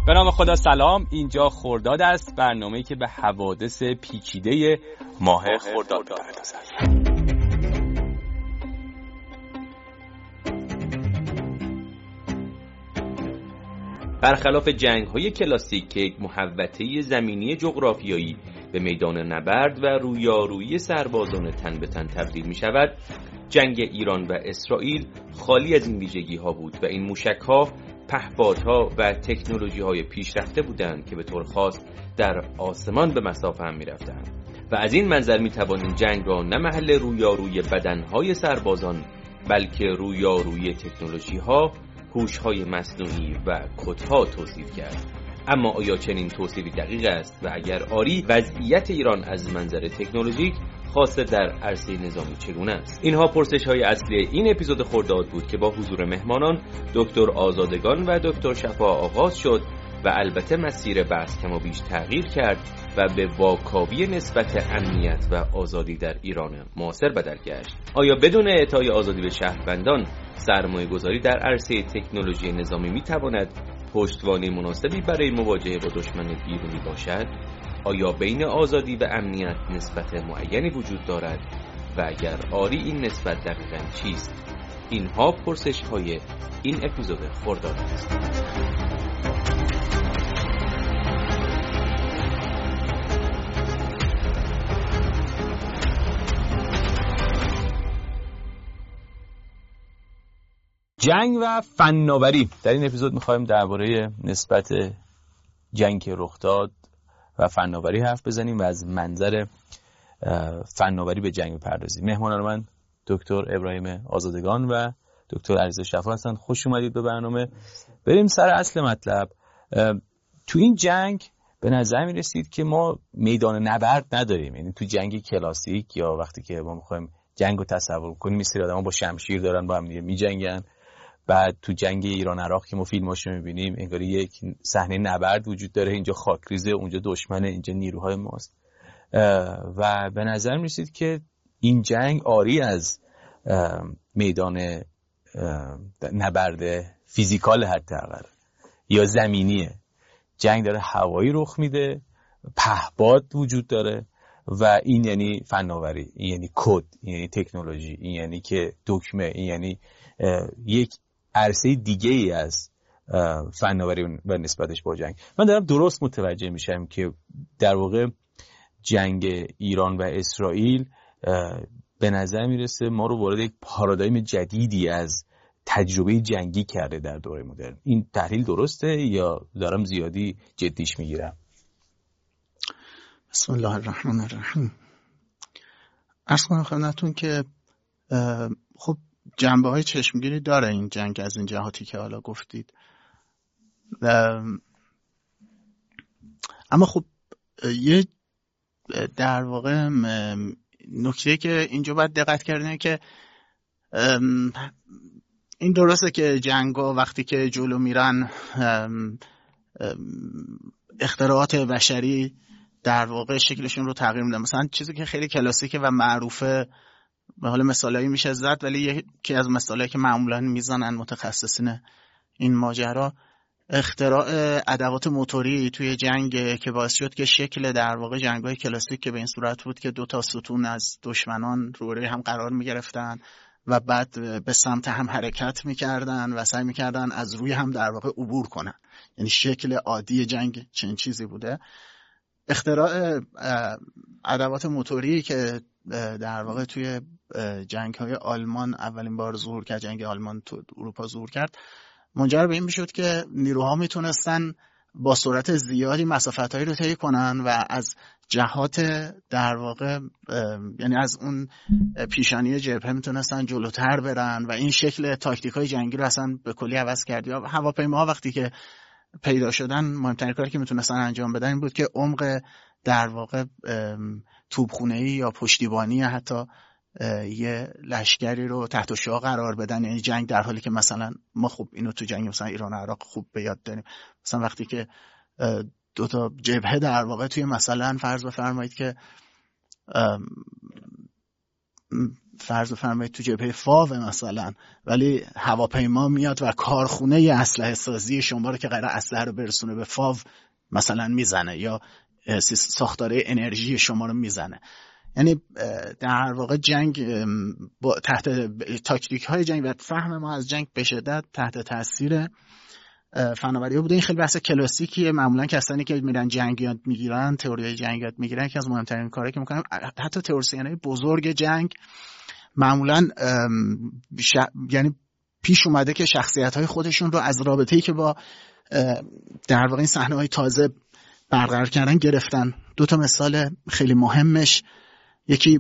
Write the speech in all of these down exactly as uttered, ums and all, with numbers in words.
به نام خدا سلام، اینجا خرداد است، برنامه‌ای که به حوادث پیچیده ماه خرداد می‌پردازد. برخلاف جنگ‌های کلاسیک که یک محوطه زمینی جغرافیایی به میدان نبرد و رویارویی سربازان تن به تن تبدیل می‌شود، جنگ ایران و اسرائیل خالی از این ویژگی‌ها بود و این موشک‌ها، پهپادها و تکنولوژی‌های پیشرفته بودند که به طور خاص در آسمان به مسافه هم می‌رفتند و از این منظر می‌توان این جنگ را نه محل رویارویی بدن‌های سربازان بلکه رویارویی تکنولوژی‌ها، هوش‌های مصنوعی و کدها توصیف کرد. اما آیا چنین توصیفی دقیق است و اگر آری، وضعیت ایران از منظر تکنولوژیک خاصه در عرصه نظامی چگونه است؟ اینها پرسش‌های اصلی این اپیزود خرداد بود که با حضور مهمانان دکتر آزادگان و دکتر شفا آغاز شد و البته مسیر بحث کم و بیش تغییر کرد و به واکاوی نسبت امنیت و آزادی در ایران معاصر بدل گشت. آیا بدون اعطای آزادی به شهروندان سرمایه گذاری در عرصه تکنولوژی نظامی میتواند پشتوانه مناسبی برای مواجهه با دشمن بیرونی باشد؟ آیا بین آزادی و امنیت نسبت معینی وجود دارد و اگر آری این نسبت دقیقاً چیست؟ اینها پرسش های این اپیزود خرداد است. جنگ و فناوری. در این اپیزود می‌خوایم درباره نسبت جنگ که رخ داد و فناوری حرف بزنیم و از منظر فناوری به جنگ بپردازیم. مهمانان من دکتر ابراهیم آزادگان و دکتر علیرضا شفا هستند. خوش اومدید به برنامه. بریم سر اصل مطلب. تو این جنگ به نظر می‌رسید که ما میدان نبرد نداریم. یعنی تو جنگ کلاسیک یا وقتی که ما می‌خوایم جنگ رو تصور کنیم، مثل آدم‌ها با شمشیر دارن با هم دیگه می‌جنگن. بعد تو جنگ ایران عراق که ما فیلماشو می‌بینیم انگاری یک صحنه نبرد وجود داره، اینجا خاکریزه، اونجا دشمنه، اینجا نیروهای ماست. و به نظر می‌رسید که این جنگ عاری از میدان نبرد فیزیکال حداقل یا زمینیه. جنگ داره هوایی رخ میده، پهپاد وجود داره و این یعنی فناوری، این یعنی کد، این یعنی تکنولوژی، این یعنی که دکمه، این یعنی یک عرصه دیگه ای از فناوری و نسبتش با جنگ. من دارم درست متوجه میشم که در واقع جنگ ایران و اسرائیل به نظر میرسه ما رو وارد یک پارادایم جدیدی از تجربه جنگی کرده در دوره مدرن. این تحلیل درسته یا دارم زیادی جدیش میگیرم؟ بسم الله الرحمن الرحیم. عرض کنم خدمتتون که خب جنبه های چشمگیری داره این جنگ از این جهاتی که حالا گفتید، اما خب یه در واقع نکته که اینجا باید دقت کردنه که این درسته که جنگا وقتی که جلو میرن اختراعات بشری در واقع شکلشون رو تغییر میدن. مثلا چیزی که خیلی کلاسیکه و معروفه، به حال مثالایی میشه زد، ولی یکی از مثالایی که معمولا میزنن متخصصین این ماجرا اختراع ادوات موتوری توی جنگ که باعث شد که شکل در واقع جنگ‌های کلاسیک که به این صورت بود که دو تا ستون از دشمنان روی هم قرار میگرفتن و بعد به سمت هم حرکت میکردن و سعی میکردن از روی هم در واقع عبور کنن، یعنی شکل عادی جنگ چنین چیزی بوده. اختراع ادوات موتوری که در واقع توی جنگ‌های آلمان اولین بار ظهور کرد، جنگ آلمان تو اروپا ظهور کرد، منجر به این میشد که نیروها میتونستن با سرعت زیادی مسافت‌هایی رو طی کنن و از جهات در واقع یعنی از اون پیشانی جبهه میتونستن جلوتر برن و این شکل تاکتیک‌های جنگی رو اصلا به کلی عوض کرد. یا هواپیماها وقتی که پیدا شدن، مهمترین کاری که میتونستن انجام بدن این بود که عمق در واقع توپخونه‌ای یا پشتیبانی حتی یه لشکری رو تحت شعاع قرار بدن. یعنی جنگ در حالی که مثلا ما خب اینو تو جنگ مثلا ایران و عراق خوب به یاد داریم، مثلا وقتی که دو تا جبهه در واقع توی مثلا فرض بفرمایید که فرض بفرمایید تو جبهه فاو مثلا، ولی هواپیما میاد و کارخونه اسلحه سازی شما رو که قرار اسلحه رو برسونه به فاو مثلا میزنه، یا ساختاره انرژی شما رو میزنه. یعنی در واقع جنگ با تحت تاکتیک های جنگ و فهم ما از جنگ به شدت تحت تاثیر فناوری بوده. این خیلی بحث کلاسیکیه. معمولا کسانی که میرن جنگ یاد میگیرن، تئوری جنگ یاد میگیرن، که از مهمترین کارهایی که میکنن، حتی تئوریسین‌های بزرگ جنگ معمولا ش... یعنی پیش اومده که شخصیت‌های خودشون رو از رابطه‌ای که با در واقع این صحنه‌های تازه برقرار کردن گرفتن. دو تا مثال خیلی مهمش، یکی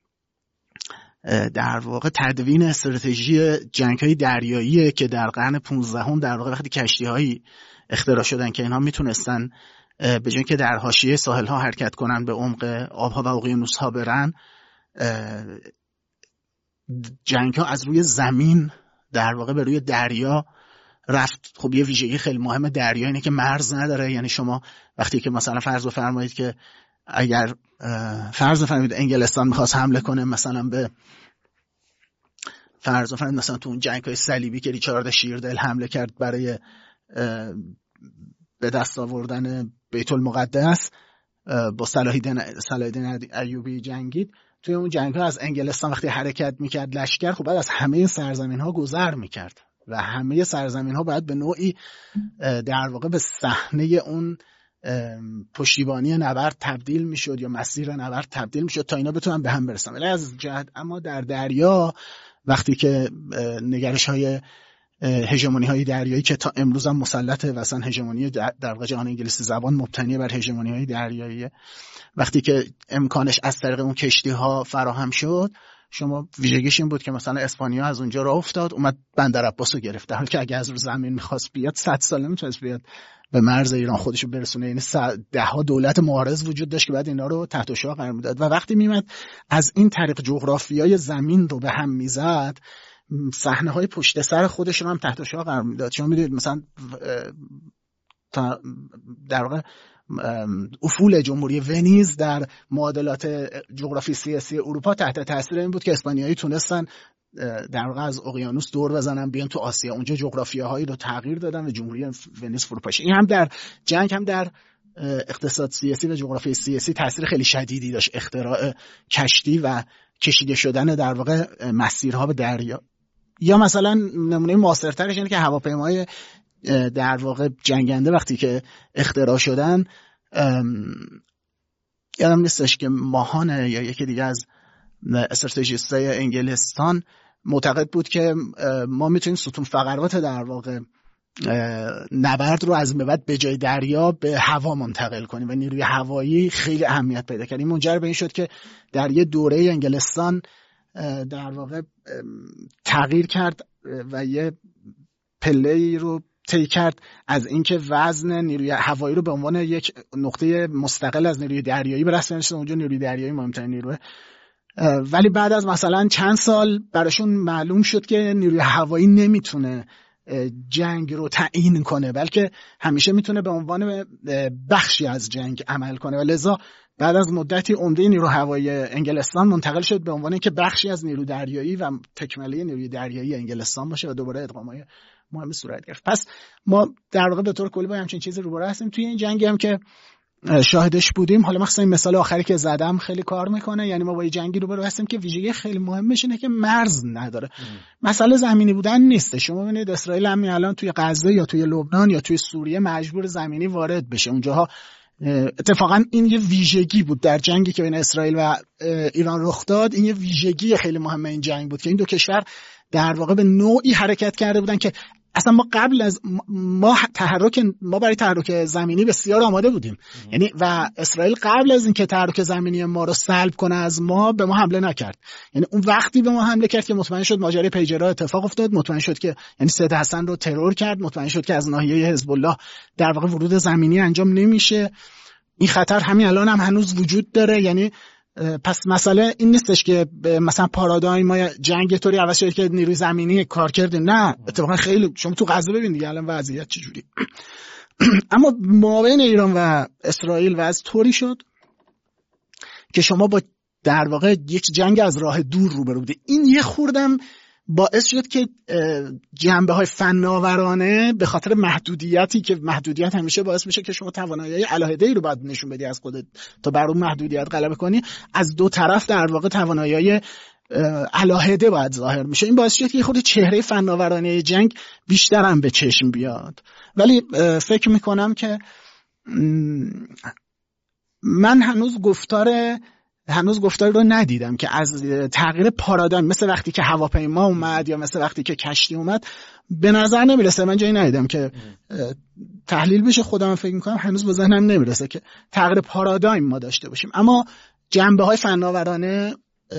در واقع تدوین استراتژی جنگ‌های دریاییه که در قرن پانزدهم در واقع وقتی کشتی‌هایی اختراع شدن که اینها میتونستن به جای اینکه در حاشیه ساحل‌ها حرکت کنن به عمق آب‌ها و اقیانوس‌ها برن، جنگ‌ها از روی زمین در واقع به روی دریا رفت. خب یه ویژگی خیلی مهم دریا اینه که مرز نداره. یعنی شما وقتی که مثلا فرض بفرمایید که اگر فرض بفرمایید انگلستان می‌خواست حمله کنه مثلا به فرض بفرمایید مثلا تو اون جنگ‌های صلیبی که ریچارد شیردل حمله کرد برای به دست آوردن بیت المقدس، با صلاح‌الدین صلاح‌الدین ایوبی جنگید. توی اون جنگ‌ها از انگلستان وقتی حرکت می‌کرد لشکر، خب بعد از همه سرزمین‌ها گذر می‌کرد و همه سرزمین‌ها باید به نوعی در واقع به صحنه اون پشتیبانی نبرد تبدیل میشد یا مسیر نبرد تبدیل میشد تا اینا بتونن به هم برسن. ولی از جهت اما در دریا وقتی که نگرش‌های هژمونی‌های دریایی که تا امروز هم مسلطه و اصلا هژمونی در واقع جهان انگلیسی زبان مبتنی بر هژمونی‌های دریایی، وقتی که امکانش از طریق اون کشتی‌ها فراهم شد، شما ویژگیش این بود که مثلا اسپانیا از اونجا راه افتاد اومد بندر عباس رو گرفت، در حالی که اگه از رو زمین می‌خواست بیاد صد سال نمی‌تونست بیاد به مرز ایران خودشو برسونه. یعنی ده ها دولت معارض وجود داشت که بعد اینا رو تحت شعاع قرار میداد و وقتی میمد از این طریق جغرافیای زمین رو به هم میزد، صحنه های پشت سر خودش رو هم تحت شعاع قرار میداد. شما میدونید مثلا در واقع افول جمهوری ونیز در معادلات جغرافی سیاسی اروپا تحت تاثیر این بود که اسپانیایی تونستن در واقع از اقیانوس دور بزنن بیان تو آسیا، اونجا جغرافیاهایی رو تغییر دادن و جمهوری ونیز فروپاشید. این هم در جنگ هم در اقتصاد سیاسی و جغرافی سیاسی تاثیر خیلی شدیدی داشت، اختراع کشتی و کشیده شدن در واقع مسیرها به دریا. یا مثلا نمونه معاصرترش اینه که هواپیمای در واقع جنگنده وقتی که اختراع شدن، یادم نیستش که ماهانه یا یکی دیگه از استراتژیستای انگلستان معتقد بود که ما میتونیم ستون فقرات در واقع نبرد رو از به بعد به جای دریا به هوا منتقل کنیم و نیروی هوایی خیلی اهمیت پیدا کرد. این منجر به این شد که در یه دوره انگلستان در واقع تغییر کرد و یه پله‌ای رو طی کرد از اینکه وزن نیروی هوایی رو به عنوان یک نقطه مستقل از نیروی دریایی به رسم رسید. اونجا نیروی دریایی مهمترین نیروه، ولی بعد از مثلا چند سال براشون معلوم شد که نیروی هوایی نمیتونه جنگ رو تعیین کنه، بلکه همیشه میتونه به عنوان بخشی از جنگ عمل کنه و لذا بعد از مدتی عمده نیرو هوایی انگلستان منتقل شد به عنوان اینکه بخشی از نیرو دریایی و تکمله نیروی دریایی انگلستان باشه و دوباره ادغام‌های مهم صورت گرفت. پس ما در واقع به طور کلی با همچین چیزی روبرو هستیم توی این جنگی هم که شاهدش بودیم. حالا مثلا این مثال آخری که زدم خیلی کار میکنه. یعنی ما با یه جنگی روبرو هستیم که ویژگی خیلی مهمش اینه که مرز نداره. مسئله زمینی بودن نیست. شما ببینید اسرائیل همین الان توی غزه یا توی لبنان یا توی سوریه مجبور زمینی وارد بشه. اونجاها اتفاقا این یه ویژگی بود در جنگی که بین اسرائیل و ایران رخ داد. این یه ویژگی خیلی مهمه این جنگ بود که این دو کشور در واقع به نوعی حرکت کرده بودن که اصلا ما قبل از ما تحرک ما برای تحرک زمینی بسیار آماده بودیم. ام. یعنی و اسرائیل قبل از اینکه تحرک زمینی ما رو سلب کنه از ما به ما حمله نکرد. یعنی اون وقتی به ما حمله کرد که مطمئن شد ماجرای پیجرا اتفاق افتاد، مطمئن شد که یعنی سید حسن رو ترور کرد، مطمئن شد که از ناحیه حزب الله در واقع ورود زمینی انجام نمیشه. این خطر همین الان هم هنوز وجود داره. یعنی پس مسئله این نیستش که مثلا پارادایم ما جنگ طوری عوض شد که نیروی زمینی کار کرده. نه، اتفاقا خیلی شما تو غزه ببین دیگه الان وضعیت چجوری. اما مابین ایران و اسرائیل وضع طوری شد که شما با در واقع یک جنگ از راه دور روبرو بوده. این یه خوردم باعث شد که جنبه‌های فناورانه به خاطر محدودیتی که محدودیت همیشه باعث میشه که شما توانایی علاهده‌ای رو باید نشون بدی از خودت تا بر اون محدودیت غلبه کنی، از دو طرف در واقع توانایی علاهده باید ظاهر میشه. این باعث شد که خود چهره فناورانه جنگ بیشتر هم به چشم بیاد. ولی فکر میکنم که من هنوز گفتار هنوز گفتار رو ندیدم که از تغییر پارادایم مثل وقتی که هواپیما اومد یا مثل وقتی که کشتی اومد به نظر نمیرسه. من جایی ندیدم که تحلیل بشه. خودم فکر میکنم هنوز به ذهنم نمیرسه که تغییر پارادایم ما داشته باشیم. اما جنبه‌های فناورانه،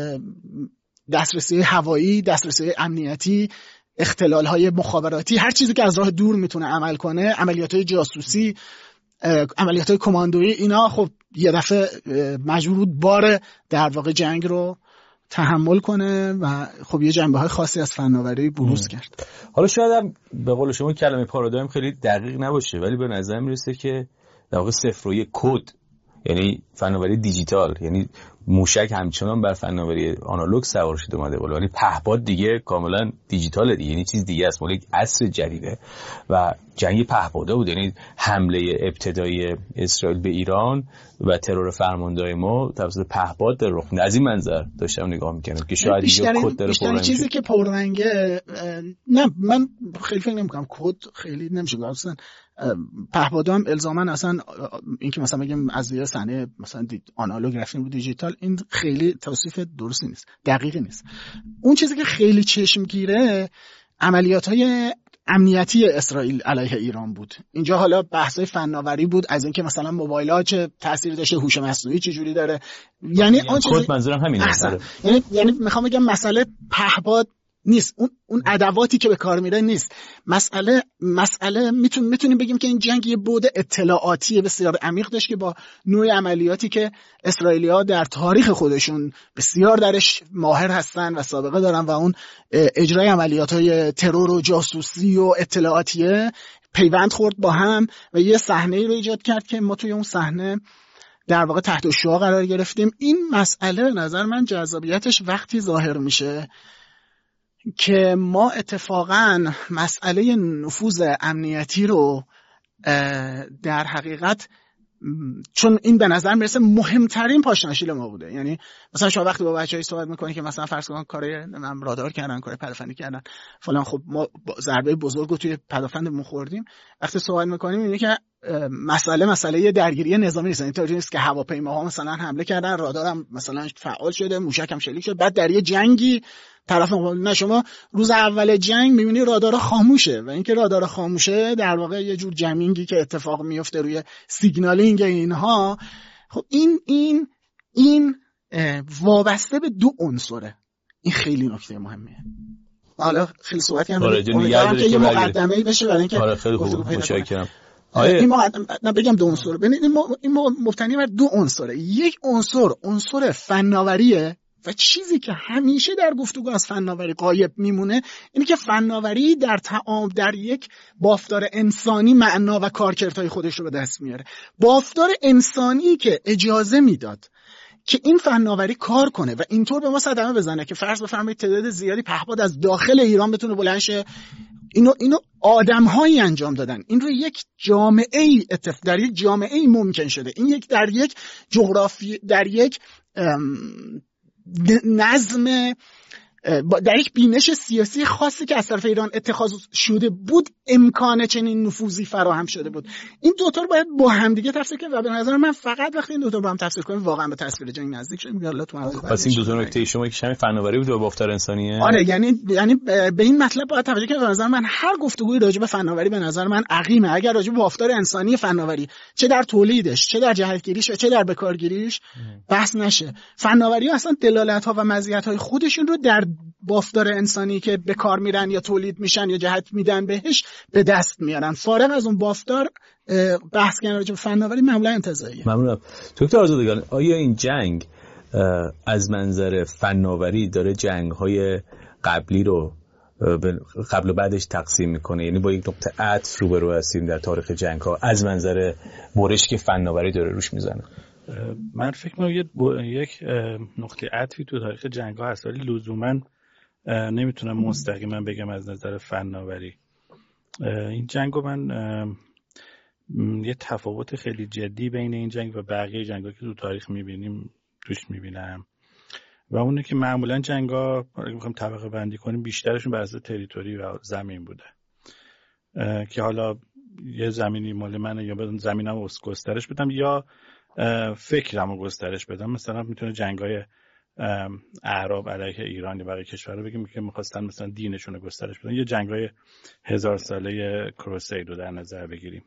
دسترسی هوایی، دسترسی امنیتی، اختلال‌های مخابراتی، هر چیزی که از راه دور میتونه عمل کنه، عملیات‌های جاسوسی، عملیات‌های کماندویی، اینا خب یه دفعه مجبور بود بار در واقع جنگ رو تحمل کنه و خب یه جنبه‌های خاصی از فناوری بروز کرد. حالا شاید هم به قول شما کلمه پارادایم خیلی دقیق نباشه، ولی به نظر میرسه که در واقع صفر و یک کد، یعنی فناوری دیجیتال، یعنی موشک همچنان بر فناوری آنالوگ سوار شده اومده بالا، ولی پهپاد دیگه کاملا دیجیتاله دیگه، یعنی چیز دیگه است، مال یک عصر جدیده. و جنگ پهپادا بود، یعنی حمله ابتدایی اسرائیل به ایران و ترور فرماندهای ما توسط پهپاد در رخ میده. از این منظر داشتم نگاه میکنم که شاید بیشتر کد داره بیشتر چیزی که پررنگه. نه من خیلی فکر نمیکنم کد خیلی نمیشه گفت. اصلا پهپادا هم الزاما اصلا این که مثلا بگیم از یه صحنه مثلا آنالوگ رفتیم رو دیجیتال، این خیلی توصیف درستی نیست، دقیقی نیست. اون چیزی که خیلی چشمگیره عملیات‌های امنیتی اسرائیل علیه ایران بود. اینجا حالا بحث‌های فناوری بود، از اینکه مثلا موبایل‌ها چه تأثیری داشته، هوش مصنوعی چه جوری داره، یعنی اون چیزی منظورم همینه. یعنی یعنی میخوام بگم مسئله پهپاد نیست، اون اون ادواتی که به کار میره نیست. مسئله مسئله میتون میتونیم بگیم که این جنگ یه بعد اطلاعاتی بسیار عمیق داشت که با نوع عملیاتی که اسرائیلی‌ها در تاریخ خودشون بسیار درش ماهر هستن و سابقه دارن و اون اجرای عملیات‌های ترور و جاسوسی و اطلاعاتیه پیوند خورد با هم و یه صحنه‌ای رو ایجاد کرد که ما توی اون صحنه در واقع تحت الشعاع قرار گرفتیم. این مسئله به نظر من جذابیتش وقتی ظاهر میشه که ما اتفاقاً مسئله نفوذ امنیتی رو در حقیقت، چون این به نظر میرسه مهمترین پاشناشیل ما بوده. یعنی مثلا شما وقتی با بچه‌ای صحبت میکنی که مثلا فرض کن کار من رادار کردن، کار پدافندی کردن فلان، خب ما ضربه بزرگو توی پدافندمون خوردیم، وقتی صحبت میکنیم اینه که مسئله مسئله درگیری نظامی نیست. اینطوری نیست که هواپیماها مثلا حمله کردن، رادارم مثلا فعال شده، موشک هم شلیک شد، بعد در یه جنگی طرف مقابل. نه، شما روز اول جنگ میبینی رادار خاموشه و اینکه رادار خاموشه در واقع یه جور جمینگی که اتفاق میفته روی سیگنالینگ اینها. خب این این این وابسته به دو عنصره. این خیلی نکته مهمیه. حالا خیلی صحبتی هم امیدوارم که یه مقدمه‌ای بشه برای اینکه آره خیلی خوب، متشکرم. این مقدمه نه بگم دو عنصر. ببینید این مبتنی بر دو عنصره. یک عنصر عنصر فناوریه و چیزی که همیشه در گفتگو از فناوری غایب میمونه اینه که فناوری در تعامل در یک بافتار انسانی معنا و کارکردهای خودش رو به دست میاره. بافتار انسانی که اجازه میداد که این فناوری کار کنه و اینطور به ما صدمه بزنه که فرض بفرمایید تعداد زیادی پهپاد از داخل ایران بتونه بلند شه. اینو اینو آدم‌هایی انجام دادن. این رو یک جامعه‌ای اتفاق در یک جامعه‌ای ممکن شده. این یک در یک جغرافی در یک نظم در یک بینش سیاسی خاصی که از طرف ایران اتخاذ شده بود امکان چنین نفوذی فراهم شده بود. این دوتا رو باید با هم دیگه تفسیر کنیم و به نظر من فقط وقتی این دوتا رو با هم تفسیر کنیم واقعا به تصویر جنگ نزدیک شدیم. الله تو پس این دوتا نکته شما که شامل فناوری بود و بافتار انسانیه. آره یعنی یعنی به این مطلب باید توجه کنیم. به نظر من هر گفتگوی راجع به فناوری به نظر من عقیمه اگر راجع به بافتار انسانی فناوری چه در تولیدش، چه در جهتگیریش و چه در بکارگیریش بحث نشه. فناوری اصلا دلالت‌ها و مزیت‌های خودشون رو در بافتار انسانی که به کار میرن یا تولید میشن یا جهت میدن بهش به دست میارن. فارغ از اون بافتار بحث کردن راجع به فناوری معمولا انتزاعیه. ممنونم. دکتر آزادگان، آیا این جنگ از منظر فناوری داره جنگ‌های قبلی رو قبل و بعدش تقسیم میکنه؟ یعنی با یک نقطه عطف روبرو هستیم در تاریخ جنگ‌ها از منظر برش که فناوری داره روش میزنه؟ من فکر می‌کنم یک نقطه عطفی تو تاریخ جنگ‌ها هست، ولی لزوماً نمیتونم مستقیما بگم از نظر فناوری. این جنگو من یه تفاوت خیلی جدی بین این جنگ و بقیه جنگ‌ها که تو تاریخ می‌بینیم توش می‌بینم، و اونه که معمولاً جنگ‌ها اگه بخوایم طبقه بندی کنیم بیشترشون بر اساس تریتوری و زمین بوده، که حالا یه زمینی مال منه یا بدون زمینم گسترش بدم یا فکرمو گسترش بدم. مثلا میتونه جنگ‌های اعراب علیه ایران یا بقیه کشورها بگیم که می‌خواستن مثلا دینشون رو گسترش بدن، یا جنگ‌های هزار ساله کروسید رو در نظر بگیریم.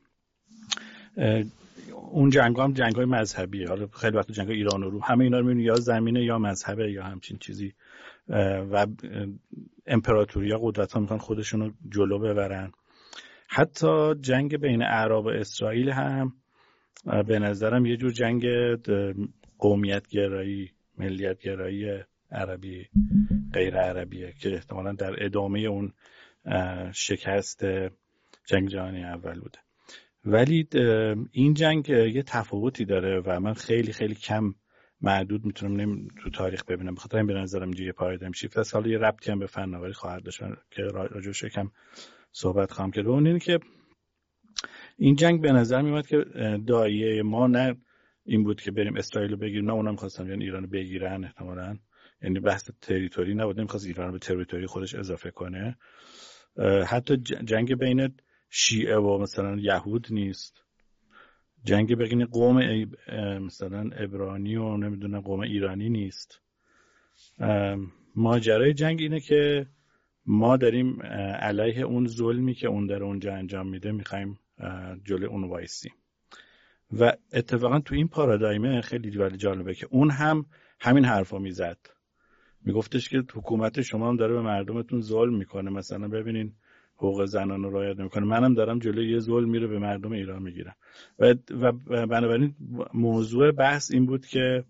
اون جنگ‌ها هم جنگ‌های مذهبیه. حالا خیلی وقت جنگ‌های ایران و روم همه اینا رو می‌بینید یا زمینه یا مذهبه یا همچین چیزی، و امپراتوری‌ها قدرت‌ها می‌خوان خودشون رو جلو ببرن. حتی جنگ بین اعراب و اسرائیل هم به نظرم یه جور جنگ قومیت گرایی، ملیت گرایی عربی غیر عربیه که احتمالاً در ادامه اون شکست جنگ جهانی اول بوده. ولی این جنگ یه تفاوتی داره و من خیلی خیلی کم معدود میتونم تو تاریخ ببینم، بخاطر این به نظرم اینجا یه پارادایم شیفت است. حالا یه ربطی هم به فناوری خواهد داشت که راجعش یکم صحبت خواهم کرد. اون اینه که این جنگ به نظر میاد که دایه ما نه این بود که بریم اسرائیل رو بگیریم، نه اونم خواستن بیان ایران رو بگیرن احتمالاً، یعنی بحث تریتوری نبود، نمیخواست ایران رو به تریتوری خودش اضافه کنه. حتی جنگ بین شیعه و مثلا یهود نیست، جنگ بین قوم مثلا عبرانی و نمیدونم قوم ایرانی نیست. ماجرای جنگ اینه که ما داریم علیه اون ظلمی که اون در اونجا انجام میده میخوایم جلوی اون وایسیم. و اتفاقا تو این پارادایمه خیلی ولی جالبه که اون هم همین حرفا میزد، میگفتش که حکومت شما هم داره به مردمتون ظلم میکنه، مثلا ببینین حقوق زنان رو رعایت نمیکنه، منم دارم جلوی یه ظلم میره به مردم ایران میگیرم. و و بنابراین موضوع بحث این بود که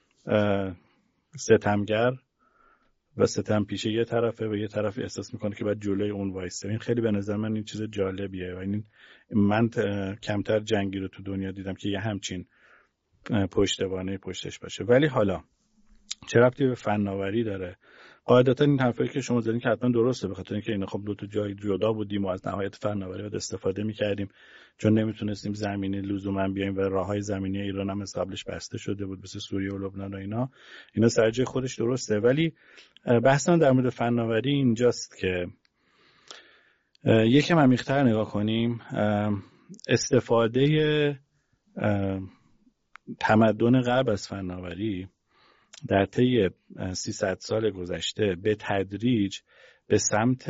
ستمگر و ستم پیشه یه طرفه و یه طرف احساس میکنه که باید جلوی اون وایسه. این خیلی به نظر من این چیز جالبیه و این من کمتر جنگی رو تو دنیا دیدم که یه همچین پشتوانه پشتش باشه. ولی حالا چه ربطی به فناوری داره؟ قاعدتا این حرفایی که شما زدین که حتما درسته، به خاطر اینکه اینا خب دو تا جای جدا بودیم و از نهایت فناوری باید استفاده می‌کردیم، چون نمیتونستیم زمینی لزوما بیایم و راههای زمینی ایران هم از قبلش بسته شده بود مثل سوریه و لبنان و اینا. اینا سر جای خودش درسته، ولی بحثم در مورد فناوری اینجاست که یکم عمیق‌تر نگاه کنیم. استفاده تمدن غرب از فناوری در طی سیصد سال گذشته به تدریج به سمت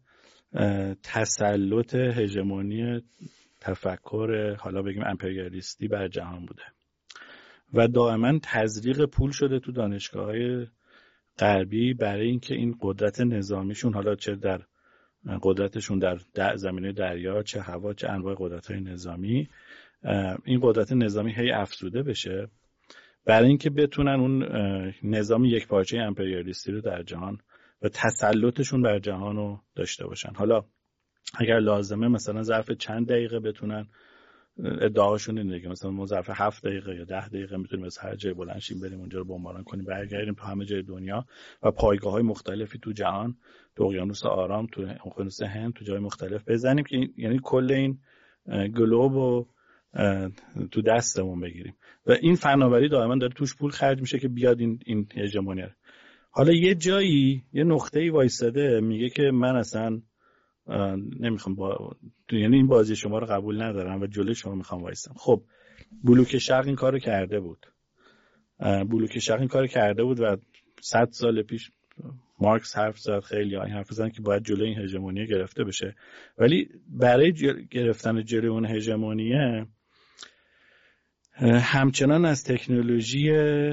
تسلط هژمونی تفکر حالا بگیم امپریالیستی بر جهان بوده و دائما تزریق پول شده تو دانشگاه‌های غربی برای اینکه این قدرت نظامیشون، حالا چه در قدرتشون در زمینه دریا، چه هوا، چه انواع قدرت‌های نظامی، این قدرت نظامی هی افزوده بشه برای اینکه بتونن اون نظام یک پارچه امپریالیستی رو در جهان و تسلطشون بر جهان رو داشته باشن. حالا اگر لازمه مثلا ظرف چند دقیقه بتونن، ادعاشون اینه که مثلا ما ظرف هفت دقیقه یا ده دقیقه میتونیم از هر جای بلند شیم بریم اونجا رو بمباران کنیم، برگردیم تو همه جای دنیا و پایگاه‌های مختلفی تو جهان، تو اقیانوس آرام، تو اقیانوس هند، تو جای مختلف بزنیم که یعنی کل این گلوب و تو دستمون بگیریم و این فناوری دائما داره توش پول خرج میشه که بیاد این این هژمونی. حالا یه جایی یه نقطه‌ای وایساده میگه که من اصلا نمیخوام با یعنی این بازی شما رو قبول ندارم و جلوی شما میخوام وایسم. خب بلوک شرق این کارو کرده بود، بلوک شرق این کارو کرده بود و صد سال پیش مارکس حرف زد، خیلی این حرف زدن که باید جلوی این هژمونی گرفته بشه، ولی برای جل... گرفتن جلوی اون هژمونیه همچنان از تکنولوژی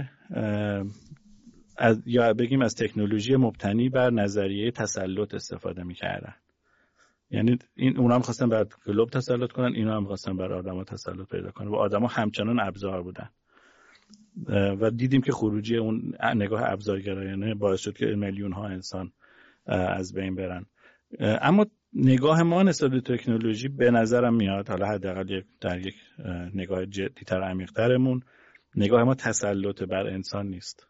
از یا بگیم از تکنولوژی مبتنی بر نظریه تسلط استفاده می‌کردن. یعنی این اونا هم خواستن بر گلوب تسلط کنن، اینا هم خواستن بر آدم‌ها تسلط پیدا کنن و آدم‌ها همچنان ابزار بودن و دیدیم که خروجی اون نگاه ابزارگرایانه باعث شد که میلیون‌ها انسان از بین برن. اما نگاه ما نسبت به تکنولوژی به نظرم میاد، حالا حداقل در یک نگاه جدی‌تر عمیق‌ترمون، نگاه ما تسلط بر انسان نیست.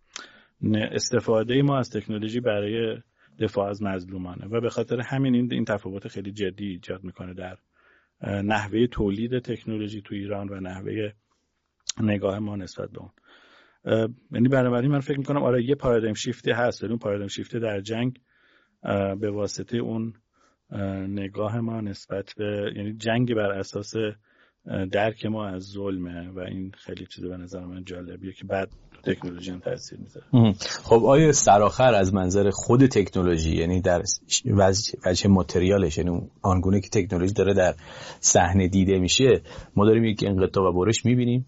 استفاده ما از تکنولوژی برای دفاع از مظلومانه و به خاطر همین این این تفاوت خیلی جدی ایجاد میکنه در نحوه تولید تکنولوژی تو ایران و نحوه نگاه ما نسبت به اون. یعنی بنابراین من فکر میکنم آره یه پارادایم شیفتی هست، ولی اون پارادایم شیفتی در جنگ به واسطه اون نگاه ما نسبت به، یعنی جنگ بر اساس درک ما از ظلمه و این خیلی چیزه به نظر من جالبیه که بعد تکنولوژی هم تاثیر میذاره. خب آیا سرآخر از منظر خود تکنولوژی، یعنی در وجه ماتریالش، یعنی آنگونه که تکنولوژی داره در صحنه دیده میشه، ما داریم یک انقطاع و برش میبینیم؟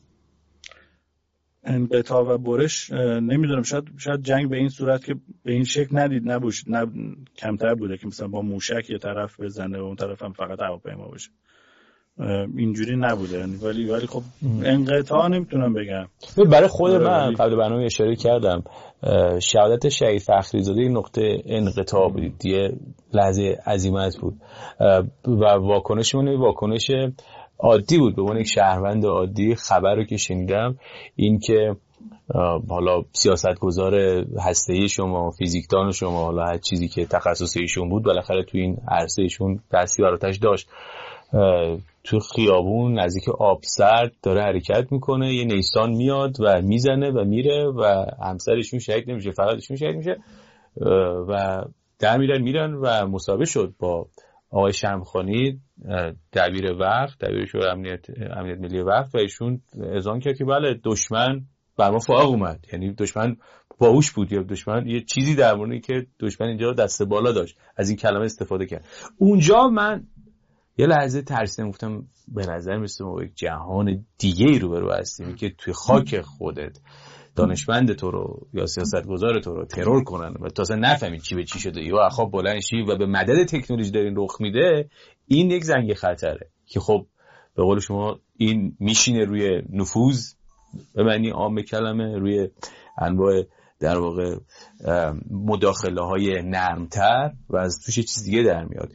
انقطاع و برش نمیدونم، شاید شاید جنگ به این صورت که به این شکل ندید نبوش نه کمتر بوده که مثلا با موشک یه طرف بزنه و اون طرف هم فقط هواپیما باشه، اینجوری نبوده. ولی ولی خب انقطاع نمیتونم بگم. برای خود من قبل برنامه اشاره کردم شهادت شهید فخریزاده این نقطه انقطاع بود، یه لحظه عزیمت بود و واکنشمون واکنش عادی بود. به عنوان یک شهروند عادی خبر رو که شنیدم این که حالا سیاستگزار هسته‌ای شما، فیزیکدان شما، حالا هر چیزی که تخصص ایشون بود بالاخره تو این عرصه ایشون دستی براتش داشت، تو خیابون نزدیک آب سرد داره حرکت میکنه، یه نیسان میاد و میزنه و میره و همسرشون شهید نمیشه، فقط ایشون شهید میشه و در میرن میرن و مسابقه شد با آقای شمخانی دبیر وقت، دبیر شورای امنیت امنیت ملی وقت، و ایشون اذعان کرد که بله دشمن بر ما فائق اومد، یعنی دشمن باهوش بود یا دشمن یه چیزی در مورد که دشمن اینجا دست بالا داشت از این کلمه استفاده کرد. اونجا من یه لحظه ترسیدم، گفتم به نظر میاد ما یک جهان دیگه ای روبرو هستیم که توی خاک خودت دانشمند تو رو یا سیاستگزار تو رو ترور کنن و تا اصلا نفهمید چی به چی شده یا اخواب بلند شی و به مدد تکنولوژی دارین رخ میده. این یک زنگ خطره که خب به قول شما این میشینه روی نفوذ به معنی عام کلمه، روی انواع در واقع مداخله های نرمتر و از توش چیز دیگه در میاد.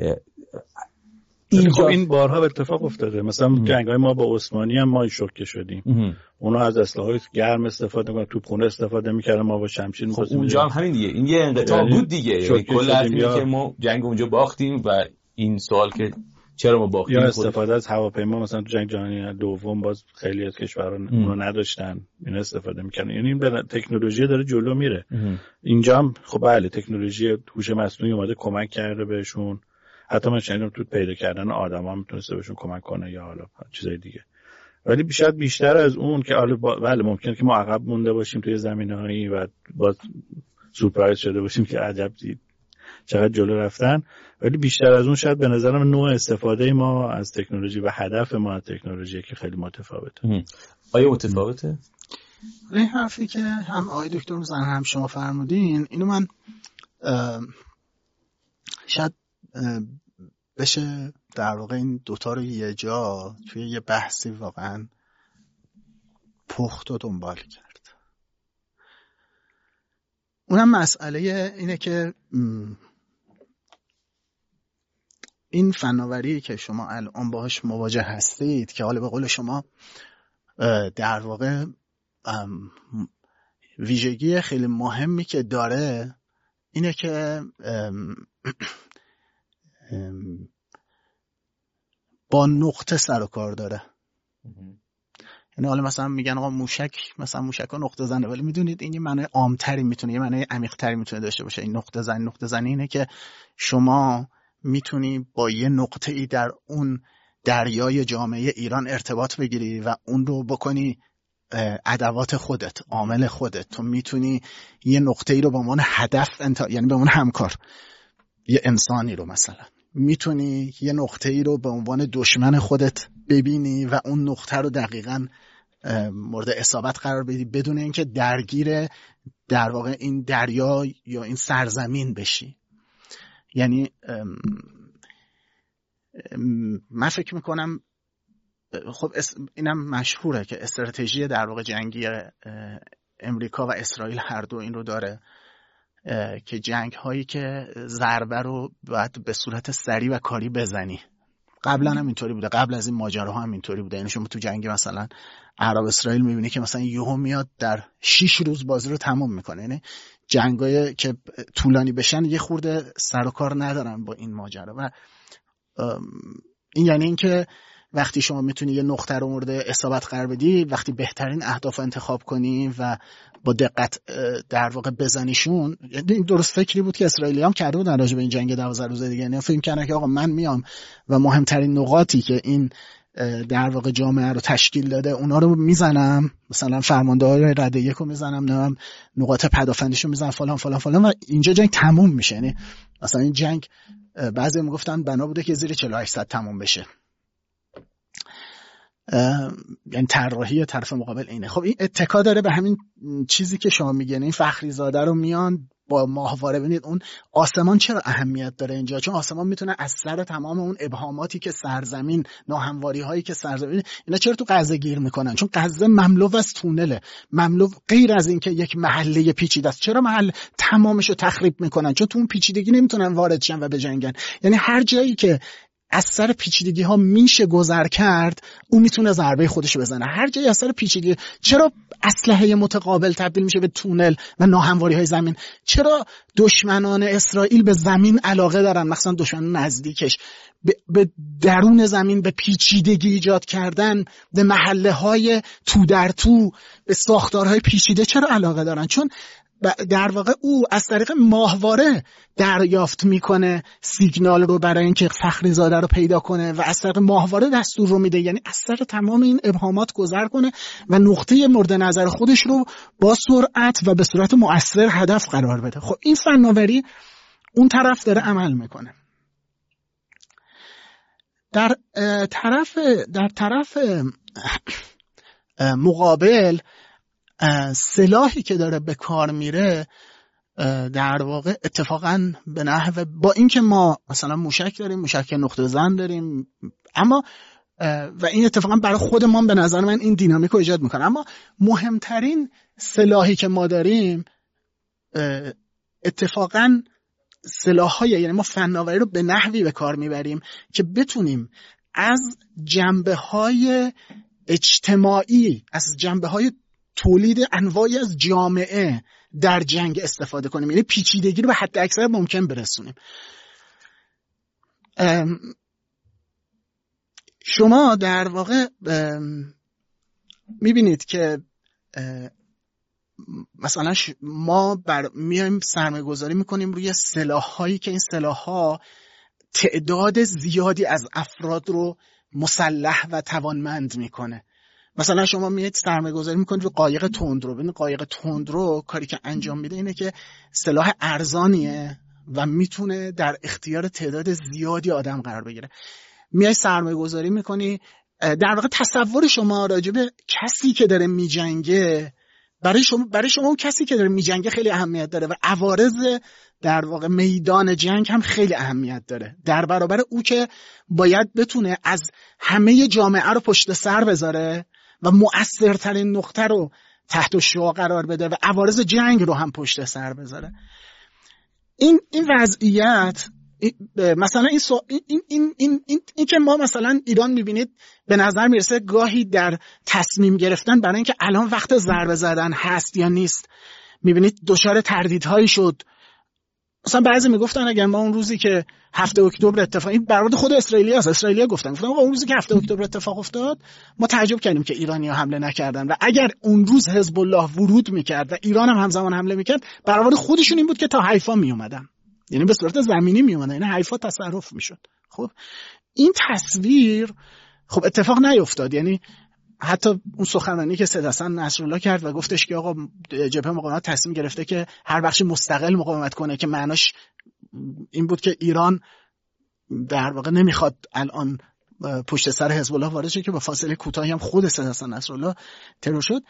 این خب این بارها اتفاق افتاده، مثلا جنگ‌های ما با عثمانی هم ما شوکه شدیم، اونا از اسلحه‌های گرم استفاده می‌کردن، توپخونه استفاده می‌کردن، ما با شمشیر می‌خواستیم. خب اونجا هم همین دیگه، این یه انقطاع یعنی بود دیگه، یعنی کل حرفی که ما جنگ اونجا باختیم و این سوال که چرا ما باختیم. یا استفاده از هواپیما مثلا تو جنگ جهانی دوم باز خیلی از کشورها اونو نداشتن، اینا استفاده می‌کردن، یعنی این به تکنولوژی داره جلو میره. اینجا هم خب بله تکنولوژی هوش مصنوعی اومده کمک کرده بهشون، حتی من شنیدم تو پیدا کردن آدما میتونسته بهشون کمک کنه یا حالا چیزای دیگه، ولی بیشتر بیشتر از اون که حالا بله ممکنه که ما عقب مونده باشیم توی زمینه‌هایی و باز سورپرایز شده باشیم که عجب دید چقدر جلو رفتن، ولی بیشتر از اون شاید به نظرم نوع استفاده ما از تکنولوژی و هدف ما از تکنولوژی که خیلی متفاوته. آیا متفاوته؟ این حرفی که هم آقای دکتر میزنن هم شما فرمودین، اینو من شاید بشه در واقع این دوتا رو یه جا توی یه بحثی واقعا پخت و دنبال کرد. اونم مسئله اینه که این فناوری که شما الان باهاش مواجه هستید که حالا به قول شما در واقع ویژگی خیلی مهمی که داره اینه که با نقطه سر و کار داره. یعنی حالا مثلا میگن آقا موشک، مثلا موشک ها نقطه زنه، ولی میدونید این یه معنی عامتری میتونه، یه معنی عمیق‌تری میتونه داشته باشه. این نقطه زن نقطه زنی اینه که شما میتونی با یه نقطه ای در اون دریای جامعه ایران ارتباط بگیری و اون رو بکنی ادوات خودت، عامل خودت. تو میتونی یه نقطه ای رو به عنوان هدف انت... یعنی به عنوان همکار، یه انسانی رو مثلا میتونی یه نقطه ای رو به عنوان دشمن خودت ببینی و اون نقطه رو دقیقاً مورد اصابت قرار بدی بدون اینکه درگیر در واقع این دریا یا این سرزمین بشی. یعنی من فکر میکنم خب اینم مشهوره که استراتژی در واقع جنگی امریکا و اسرائیل هر دو این رو داره که جنگ هایی که ضربه رو باید به صورت سریع و کاری بزنی قبلا هم اینطوری بوده، قبل از این ماجراها هم اینطوری بوده. یعنی شما تو جنگ مثلا عرب اسرائیل میبینی که مثلا یهو میاد در شش روز بازی رو تمام میکنه. یعنی جنگایی که طولانی بشن یه خورده سر و کار ندارن با این ماجرا. و این یعنی اینکه وقتی شما میتونی یه نقطه رو مورد اصابت قرار بدی، وقتی بهترین اهداف انتخاب کنی و با دقت در واقع بزنیشون، این درست فکری بود که اسرائیلی هم کرده بودن راجع به این جنگ دوازده روزه دیگه. یعنی فکر کردن که آقا من میام و مهمترین نقاطی که این در واقع جامعه رو تشکیل داده اونا رو میزنم، مثلا فرمانده‌های رده یک رو میزنم، نمیدونم نقاط پدافندیشو میزنم فلان فلان فلان و اینجا جنگ تموم میشه. یعنی مثلا این جنگ بعضی میگفتن بنا بوده که زیر چهل و هشت صد تموم بشه. یعنی طراحی طرف مقابل اینه. خب این اتکا داره به همین چیزی که شما میگین. این فخری زاده رو میان با ماهواره. ببینید اون آسمان چرا اهمیت داره اینجا؟ چون آسمان میتونه از سر تمام اون ابهاماتی که سرزمین، ناهمواری هایی که سرزمین، اینا چرا تو غزه گیر میکنن؟ چون غزه مملو از تونله، مملو غیر از این که یک محله پیچیده است. چرا محل تمامش رو تخریب میکنن؟ چون تو اون پیچیدگی نمیتونن وارد شن و بجنگن. یعنی هر جایی که از سر پیچیدگی ها میشه گذر کرد، اون میتونه ضربه خودش بزنه. هر جایی از سر پیچیدگی، چرا اسلحه متقابل تبدیل میشه به تونل و ناهمواری های زمین؟ چرا دشمنان اسرائیل به زمین علاقه دارن، مثلا دشمنان نزدیکش، به درون زمین به پیچیدگی ایجاد کردن، به محله های تو در تو، به ساختارهای پیچیده چرا علاقه دارن؟ چون در واقع او از طریق ماهواره دریافت میکنه سیگنال رو برای اینکه فخری زاده رو پیدا کنه و از طریق ماهواره دستور رو میده. یعنی از سر تمام این ابهامات گذر کنه و نقطه مورد نظر خودش رو با سرعت و به صورت مؤثر هدف قرار بده. خب این فناوری اون طرف داره عمل میکنه. در طرف در طرف مقابل سلاحی که داره به کار میره در واقع اتفاقا به نحو، با اینکه ما مثلا موشک داریم، موشک نقطه زن داریم، اما و این اتفاقا برای خودمان به نظر من این دینامیک رو ایجاد میکنه، اما مهمترین سلاحی که ما داریم اتفاقا سلاح‌های، یعنی ما فناوری رو به نحوی به کار میبریم که بتونیم از جنبه‌های اجتماعی، از جنبه‌های تولید انواعی از جامعه در جنگ استفاده کنیم. یعنی پیچیدگی رو به حد اکثر ممکن برسونیم. شما در واقع میبینید که مثلا ما بر میایم سرمایه گذاری میکنیم روی سلاح‌هایی که این سلاح‌ها تعداد زیادی از افراد رو مسلح و توانمند میکنه. مثلا شما میایید سرمایه گذاری میکنید رو قایق تندرو. ببین قایق تندرو کاری که انجام میده اینه که سلاح ارزانیه و میتونه در اختیار تعداد زیادی آدم قرار بگیره. میای سرمایه گذاری میکنی، در واقع تصور شما راجع به کسی که داره میجنگه، برای شما برای شما اون کسی که داره میجنگه خیلی اهمیت داره و عوارض در واقع میدان جنگ هم خیلی اهمیت داره در برابر او که باید بتونه از همه جامعه رو پشت سر بذاره و مؤثرترین نقطه رو تحت شعاع قرار بده و عوارض جنگ رو هم پشت سر بذاره. این این وضعیت مثلا این, سو این, این, این, این, این, این که ما مثلا ایران میبینید به نظر میرسه گاهی در تصمیم گرفتن برای اینکه الان وقت ضربه زدن هست یا نیست، میبینید دچار تردیدهایی شد. مثلا بعضی میگفتن اگر ما اون روزی که هفته اکتبر اتفاق، این برآورد خود اسرائیلی هست، اسرائیلیا گفتن گفتن اون روزی که هفته اکتبر اتفاق افتاد ما تعجب کردیم که ایرانی‌ها حمله نکردن و اگر اون روز حزب الله ورود میکرد و ایران هم همزمان حمله میکرد، برآورد خودشون این بود که تا حیفا میومدن، یعنی به صورت زمینی میومدن، یعنی حیفا تصرف میشد. خب این تصویر خب اتفاق نیفتاد. یعنی حتی اون سخنرانی که سید حسن نصرالله کرد و گفتش که آقا جبهه مقاومت تصمیم گرفته که هر بخش مستقل مقاومت کنه، که معناش این بود که ایران در واقع نمیخواد الان پشت سر حزب الله وارد شه، که با فاصله کوتاهی هم خود سید حسن نصرالله ترور شد.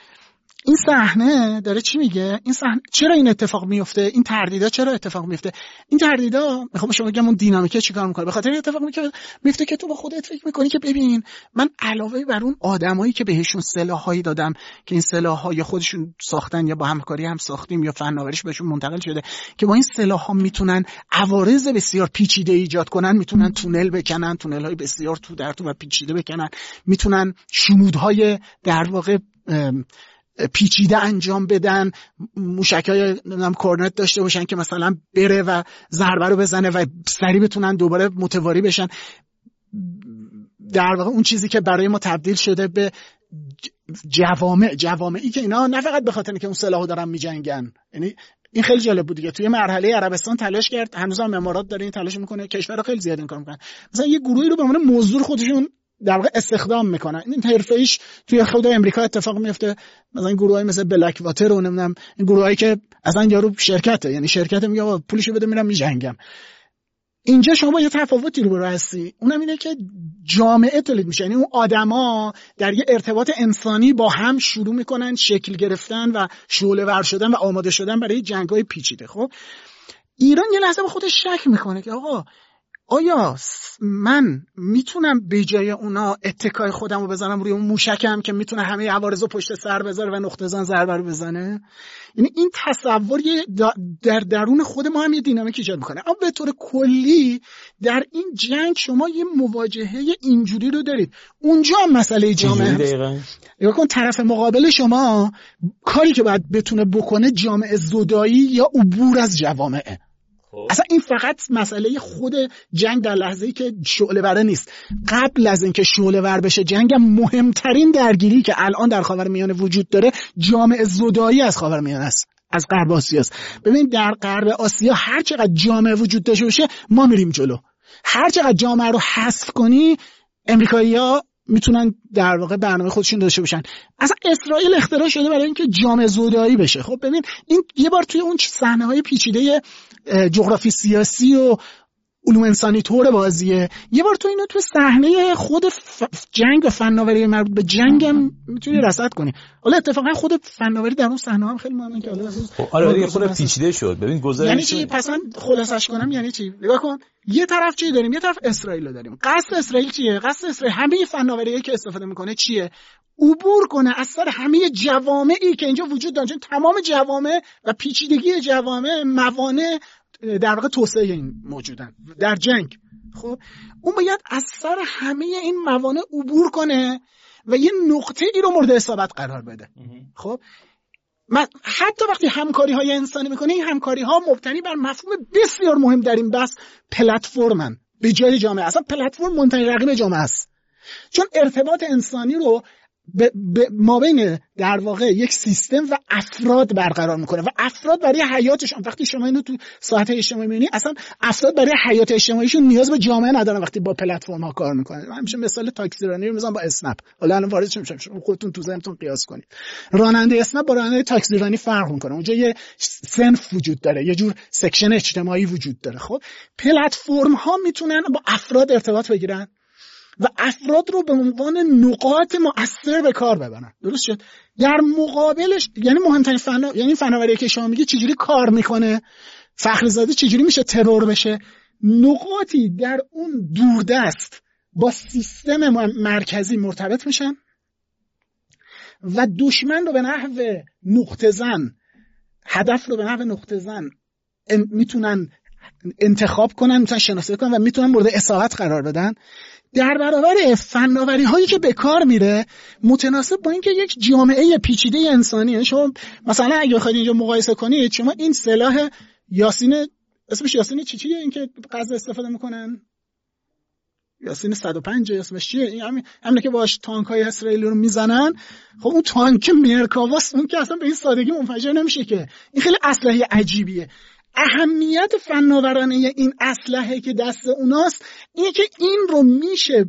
این صحنه داره چی میگه؟ این صحنه چرا این اتفاق میفته؟ این تردیدا چرا اتفاق میفته؟ این تردیدا میخوام شما بگم اون دینامیکه چیکار میکنه. به خاطر این اتفاق میفته که تو با خودت فکر میکنی که ببین من علاوه بر اون آدمایی که بهشون سلاحایی دادم که این سلاح‌های خودشون ساختن یا با همکاری هم ساختیم یا فناوریش بهشون منتقل شده که با این سلاح‌ها میتونن عوارض بسیار پیچیده ایجاد کنن، میتونن تونل بکنن، تونل‌های بسیار تو در تو و پیچیده بکنن، میتونن شمودهای در واقع پیچیده انجام بدن، موشکای نمیدونم کورنت داشته باشن که مثلا بره و ضربه رو بزنه و سریع بتونن دوباره متواری بشن. در واقع اون چیزی که برای ما تبدیل شده به جوامع، جوامعی که اینا نه فقط به خاطر اینکه اون سلاحو دارن میجنگن، یعنی این خیلی جالب بود دیگه. توی مرحله عربستان تلاش کرد، هنوز هم امارات داره این تلاش میکنه، کشورها خیلی زیاد این کار میکنن، مثلا یه گروهی رو به عنوان مزدور خودشون در واقع استخدام میکنن. این حرفه‌ایش توی خود امریکا اتفاق میفته، مثلا این گروهای مثل بلک واتر و نمیدونم این گروهایی که اصلا یارو شرکته، یعنی شرکت میگه آقا پولشو بده میرم میجنگم. اینجا شما یه تفاوتی رو هستی، اونم اینه که جامعه تولید میشه، یعنی اون آدما در یه ارتباط انسانی با هم شروع میکنن شکل گرفتن و شعله ور شدن و آماده شدن برای جنگ‌های پیچیده. خب ایران یه لحظه به خودش شک میکنه که آقا آیا من میتونم به جای اونا اتکای خودم رو بزنم روی اون موشکم که میتونه همه عوارض رو پشت سر بذاره و نقطه زن ضربه رو بزنه؟ یعنی این تصور در درون خود ما هم یه دینامیک ایجاد میکنه. اما به طور کلی در این جنگ شما یه مواجهه اینجوری رو دارید. اونجا هم مسئله جامعه هست. نگاه کن طرف مقابل شما کاری که باید بتونه بکنه جامعه زدایی یا عبور از جوامعه. اصلا این فقط مسئله خود جنگ در لحظه‌ای که شعله وره نیست. قبل از اینکه شعله ور بشه جنگ هم مهمترین درگیری که الان در خاورمیانه وجود داره جامعه زدایی از خاورمیانه است، از غرب آسیا است. ببین در غرب آسیا هر چقدر جامعه وجود داشته باشه ما میریم جلو. هر چقدر جامعه رو حذف کنی امریکایی‌ها میتونن در واقع برنامه خودشون داشته باشن. اصلا اسرائیل اختراع شده برای اینکه جامعه زدایی بشه. خب ببین این یه بار توی اون صحنه‌های پیچیده جغرافی سیاسی و علوم انسانی طور بازیه، یه بار تو اینو تو صحنه خود ف... جنگ و فناوری مربوط به جنگ هم میتونی رصد کنی. حالا اتفاقا خود فناوری در اون صحنه هم خیلی مهمه که حالا آره دیگه خود پیچیده شد. ببین گزارش یعنی چی؟ پس من خلاصش کنم یعنی چی؟ نگاه کن یه طرف چی داریم؟ یه طرف اسرائیل رو داریم. قصد اسرائیل چیه؟ قصد اسرائیل همه فناوریایی که استفاده میکنه چیه؟ عبور کنه از سر همه جوامعی که اینجا وجود دارن، چون تمام جوامع و پیچیدگی جوامع موانع در واقع توسعه این موجودن در جنگ. خب اون باید از سر همه این موانع عبور کنه و یه نقطه ای رو مورد اصابت قرار بده. خب من حتی وقتی همکاری های انسانی میکنه این همکاری ها مبتنی بر مفهوم بسیار مهم در این بحث پلتفرمن به جای جامعه. اصلا پلتفرم منتهی رقیب جامعه است، چون ارتباط انسانی رو به ما بین در واقع یک سیستم و افراد برقرار میکنه و افراد برای حیاتشون، وقتی شما اینو تو ساعت اجتماعی میبینی اصلا افراد برای حیات اجتماعیشون نیاز به جامعه ندارن وقتی با پلتفرم ها کار میکنن. من همیشه مثال تاکسی رانی رو میذارم با اسنپ. حالا الان وارد شیم شما خودتون تو ذهنتون قیاس کنید. راننده اسنپ با راننده تاکسی رانی فرق میکنه. اونجا یه صنف وجود داره، یه جور سکشن اجتماعی وجود داره. خب پلتفرم ها میتونن با افراد ارتباط بگیرن و افراد رو به عنوان نقاط مؤثر به کار ببرن. درست شد؟ در مقابلش یعنی مهمترین فنا یعنی فناوری که شما میگی چجوری کار میکنه، فخرزاده چجوری میشه ترور بشه، نقاطی در اون دوردست با سیستم مرکزی مرتبط میشن و دشمن رو به نحو نقطه زن، هدف رو به نحو نقطه زن میتونن انتخاب کنن، میتونن شناسایی کنن و میتونن مورد اصابت قرار بدن. در برابر فناوری هایی که به کار میره متناسب با اینکه یک جامعه پیچیده انسانی، شما مثلا اگه بخواید اینجا مقایسه کنید، شما این سلاح یاسین، اسمش یاسین چی چیه این که غزه استفاده میکنن، یاسین صد و پنج اسمش چیه، این همین همین که باش تانک های اسرائیلی رو میزنن. خب اون تانک مرکاواست، اون که اصلا به این سادگی منفجر نمیشه که. این خیلی اسلحه عجیبیه. اهمیت فناورانه این اسلحه که دست اوناست اینه که این رو میشه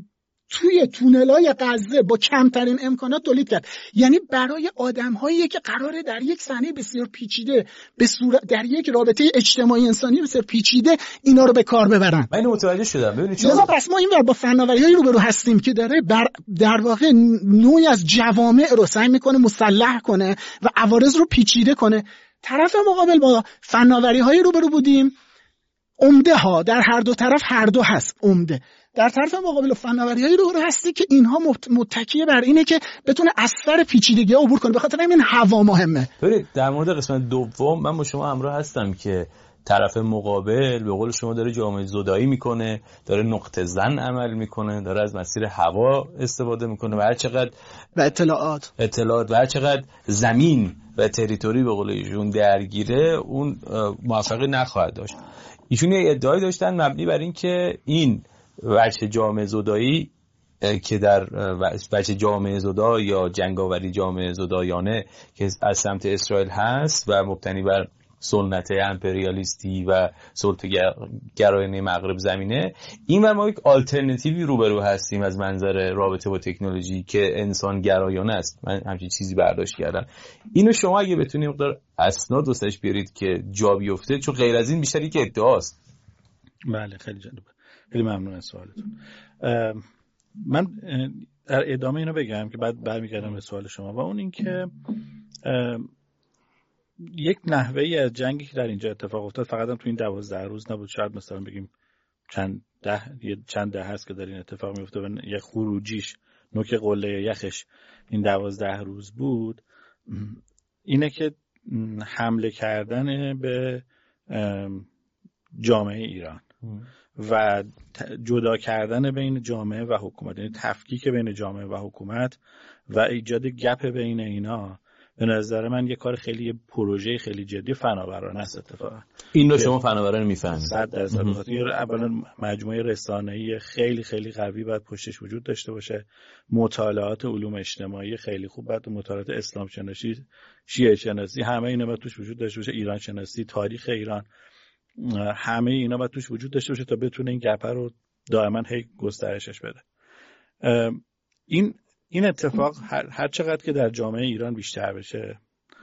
توی تونلای غزه با کمترین امکانات تولید کرد. یعنی برای آدم‌هایی که قراره در یک صحنه بسیار پیچیده به صورت در یک رابطه اجتماعی انسانی بسیار پیچیده اینا رو به کار ببرن. من متوجه شدم. ببینید چون لذا پس ما اینور با فناوری‌های روبرو هستیم که داره بر در واقع نوعی از جوامع رو سعی میکنه مسلح کنه و عوارض رو پیچیده کنه. طرف مقابل با فناوری‌های روبرو بودیم عمده ها، در هر دو طرف هر دو هست عمده. در طرف مقابل فناوری‌های رو هستی که اینها متکی بر اینه که بتونه از سر پیچیدگی عبور کنه. به خاطر همین هوا مهمه. ببینید در مورد قسمت دوم من با شما همراه هستم که طرف مقابل به قول شما داره جامعه زدایی میکنه، داره نقطه زن عمل میکنه، داره از مسیر هوا استفاده میکنه و هر چقدر و اطلاعات اطلاعات و هر چقدر زمین و تریتوری به قول ایشون درگیره اون موفقی نخواهد داشت. ایشون یه ادعای داشتن مبنی بر این که این وجه جامعه زدایی که در وجه جامعه زدا یا جنگاوری جامعه زدایانه که از سمت اسرائیل هست و مبتنی بر سنت امپریالیستی و سلطه گرایانه مغرب زمینه، این و ما یک آلترناتیوی روبرو هستیم از منظر رابطه با تکنولوژی که انسان گرایانه است. من همچین چیزی برداشت کردم. اینو شما اگه بتونید مقدار اسناد واسش بیارید که جا بیفته، چون غیر از این بیشتر یک ادعاست. بله خیلی جالب. خیلی ممنون از سوالتون. من در ادامه اینو بگم که بعد برمیگردم به سوال شما و اون این که یک نحوهی از جنگی که در اینجا اتفاق افتاد فقط هم تو این دوازده روز نبود، شاید مثلا بگیم چند ده چند ده هست که در این اتفاق میفته و یک خروجیش نوک قله یخش این دوازده روز بود، اینه که حمله کردن به جامعه ایران و جدا کردن بین جامعه و حکومت، یعنی تفکیک بین جامعه و حکومت و ایجاد گپ بین اینا، به نظر من یه کار خیلی پروژه خیلی جدی فناورانه است. اتفاقا این رو شما فناورانه میفهمید. صد درصد. بخاطر اولا مجموعه رسانه‌ای خیلی خیلی قوی باید پشتش وجود داشته باشه، مطالعات علوم اجتماعی خیلی خوب، بعد مطالعات اسلام شناسی، شیعه شناسی، همه اینا باید توش وجود داشته باشه، ایران شناسی، تاریخ ایران، همه اینا باید توش وجود داشته باشه تا بتونه این گپ رو دائما هی گسترشش بده. این این اتفاق هر, هر چقدر که در جامعه ایران بیشتر بشه،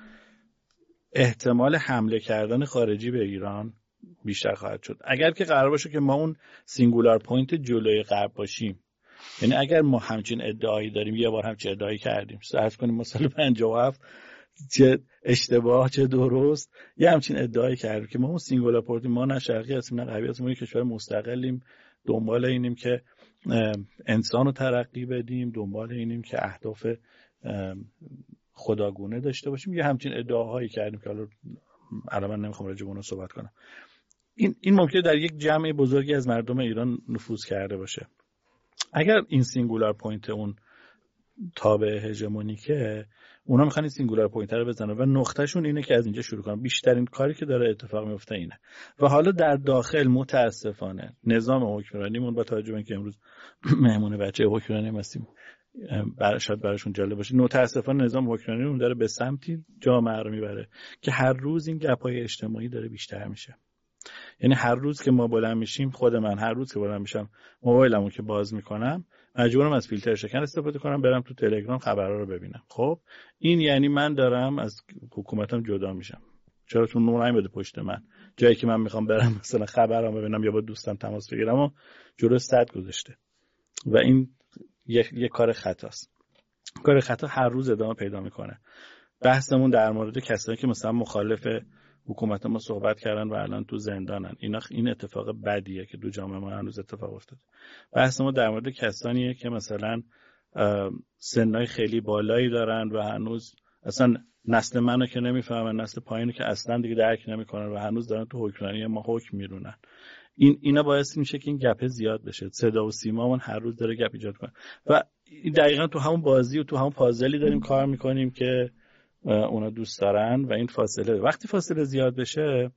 احتمال حمله کردن خارجی به ایران بیشتر خواهد شد. اگر که قرار باشه که ما اون سینگولار پوینت جلوی غرب باشیم، یعنی اگر ما همچین ادعایی داریم، یه بار همچین ادعایی کردیم، فرض کنیم مثلا پنجاه و هفت چه اشتباه چه درست، یه همچین ادعایی کردیم که ما اون سینگولار پوینت، ما نه شرقی هستیم نه غربی هستیم، ما یک کشور مستقلیم، دنبال اینیم که انسان رو ترقی بدیم، دنبال اینیم که اهداف خداگونه داشته باشیم، یه همچین ادعاهایی کردیم که حالا الان من نمیخوام راجع به اون صحبت کنم. این این ممکنه در یک جمع بزرگی از مردم ایران نفوذ کرده باشه. اگر این سینگولار پوینت اون تابع هژمونیکه، اونا میخوان این سینگولار پوینت رو بزنن و نقطهشون اینه که از اینجا شروع کنن. بیشترین کاری که داره اتفاق میفته اینه. و حالا در داخل متاسفانه نظام حکمرانیمون، با توجه به اینکه امروز مهمون بچه حکمرانی هستیم، برای شاید براشون جالب باشه، متاسفانه نظام حکمرانیمون داره به سمتی جامعه رو میبره که هر روز این گپ‌های اجتماعی داره بیشتر میشه. یعنی هر روز که ما بلند میشیم، خود من هر روز که بلند میشم موبایلمو که باز میکنم مجبورم از فیلتر شکن استفاده کنم، برم تو تلگرام خبرها رو ببینم. خب این یعنی من دارم از حکومتم جدا میشم. چرا؟ چون نور نمیاد پشت من، جایی که من میخوام برم مثلا خبرام ببینم یا با دوستم تماس بگیرم و جلو صد گذاشته. و این یک یک کار خطاست. کار خطا هر روز ادامه پیدا میکنه. بحثمون در مورد کسایی که مثلا مخالف حکومت ما صحبت کردن و الان تو زندانن، اینا این اتفاق بدیه که دو جامعه ما هنوز اتفاق افتاد. بحث ما در مورد کسانیه که مثلا سنای خیلی بالایی دارن و هنوز اصلا نسل منو که نمیفهمن، نسل پایینو که اصلا دیگه درک نمیکنن و هنوز دارن تو حکمرانی ما حکم میرونن. این اینا باعث میشه که این گپ زیاد بشه. صدا و سیمامون هر روز داره گپ ایجاد کنه و دقیقاً تو همون بازی و تو همون پازلی داریم کار میکنیم که اونا دوست دارن و این فاصله وقتی فاصله زیاد بشه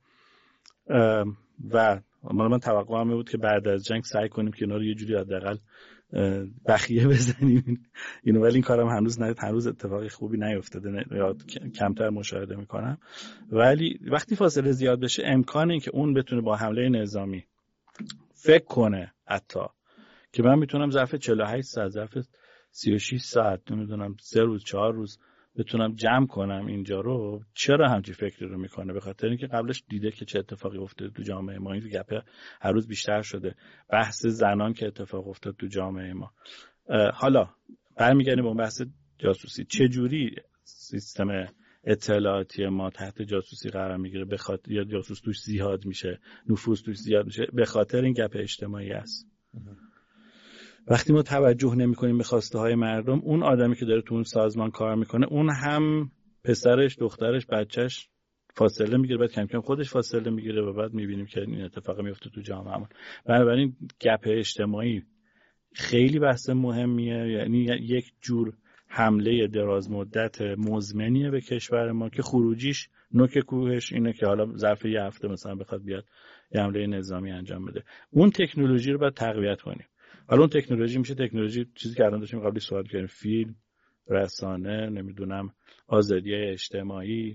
و من توقع هم بود که بعد از جنگ سعی کنیم که اینا رو یه جوری حداقل بخیه بزنیم اینو، ولی این کارم هنوز نه، هنوز اتفاقی خوبی نیفتاده یا کمتر مشاهده میکنم. ولی وقتی فاصله زیاد بشه امکان این که اون بتونه با حمله نظامی فکر کنه حتی که من میتونم ظرف چهل و هشت ساعت، ظرف سی و شش ساعت، نمیدونم سه روز چهار روز بتونم جمع کنم اینجا رو. چرا همچین فکری رو میکنه؟ به خاطر اینکه قبلش دیده که چه اتفاقی افتاده تو جامعه ما. این گپ هر روز بیشتر شده، بحث زنان که اتفاق افتاد تو جامعه ما. حالا برمیگردیم به بحث جاسوسی. چه جوری سیستم اطلاعاتی ما تحت جاسوسی قرار میگیره؟ به خاطر یا جاسوس توش زیاد میشه، نفوذ توش زیاد میشه، به خاطر این گپ اجتماعی است. وقتی ما توجه نمی‌کنیم به خواسته های مردم، اون آدمی که داره تو اون سازمان کار میکنه، اون هم پسرش، دخترش، بچهش فاصله میگیره، بعد کم کم خودش فاصله میگیره و بعد میبینیم که این اتفاق میفته تو جامعهمون. بنابراین گپ اجتماعی خیلی بحث مهمیه، یعنی یک جور حمله دراز مدت مزمنیه به کشور ما که خروجیش نوک کوهش اینه که حالا ظرف یه هفته مثلا بخواد بیاد یه حمله نظامی انجام بده. اون تکنولوژی رو باید تقویت کنیم. حالا اون تکنولوژی میشه تکنولوژی چیزی که الان داشتیم قبلی صحبت کردیم، فیلم، رسانه، نمیدونم آزادی اجتماعی،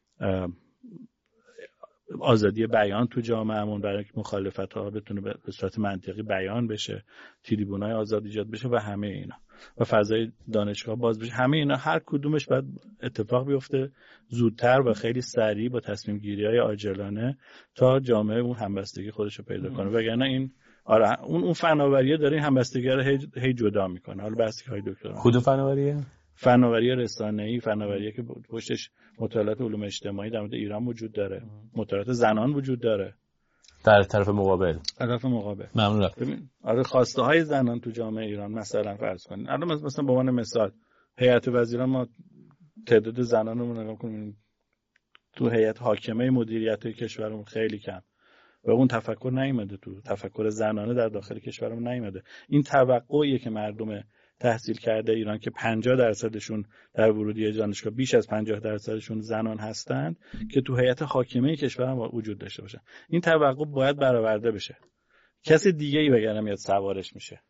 آزادی بیان تو جامعهمون برای اینکه مخالفت‌ها بتونه به صورت منطقی بیان بشه، تریبونای آزاد ایجاد بشه و همه اینا، و فضای دانشگاه باز بشه. همه اینا هر کدومش باید اتفاق بیفته زودتر و خیلی سریع با تصمیم گیری‌های عاجلانه تا جامعه اون همبستگی خودش رو پیدا کنه. وگرنه این آره اون اون فناوریه داره این همبستگی رو هی, هی جدا میکنه. حالا بحثی که های دکتر کدوم فناوریه؟ فناوری رسانه‌ای، فناوریه که پشتش مطالعات علوم اجتماعی در مورد ایران وجود داره، مطالعات زنان وجود داره در طرف مقابل. طرف مقابل ممنون. ببین آره خواسته های زنان تو جامعه ایران مثلا فرض کنید الان مثلا به عنوان مثال هیئت وزیران، ما تعداد زنانمون رو نگاه کنیم تو هیئت حاکمه مدیریت کشورمون خیلی کم و اون تفکر نیامده، تو تفکر زنانه در داخل کشورمون نیامده. این توقعیه که مردم تحصیل کرده ایران که پنجاه درصدشون در ورودی دانشگاه بیش از پنجاه درصدشون زنان هستند که تو هیئت حاکمه کشورم وجود داشته باشن. این توقع باید برآورده بشه. کسی دیگه ای بگم میاد سوارش میشه.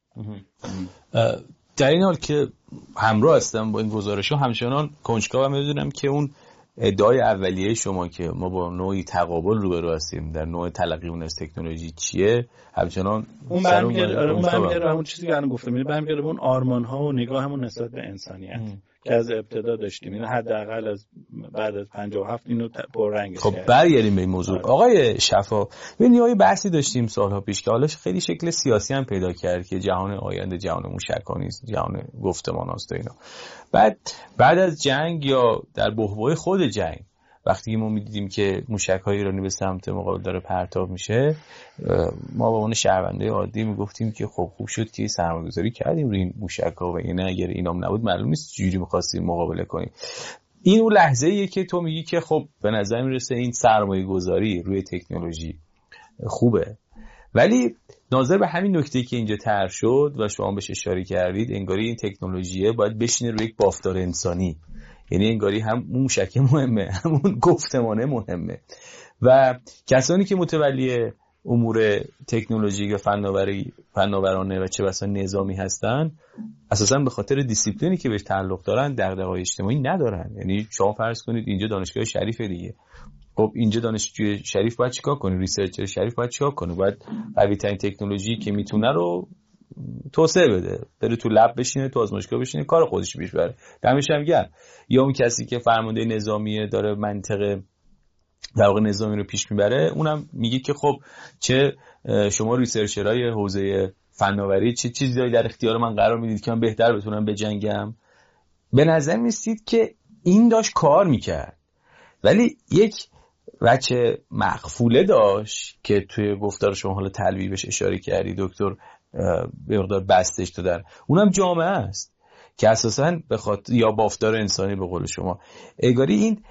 در این حال که همراه هستم با این گزارش‌ها، همچنان کنجکاوم بدونم که اون ادعای اولیه شما که ما با نوعی تقابل روبرو هستیم در نوع تلقیمون از تکنولوژی چیه، همچنان اون برمیگرده اون برمیگرده همون چیزی که الان گفتم، یعنی برمیگرده به اون آرمان‌ها و نگاهمون نسبت به انسانیت ام. که از ابتدا داشتیم. این حداقل از بعد از پنجاه و هفت اینو پررنگش خب برگردیم به این موضوع. آره. آقای شفا، ببین یه بحثی داشتیم سالها پیش که حالا خیلی شکل سیاسی هم پیدا کرد که جهان آینده جهان موشکانی است، جهان گفتمان است و اینا. بعد بعد از جنگ یا در بحبوح خود جنگ وقتی ما می‌دیدیم که موشک‌های ایرانی به سمت مقابل داره پرتاب میشه، ما با اون شهرونده عادی میگفتیم که خب خوب شد که سرمایه‌گذاری کردیم روی این موشک‌ها و اینا، اگر اینام نبود معلوم نیست چجوری می‌خواستیم مقابله کنیم. این اون لحظه‌ایه که تو میگی که خب به نظر میرسه این سرمایه‌گذاری روی تکنولوژی خوبه، ولی ناظر به همین نکته‌ای که اینجا طرح شد و شما بهش اشاره کردید، انگاری این تکنولوژی باید بشینه روی یک بافتار انسانی، یعنی انگاری هم موشک مهمه، همون گفتمانه مهمه و کسانی که متولی امور تکنولوژی و فناوری فناورانه و چه بسا نظامی هستن اساساً به خاطر دیسیپلینی که بهش تعلق دارن دغدغه‌های اجتماعی ندارن. یعنی شما فرض کنید اینجا دانشگاه شریف دیگه، خب اینجا دانشجوی شریف باید چیکار کنه؟ ریسرچر شریف باید چیکار کنه؟ باید قوی ترین تکنولوژی که میتونه رو توسعه بده، بره تو لب بشینه، تو آزمایشگاه بشینه، کار خودش پیش بره، دمش هم گرم. یا اون کسی که فرمانده نظامیه داره منطقه در واقع نظامی رو پیش میبره، اونم میگه که خب چه شما ریسرچرای حوزه فناوری چه چیزایی در اختیار من قرار میدید که من بهتر بتونم بجنگم. به نظر میسید که این داشت کار میکرد، ولی یک بچه مغفوله داشت که توی گفتار شما حالا تلوی بهش اشاره کردی دکتر، به مقدار بستش دادن، اونم جامعه است که اساساً به خاطر یا بافتار انسانی به قول شما، انگاری این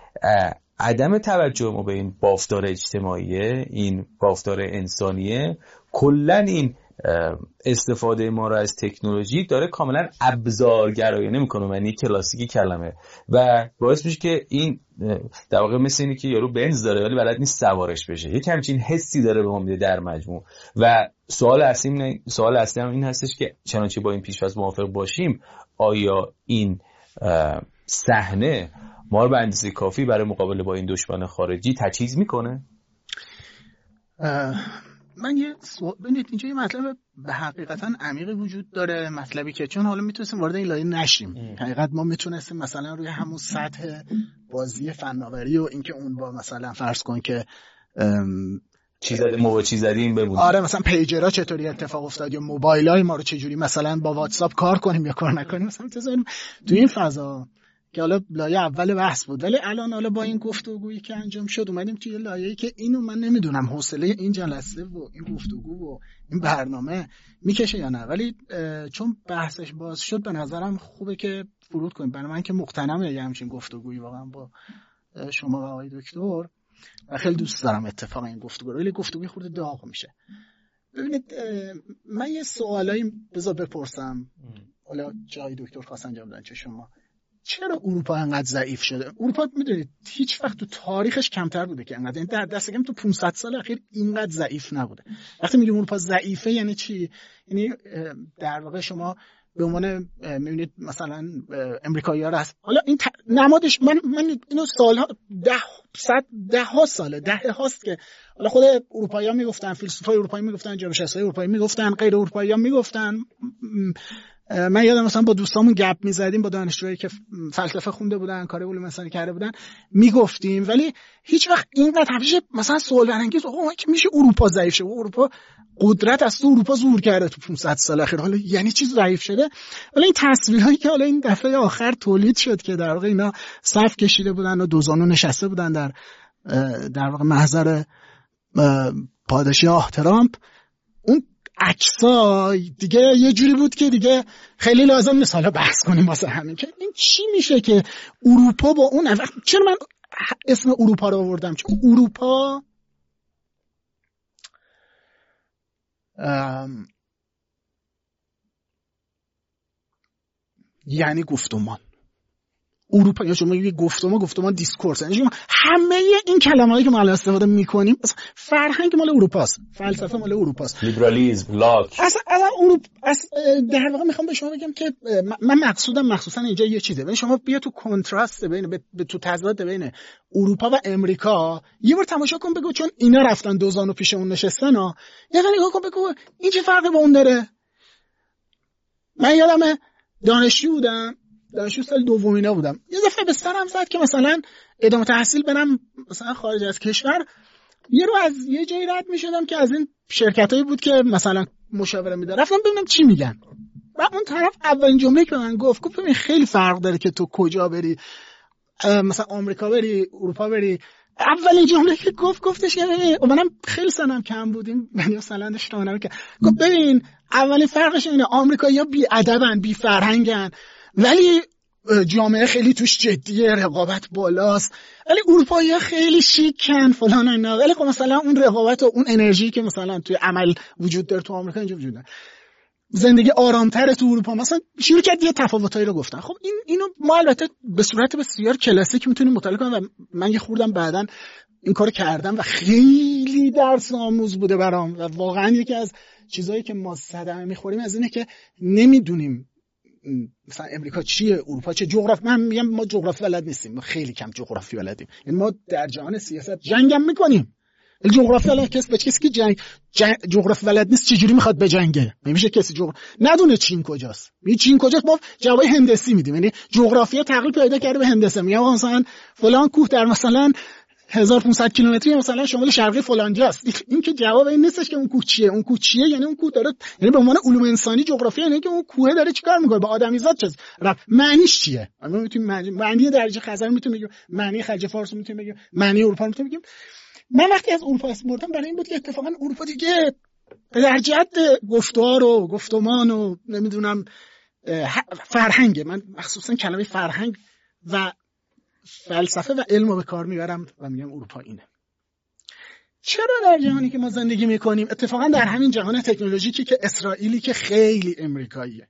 عدم توجه ما به این بافتار اجتماعیه، این بافتار انسانیه، کلن این استفاده ما را از تکنولوژی داره کاملا ابزارگرایانه میکنه، معنی کلاسیکی کلمه، و باعث میشه که این در واقع مثل اینه که یارو بنز داره ولی بلد نیست سوارش بشه، یک همچین حسی داره به ما میده در مجموع. و سوال اصلی سوال اصلی هم این هستش که چنانچه با این پیش‌فرض موافق باشیم، آیا این صحنه ما رو به اندازه کافی برای مقابله با این دشمن خارجی تجهیز میکنه؟ من یه سوال ببینید اینجا یه مطلب به حقیقتا عمیقی وجود داره، مطلبی که چون حالا میتونستیم وارد این لایه نشیم، حقیقت ما میتونستیم مثلا روی همون سطح بازی فناوری و اینکه اون با مثلا فرض کن که چی زدیم ما چی زدیم بمونیم، آره مثلا پیجرها چطوری اتفاق افتاد یا موبایلای ما رو چجوری مثلا با واتساپ کار کنیم یا کار نکنیم، مثلا بذاریم تو این فضا که حالا لایه اول بحث بود. ولی الان حالا با این گفتگویی که انجام شد اومدیم توی لایه‌ای که اینو من نمیدونم حوصله این جلسه و این گفتگو و این برنامه میکشه یا نه، ولی چون بحثش باز شد به نظرم خوبه که فرود کنیم. برای من که مقتنمه یه همچین گفتگویی واقعا با شما و آقای دکتر و خیلی دوست دارم اتفاقا این گفتگو رو، ولی گفتگوی خورده داغ میشه. ببینید من یه سوالایی بذار بپرسم، حالا جای دکتر خواستن جواب بدن چه شما. چرا اروپا انقدر ضعیف شده؟ اروپا میدونید هیچ وقت تو تاریخش کمتر بوده که انقدر، در دست کم تو پانصد سال اخیر اینقدر ضعیف نبوده. وقتی میگیم اروپا ضعیفه یعنی چی؟ یعنی در واقع شما به عنوان میبینید مثلا امریکایی‌ها هست، حالا این ت... نمادش من من اینو سالها ده صد ده ها ساله ده هاست که حالا خود اروپایی‌ها میگفتن، فیلسوفای اروپایی میگفتن، جامعه شناسای اروپایی میگفتن، غیر اروپایی‌ها میگفتن. من یادم مثلا با دوستامون گپ میزدیم، با دانشجوهایی که فلسفه خونده بودن، کار علوم انسانی کرده بودن میگفتیم، ولی هیچ وقت اینقدر همیشه مثلا سوال برانگیز آقا که میشه اروپا ضعیف شه؟ اروپا قدرت از تو اروپا ظهور کرده تو پانصد سال اخیر، حالا یعنی چی ضعیف شده؟ ولی این تصویرهایی که حالا این دفعه آخر تولید شد که در واقع اینا صف کشیده بودن و دوزانو نشسته بودن در در واقع محضر پادشاه ترامپ، اون عکسای دیگه یه جوری بود که دیگه خیلی لازم نیست حالا بحث کنیم واسه همین که این چی میشه که اروپا با اون، چرا من اسم اروپا رو آوردم؟ چون اروپا ام... یعنی گفتمان. اروپا یا شما یه گفتمان گفتمان دیسکورس، یعنی شما همه این کلمه‌ای که ما الان استفاده می‌کنیم فرهنگ مال اروپاست، فلسفه مال اروپاست، لیبرالیسم، لاک، اصلا اصلا اروپا اصلا در واقع میخوام به شما بگم که من مقصودم مخصوصا اینجا یه چیزه، ببین شما بیا تو کنتراست بین به تو تضاد بین اروپا و امریکا یه بار تماشا کن، بگو چون اینا رفتن دوزانو پیش اون نشستن ها، یه نگاه کن بگو این چه فرقی با اون داره. من یادمه دانشجو بودم، دانشجو سال دومینا بودم، یه دفعه به سرم زد که مثلا ادامه تحصیل برم مثلا خارج از کشور. یه رو از یه جایی رد می‌شدم که از این شرکتایی بود که مثلا مشاوره میده، رفتم ببینم چی میگن. و اون طرف اولین جمله که به من گفت گفت ببین خیلی فرق داره که تو کجا بری، مثلا آمریکا بری، اروپا بری. اولین جمله که گفت گفتش که ببین، منم خیلی سنم کم بودیم، یعنی مثلا داشتم که گفت ببین اولین فرقش اینه آمریکایی‌ها بی‌ادبن، بی‌فرهنگن، ولی جامعه خیلی توش جدیه، رقابت بالاست، ولی اروپایی‌ها خیلی شیکن فلان و اینا، ولی خب مثلا اون رقابت و اون انرژی که مثلا توی عمل وجود داره تو آمریکا اینجا وجود داره. زندگی آرامتره تو اروپا. مثلا شروع کرد یه تفاوتایی رو گفتن. خب این اینو ما البته به صورت بسیار کلاسیک میتونیم مطالعه کنیم و من یه خوردم بعدن این کارو کردم و خیلی درس آموز بوده برام و واقعا یکی از چیزایی که ما صدمه میخوریم از اینه که نمیدونیم مثلا امریکا چیه، اروپا چه، جغرافی. من میگم ما جغرافی بلد نیستیم، ما خیلی کم جغرافی بلدیم، یعنی ما در جهان سیاست جنگم میکنیم. جغرافی الان کس به کسی که جنگ, جنگ جغرافی بلد نیست چجوری میخواد بجنگه؟ نمیشه کسی جغرافی ندونه چین کجاست. می چین کجاست ما جواب هندسی میدیم، یعنی جغرافیا تقلیب پیدا کرده به هندسه. میگم مثلا فلان کوه در مثلا هزار و پانصد کیلومتری مثلا شمال شرقی فلانجاست. این که جواب این نیستش که اون کوه چیه، اون کوه چیه یعنی اون کوه داره، یعنی به عنوان علوم انسانی جغرافیا یعنی که اون کوه داره چیکار میکنه با آدمیزاد، چه معنیش چیه. ما میتونیم معنی درجه خزر میتونیم بگیم، معنی خلیج فارس میتونیم بگیم، معنی اروپا میتونیم بگیم. من وقتی از اروپا اسم بردم برای این بود که اتفاقا اروپا دیگه در جهت گفتار و گفتمان و نمیدونم فرهنگ، من مخصوصا کلمه فرهنگ و فلسفه و علم رو به کار میبرم و میگم اروپا اینه. چرا در جهانی که ما زندگی میکنیم، اتفاقا در همین جهان تکنولوژیکی که اسرائیلی که خیلی امریکاییه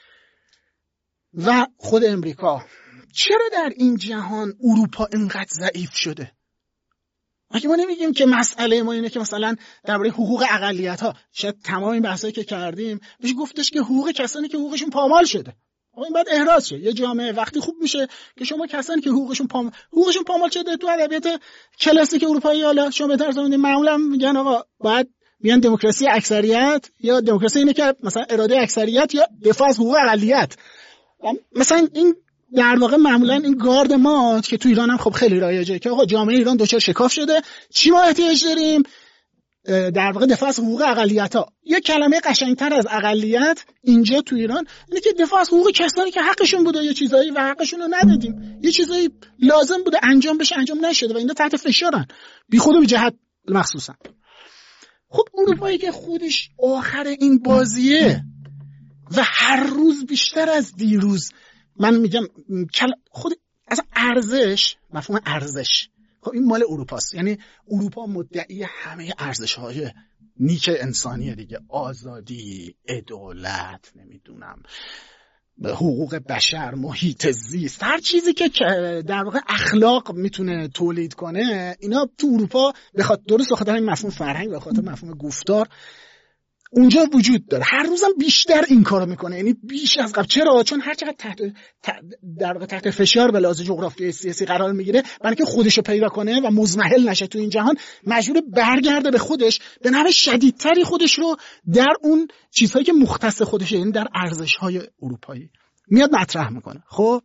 و خود امریکا، چرا در این جهان اروپا اینقدر ضعیف شده؟ اگه ما نمیگیم که مسئله ما اینه که مثلا درباره حقوق اقلیت‌ها، شاید تمام این بحثایی که کردیم بهش گفتش که حقوق کسانی که حقوقشون پامال شده، آقا این باید احراز شه. یه جامعه وقتی خوب میشه که شما کسانی که حقوقشون پامال حقوقشون پامال شده، تو ادبیات کلاسیک اروپایی حالا شما بهتر زمین معمولا میگن آقا باید میگن دموکراسی اکثریت یا دموکراسی اینه که مثلا اراده اکثریت یا دفاع از حقوق اقلیت. مثلا این در واقع معمولا این گارد ما که تو ایران هم خب خیلی رایجه که آقا جامعه ایران دچار شکاف شده، چی ما احتیاج داریم؟ در واقع دفاع از حقوق اقلیت‌ها. یک کلمه قشنگتر از اقلیت اینجا تو ایران اینه که دفاع از حقوق کسانی که حقشون بوده یه چیزایی و حقشون رو ندادیم، یه چیزایی لازم بوده انجام بشه انجام نشده و اینا تحت فشارن بی خود و بی جهت مخصوصا. خب اروپایی که خودش آخر این بازیه و هر روز بیشتر از دیروز، من میگم خود اصلا ارزش، مفهوم ارزش خب این مال اروپاست. یعنی اروپا مدعی همه ارزش‌های نیک انسانیه دیگه، آزادی، عدالت، نمیدونم حقوق بشر، محیط زیست، هر چیزی که در واقع اخلاق میتونه تولید کنه اینا تو اروپا بخاطر درست بخاطر این مفهوم فرهنگ و خاطر مفهوم گفتار اونجا وجود داره. هر روزم بیشتر این کارو میکنه، یعنی بیش از قبل. چرا؟ چون هر چقدر تحت در واقع تحت فشار به لحاظ جغرافیایی سیاسی قرار میگیره، برای اینکه خودشو پیدا کنه و مزمحل نشه تو این جهان، مجبور برگرده به خودش، به نحو شدیدتری خودش رو در اون چیزهایی که مختص خودشه، یعنی در ارزش‌های اروپایی میاد مطرح میکنه. خب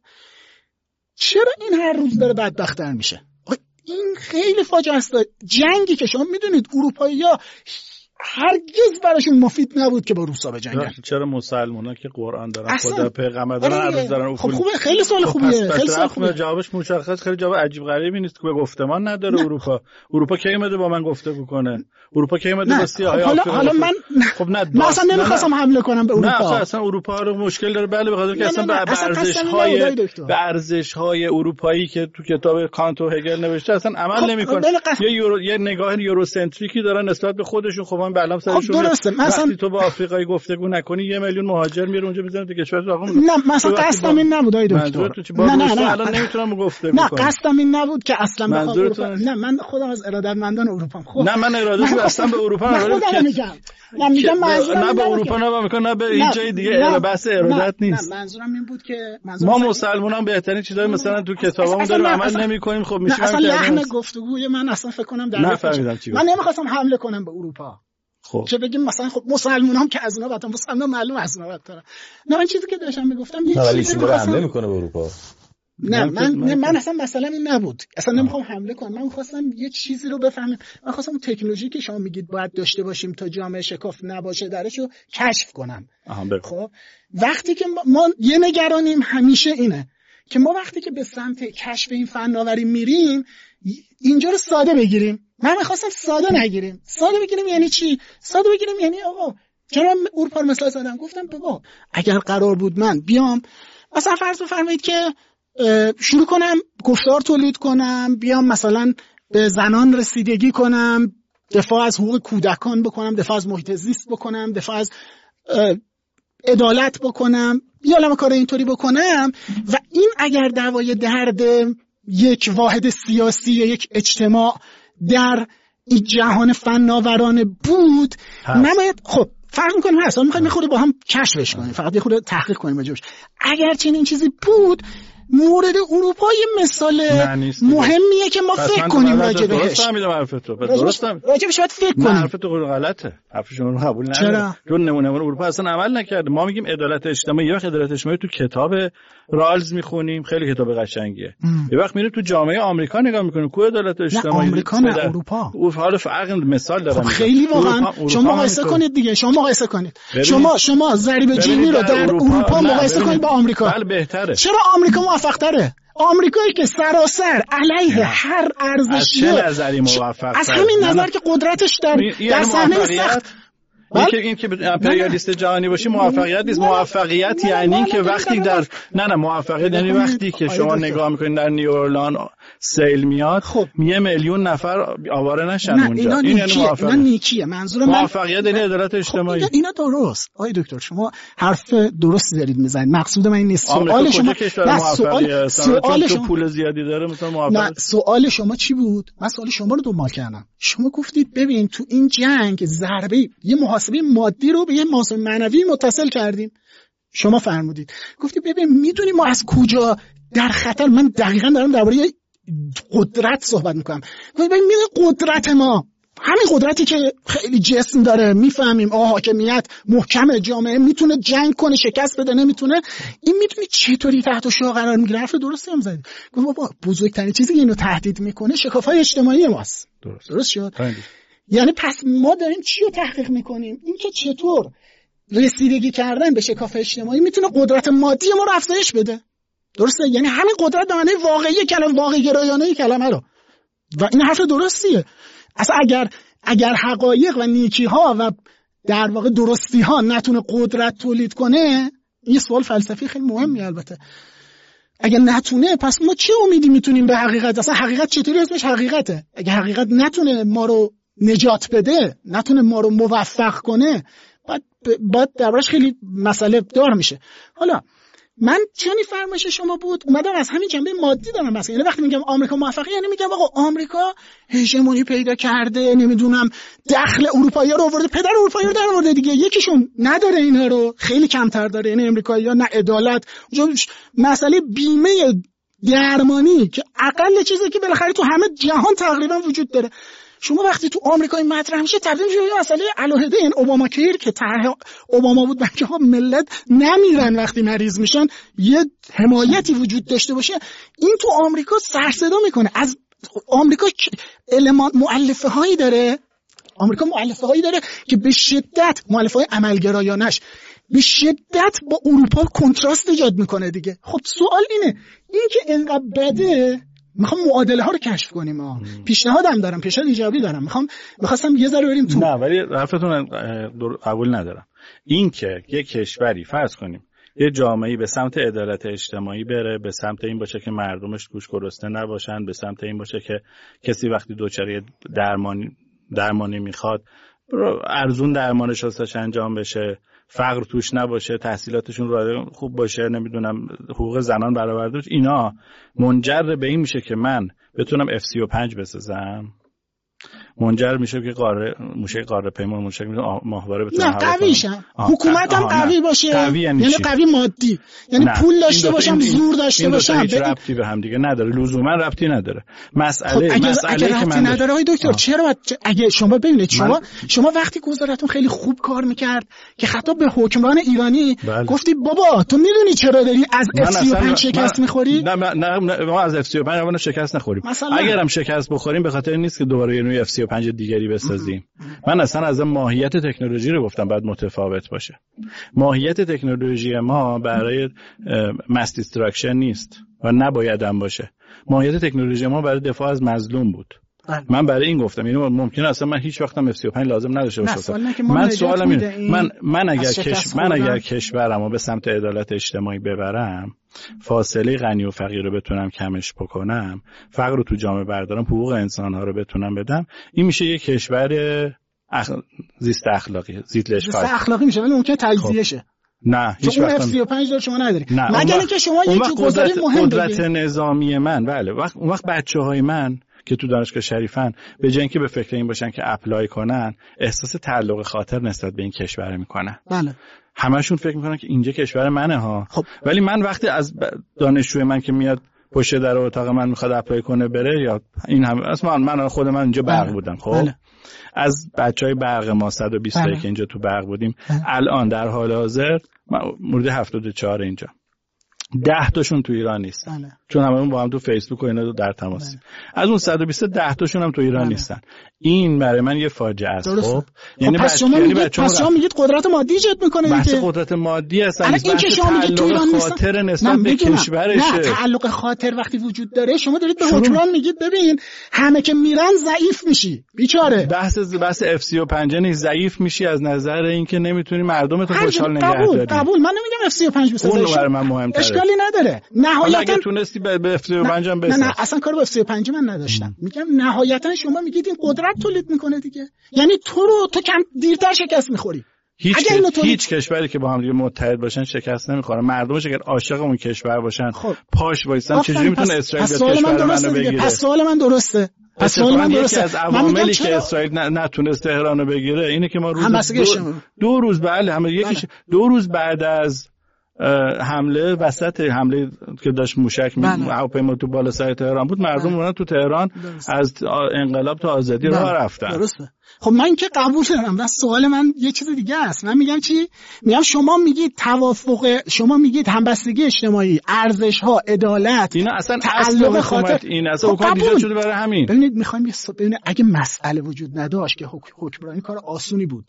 چرا این هر روز داره بدبخت‌تر میشه؟ این خیلی فاجعه است. جنگی که شما میدونید اروپایی‌ها هرگز براشون مفید نبود که با روسا بجنگن. چرا مسلمونا که قرآن دارن، خدا پیغمبر دارن، هر روز دارن خب خوبه، خیلی سوال خوبیه، خیلی سوال خوبه. جوابش مشخص، خیلی جواب عجیب غریبی نیست که به گفتمان نداره. نه. اروپا اروپا کی اومده با من گفتگو کنه؟ اروپا کی اومده با سیاهای آفریقا؟ حالا حالا من خب نه من اصلا نمیخواستم حمله کنم به اروپا. نه اصلا اروپا رو مشکل داره، بله، به خاطر که اصلا به ارزش‌های به ارزش‌های اروپایی که تو کتاب کانت و هگل نوشته اصلا عمل نمی‌کنه. یه یورو یه نگاه یوروسنتریکی دارن نسبت به خودشون. خب من بعلم سرشون درسته. مثلا تو با آفریقایی گفتگو نکنی یه میلیون مهاجر میره اونجا میذارن تو کشورت آقا. نه مثلا قصدم این نبود آید دکتر. نه نه نه الان نمیتونم گفتگو کنم. نه قصدم این نبود که اصلا بخوام اروپا. نه من خودم از ارادتمندان اروپام. خب نه من ارادهشو اصلا به اروپا ندارم. میگم من میگم منظورم نه به اروپا نه میگم نه به هیچ جای دیگه بحث ارادت نیست. نه منظورم این بود که ما مسلمانان بهترین چیزای مثلا تو کتابامون داریم عمل نمیکنیم. خب میشه اصلا لحن گفتگوی من اصلا فکر کنم در من نمیخواستم حمله کنم به اروپا. خب چه بگیم مثلا خب مسلمانان هم که از اونها وطن مسلمان معلوم از اونها وطن. نه من چیزی که داشتم میگفتم یه چیزی داره حمله میکنه به اروپا. نه من من, من اصلا مثلا این نبود، اصلا نمیخوام حمله کنم. من میخواستم یه چیزی رو بفهمم. من خواستم اون تکنولوژی که شما میگید باید داشته باشیم تا جامعه شکاف نباشه درشو کشف کنم. خب وقتی که ما یه نگرانیم همیشه اینه که ما وقتی که به سمت کشف این فناوری میریم اینجا رو ساده بگیریم. من میخواستم ساده نگیریم. ساده بگیریم یعنی چی؟ ساده بگیریم یعنی آقا چرا اروپا رو مثلا زدم؟ گفتم بابا اگر قرار بود من بیام مثلا فرض بفرمایید که شروع کنم گفتار تولید کنم، بیام مثلا به زنان رسیدگی کنم، دفاع از حقوق کودکان بکنم، دفاع از محیط زیست بکنم، دفاع از عدالت بکنم، یالم کار اینطوری بکنم و این اگر دعوای درد یک واحد سیاسی یا یک اجتماع در این جهان فناورانه بود نباید خب فرق میکنیم هست میخوایم میخوره با هم کشفش کنیم، فقط یه خورده تحقیق کنیم راجعش. اگر چنین چیزی بود مورد اروپا یه مثال مهمیه که ما فکر کنیم راجع بهش. درست فهمیدم حرفت رو. درست راجع بهش باید فکر کنیم. حرفت رو غلطه. حرف شما رو قبول ندارم. چون نمونه اروپا اصلا عمل نکرده. ما میگیم عدالت اجتماعی. یه وقت عدالت اجتماعی تو کتاب رالز میخونیم، خیلی کتاب قشنگیه. یه وقت میریم تو جامعه آمریکا نگاه میکنیم، کو عدالت اجتماعی؟ آمریکا نه اروپا. اون حالا فرق مثال دارم. خیلی واقعا شما مقایسه کنید دیگه. شما مقایسه کنید. شما شما ضریب جینی رو در اروپا مقایسه کنید با آمریکا. بله بهتره. چرا آمریکا موفق تره؟ آمریکایی که سراسر علیه هر ارزشی از چه نظری موفق از همین نظر که قدرتش در در صحنه سخت این که این که امپریالیست جهانی باشی موفقیت نیست. موفقیت یعنی که وقتی در نه نه موفقیت یعنی وقتی که شما نگاه میکنید در نیورلان سیل میاد خب یه میلیون نفر آواره نشن اونجا. این یعنی موفقیت. اینا نیکیه. منظور من موفقیت یعنی عدالت اجتماعی. اینا درست. آقای دکتر شما حرف درستی دارید میزنید. مقصود من این نیست. سوال شما سوال سوال شما پول زیادی داره مثلا موفق. نه سوال شما چی بود؟ من سوال شما رو دنبال کردم. شما گفتید ببین تو این جنگ ضربه یه محاسبه مادی رو به یه محاسبه معنوی متصل کردیم. شما فرمودید گفتید ببین میدونی ما از کجا در خطر. من دقیقاً دارم درباره قدرت صحبت میکنم. ببین میدونی قدرت ما همین قدرتی که خیلی جسم داره، میفهمیم آه حاکمیت محکم جامعه میتونه جنگ کنه شکست بده نمیتونه، این میتونه چطوری تحت شعاع قرار میگیره. حرف درستی هم زدی. گفت بابا بزرگترین چیزی که اینو تهدید میکنه شکاف‌های اجتماعی ماست. درست درست شد. یعنی پس ما داریم چی رو تحقیق میکنیم؟ این که چطور رسیدگی کردن به شکاف اجتماعی میتونه قدرت مادی ما رو افزایش بده. درسته؟ یعنی همین قدرت به معنی واقعی کلمه، واقعی گرایانه کلمه رو. و این حرف درستیه. اصلا اگر اگر حقایق و نیکی ها و در واقع درستی ها نتونه قدرت تولید کنه، این سوال فلسفی خیلی مهمه. البته اگر نتونه پس ما چه امیدی میتونیم به حقیقت؟ اصلا حقیقت چطوری اسمش حقیقته؟ اگر حقیقت نتونه ما رو نجات بده، نتونه ما رو موفق کنه، بعد بعد دربارش خیلی مسئله دار میشه. حالا من چون این فرمایش شما بود اومدم از همین جنبه مادی دارم مثلا، یعنی وقتی میگم آمریکا موفقه یعنی میگم آقا آمریکا هژمونی پیدا کرده، نمیدونم دخل اروپایی‌ها رو آورده، پدر اروپایی‌ها رو در آورده دیگه، یکیشون نداره اینا رو، خیلی کمتر داره، یعنی آمریکایی‌ها نه عدالت، مسئله بیمه درمانی که اقل چیزی که بالاخره تو همه جهان تقریبا وجود داره. شما وقتی تو آمریکا مطرح میشه تبدیل میشه به مسئله علاهده. این اوباما کیر که طرح اوباما بود که ها ملت نمیرن وقتی مریض میشن، یه حمایتی وجود داشته باشه، این تو آمریکا سر صدا میکنه. از آمریکا المان مؤلفه هایی داره، آمریکا مؤلفه هایی داره که به شدت مؤلفه های عملگرایانش به شدت با اروپا کنتراست ایجاد میکنه دیگه. خب سوال اینه، این که اینقدر بده، میخوام معادله ها رو کشف کنیم. ها پیشنهادم دارم، پیشنهاد ایجابی دارم، میخوام میخواستم یه ذره بریم تو. نه ولی حرفتون قبول ندارم. این که یک کشوری فرض کنیم یه جامعه‌ای به سمت عدالت اجتماعی بره، به سمت این باشه که مردمش گوش گرسنه نباشن، به سمت این باشه که کسی وقتی دوچاری درمانی درمانی میخواد ارزون درمانش واسش انجام بشه، فقر توش نباشه، تحصیلاتشون رو خوب باشه، نمیدونم حقوق زنان برآورده بشه، اینا منجر به این میشه که من بتونم اف سی و پنج بسازم، منجر میشه که قاره موشه قاره پیما موشه ماهواره بتونه نه قویشم، حکومتم قوی باشه، قوی یعنی, یعنی قوی مادی، یعنی نه. پول داشته باشم، زور داشته باشم، هیچ ربطی به هم دیگه نداره، لزوما ربطی نداره. مسئله خب اگه مسئله اگه که من نداره آقای دکتر، چرا اگه شما ببینید شما من... شما وقتی گذارتون خیلی خوب کار میکرد که خطاب به حکمران ایرانی بله. گفتی بابا تو میدونی چرا داری از اف سی و پنج شکست من... میخوری؟ نه نه ما از اف سی و پنج اون شکست نخوریم. اگرم شکست بخوریم به خاطر نیست که دوباره یه نوع اف سی و پنج دیگری بسازیم. من اصلا از ماهیت تکنولوژی رو گفتم باید متفاوت باشه. ماهیت تکنولوژی ما برای ماس دیستراکشن نیست و نباید هم باشه. ماهیت تکنولوژی ما برای دفاع از مظلوم بود. من برای این گفتم، یعنی ممکنه اصلا من هیچ وقتم اف سی و پنج لازم نداشته باشم. من سوالم اینه، من من اگر کش من اگر کشورمو به سمت عدالت اجتماعی ببرم، فاصله غنی و فقیر رو بتونم کمش بکنم، فقر رو تو جامعه بردارم، حقوق انسان‌ها رو بتونم بدم، این میشه یک کشور اخ... زیست اخلاقی، زیست اخلاقی میشه، ولی ممکنه تجزیه شه. نه هیچ وقت اف سی و پنج دار شما نداری. مگر اینکه شما یک گزاره مهم قدرت بگید. نظامی من بله، وقت اون وقت بچه‌های من که تو دانشگاه شریفن به جای اینکه به فکر این باشن که اپلای کنن، احساس تعلق خاطر نسبت به این کشور میکنن. بله. همشون فکر میکنن که اینجا کشور منه ها. خب. ولی من وقتی از دانشجوی من که میاد پشت در اتاق من میخواد اپلای کنه بره، یا این هم اصلا من خود من اینجا برق بله. بودم. خب بله. از بچهای برق ما صد و بیست بله. که اینجا تو برق بودیم بله. الان در حال حاضر مورد هفتاد و چهار اینجا ده تاشون تو ایران نیستن. بله. چون هممون با هم تو فیسبوک و اینا در تماسیم. بله. از اون صد و بیست ده تاشون هم تو ایران بله. نیستن. این برای من یه فاجعه است. خب یعنی پس شما میگید پس شما میگید قدرت مادی ایجاد میکنه دیگه. بحث قدرت مادی است. این که شما میگید تو ایران خاطر نسبت به کشورشه. نه تعلق خاطر وقتی وجود داره، شما دارید به حکمران میگید ببین همه که میرن ضعیف میشی. بیچاره. بحث بحث اف سی و پنج نیست، ضعیف میشی از نظر اینکه نمیتونی مردمت خوشحال نگه داری. قبول قبول من نمیگم اف سی و پنج بسازی. اون برای من مهمتره. اشکالی نداره. نهایتا تونستی به اف سی و پنج هم بساز. نه نه اصلا کارو به اف سی و پنج من نداشتم. میگم نهایتا شما میگید این قدرت تولید میکنه دیگه. یعنی تو رو تو کم دیرتر شکست میخوری. هیچ هیچ کشوری که با هم دیگه متحد باشن شکست نمیخوره. مردمش اگر عاشق اون کشور باشن خب. پاش وایسن چجوری میتونه اسرائیل بیاد کشور منو بگیره؟ پس سوال من درسته. پس سوال من درسته. از عواملی که اسرائیل نتونست تهرانو بگیره اینه که ما روز دو, دو روز بعد همه یکیش دو روز بعد از حمله وسط حمله که داشت موشک هواپیما تو بالا سر تهران بود، مردم اومدن تو تهران درسته. از انقلاب تا آزادی راه رفتن. درسته. خب من که قبول دارم، بس سوال من یه چیز دیگه است. من میگم چی؟ میگم شما میگید توافق، شما میگید همبستگی اجتماعی، ارزش ها، عدالت، اینا اصلا اصل حکومت این اصلا خب حکومت ایجاد شده برای همین. ببینید میخوایم ببینید اگه مسئله وجود نداشت که حکمرانی کار آسونی بود.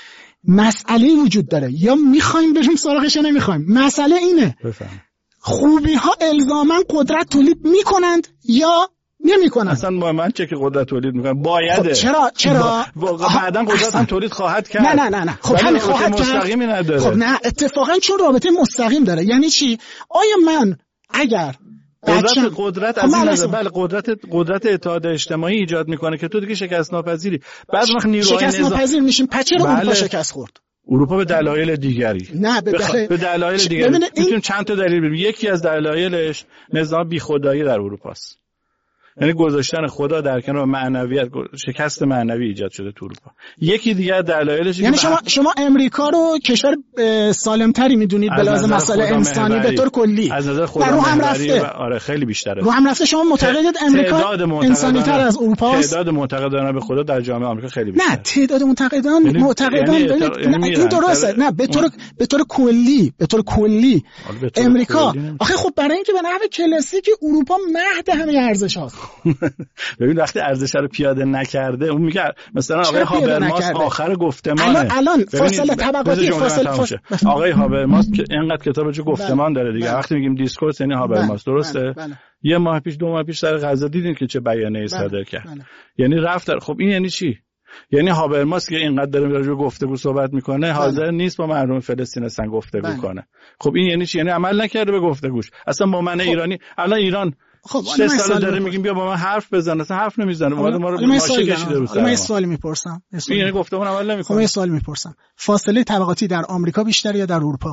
مسئله وجود داره، یا میخوایم بریم سراغش یا نمیخوایم. مسئله اینه بفهم خوبی ها الزاما قدرت تولید میکنند یا نمیکنن. اصلا من چه که قدرت تولید میکنن بایده. خب چرا چرا بعداً قدرت هم تولید خواهد کرد. نه نه نه نه خب همین خواهد کرد. مستقیمی نداره. خب نه اتفاقا چون رابطه مستقیم داره. یعنی چی؟ آیا من اگر قدرت قدرت از این نظر بله قدرت قدرت اتحاد اجتماعی ایجاد میکنه که تو دیگه شکست ناپذیری. بعد وقت نیروهای شکست ناپذیر میشیم. پچه رو اروپا شکست خورد. اروپا به دلایل دیگری نه به, بخ... به دلایل دیگری میتونیم این... چند تا دلیل بگیم. یکی از دلایلش نظام بیخدایی در اروپا است. یعنی گذاشتن خدا در کنار معنویت، شکست معنوی ایجاد شده تو اروپا. یکی دیگه دلایلش یعنی شما بح... شما امریکا رو کشور سالمتری میدونید به لحاظ مسئله انسانی به طور کلی. از نظر خدا رو هم رفته. آره خیلی بیشتره. رو هم رفته. شما معتقدید امریکا انسانی‌تر از اروپا است؟ تعداد معتقدان به خدا در جامعه آمریکا خیلی بیشتره. نه تعداد معتقدان یعنی معتقدان یعنی ببینید یعنی این درسته. نه به طور به طور کلی به طور کلی امریکا آخه خب برای اینکه به نحو کلاسیک اروپا مهد همه ارزش‌هاست. ببین وقتی ارزش رو پیاده نکرده اون میگه مثلا آقای هابرماس آخر گفتمانه. الان الان فاصله طبقاتی فاصله آقای هابرماس که اینقدر کتاب جو گفتمان داره دیگه. وقتی میگیم دیسکورس یعنی هابرماس درسته. یه ماه پیش دو ماه پیش سر غزه دیدین که چه بیانیه‌ای صادر کرد. یعنی رفت. خب این یعنی چی؟ یعنی هابرماس که اینقدر داره راجع به گفتگو صحبت میکنه حاضر نیست با مردم فلسطین اصلا گفتگو کنه. خب این یعنی چی؟ یعنی عمل نکرده به گفتگوش. اصلا با من ایرانی الان ایران خب سه سال داره میگیم بیا با من حرف بزن، اصلا حرف نمیزنه. اومد ما رو ماشین کشیده رو سر. من یه سوالی میپرسم. این یعنی گفتمون عمل نمیکنه. خب یه سوال میپرسم. فاصله طبقاتی در آمریکا بیشتر یا در اروپا؟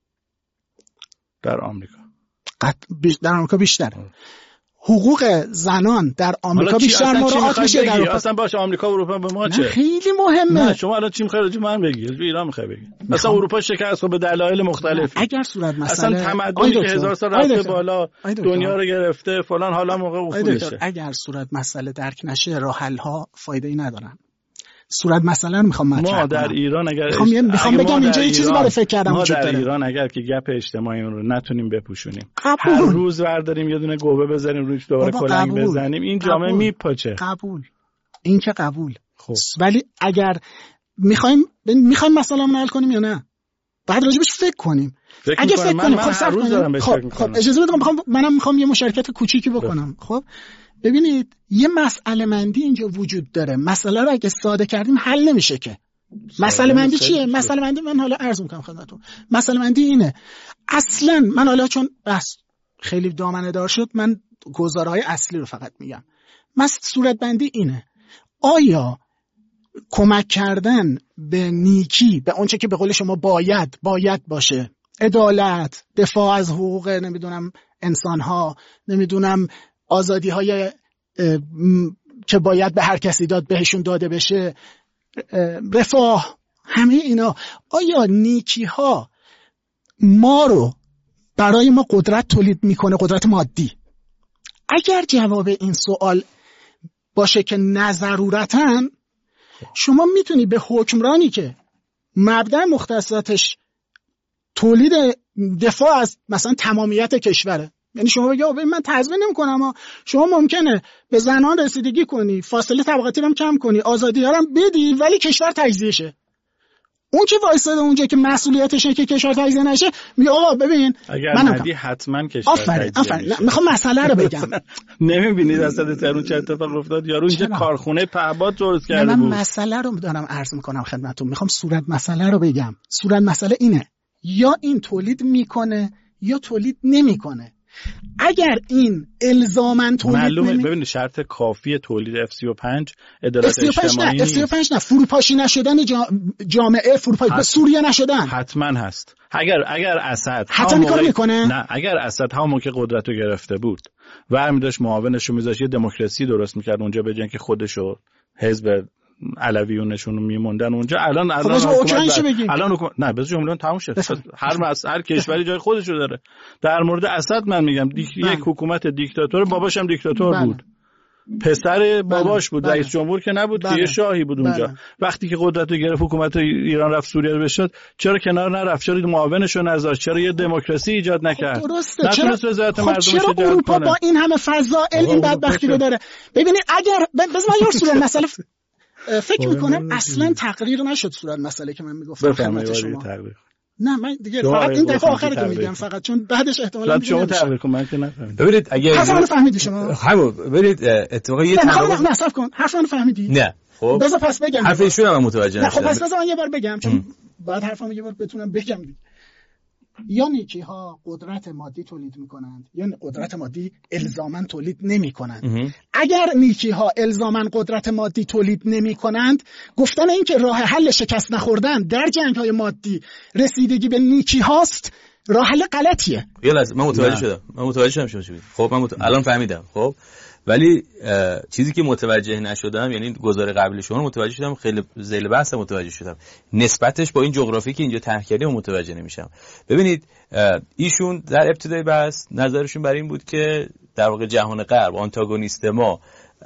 در آمریکا. قطع در آمریکا بیشتره. حقوق زنان در آمریکا بیشتر مراعات میشه در اروپا. اصلا باشه آمریکا و اروپا به ما چه؟ خیلی مهمه. نه شما الان چی می‌خواید راجع من بگی؟ راجع ایران می‌خوای بگی؟ مثلا اروپا شکست به دلایل مختلفی. اگر صورت مسئله اصلا تمدنی که هزار سال رفته بالا دنیا رو گرفته فلان حالا موقع افولشه. اگر صورت مسئله درک نشه راه حل‌ها فایده‌ای ندارن. صورت مسئله رو میخوام مطرح کنم. ما در ایران اگر میخوام اش... میخوام بگم اینجا یه چیزی برای فکر کردم ما وجود در داره. ایران اگر که گپ اجتماعی رو نتونیم بپوشونیم قبول. هر روز برداریم یه دونه گوبه بذاریم روش دوباره کلنگ بزنیم این جامعه میپاچه. قبول. این که قبول. خب. ولی اگر میخوایم میخوایم مسئله رو حل کنیم یا نه بعد راجبش فکر کنیم. فکر اگه فکر من کنیم من هر روز دارم بهش فکر خب اجازه بدید میخوام منم میخوام یه مشارکت کوچیکی بکنم. خب ببینید یه مسئله مندی اینجا وجود داره. مسئله رو اگه ساده کردیم حل نمیشه که. مسئله مندی چیه؟ مسئله مندی من حالا عرض میکنم خدمتتون. مسئله مندی اینه اصلا من حالا چون بس خیلی دامنه دار شد من گزارهای اصلی رو فقط میگم. مس صورت بندی اینه آیا کمک کردن به نیکی به اونچه که به قول شما باید باید باشه، عدالت، دفاع از حقوق نمیدونم انسانها، نمیدونم آزادی های که باید به هر کسی داد بهشون داده بشه، رفاه، همه اینا، آیا نیکی ها ما رو برای ما قدرت تولید میکنه، قدرت مادی؟ اگر جواب این سوال باشه که نه ضرورتاً، شما میتونی به حکمرانی که مبدأ مختصاتش تولید دفاع از مثلا تمامیت کشوره، یعنی شما بگی آقا من تضمین نمی‌کنم اما شما ممکنه به زنان رسیدگی کنی، فاصله طبقاتی رو هم کم کنی، آزادی‌ها رو هم بدی، ولی کشور تجزیه شه. اون که وایساده اونجا که مسئولیتشه که کشور تجزیه نشه میگه آقا ببین اگر ندی حتما کشور تجزیه آفرین آفرین میخوام مسئله رو بگم. نمیبینید اصلا تهران چه اتفاق افتاد؟ یارو اینجا کارخونه پهباد درست کرده بود. من مسئله رو دارم عرض میکنم خدمتتون، میخوام صورت مسئله رو بگم. صورت مسئله اینه یا این تولید میکنه یا تولید نمیکنه. اگر این الزاماً تولید معلومه نمی... ببینید شرط کافی تولید اف سی و پنج عدالت اجتماعی نه اف سی و پنج نه فروپاشی نشدن جا... جامعه فروپاشی به سوریه نشدن حتما هست. اگر اگر اسد حتما کار میکنه. نه اگر اسد همون موقع قدرت رو گرفته بود و همین داشت معاونش رو میذاشت یه دموکراسی درست میکرد اونجا، به جای اینکه خودشو حزب علویونشون میموندن اونجا الان الان حکومت الان حکومت نه بذار جمله تموم شه. هر مس هر کشوری جای خودشو داره. در مورد اسد من میگم دیک... یک حکومت دیکتاتور، باباش هم دیکتاتور بله. بود، پسر باباش بود، رئیس جمهور که نبود که، یه شاهی بود اونجا. بله. وقتی که قدرت رو گرفت حکومت ایران رفت سوریه رو بشد، چرا کنار نرفت؟ چرا معاونش رو نذاشت؟ چرا یه دموکراسی ایجاد نکرد؟ درسته. چرا وزارت مردمش رو جلب اروپا با این همه فضائل این بدبختی رو داره؟ ببینید اگر بذار من یه صورت مسئله فکر میکنم اصلا تقریر نشد صورت مسئله که من میگفتم خدمت شما. نه من دیگه فقط این دفعه آخری که میگم، فقط چون بعدش احتمالاً شما تقریر کن من که نفهمیدم. ببینید اگه حرفمو فهمیدی شما؟ همون ببینید اتفاقا یه تناقض نه صبر کن. حرفمو فهمیدی؟ نه. خب بذار پس بگم. حرف ایشون هم متوجه نشدم. خب پس بذار من یه بار بگم چون بعد حرفمو یه بار بتونم بگم. یا نیکی ها قدرت مادی تولید میکنند یا قدرت مادی الزاماً تولید نمیکنند. اگر نیکی ها الزاماً قدرت مادی تولید نمیکنند، گفتن این که راه حل شکست نخوردن در جنگ های مادی رسیدگی به نیکی هاست راه حل غلطیه. یه لحظه من متوجه شدم. من متوجه شدم شما چی میگید. خب من مت... الان فهمیدم. خب ولی چیزی که متوجه نشدم، یعنی گزاره قبل شما متوجه شدم، خیلی ذیل بحث متوجه شدم، نسبتش با این جغرافی که اینجا طرح کردیم متوجه نمیشم. ببینید ایشون در ابتدای بحث نظرشون بر این بود که در واقع جهان غرب آنتاگونیست ما،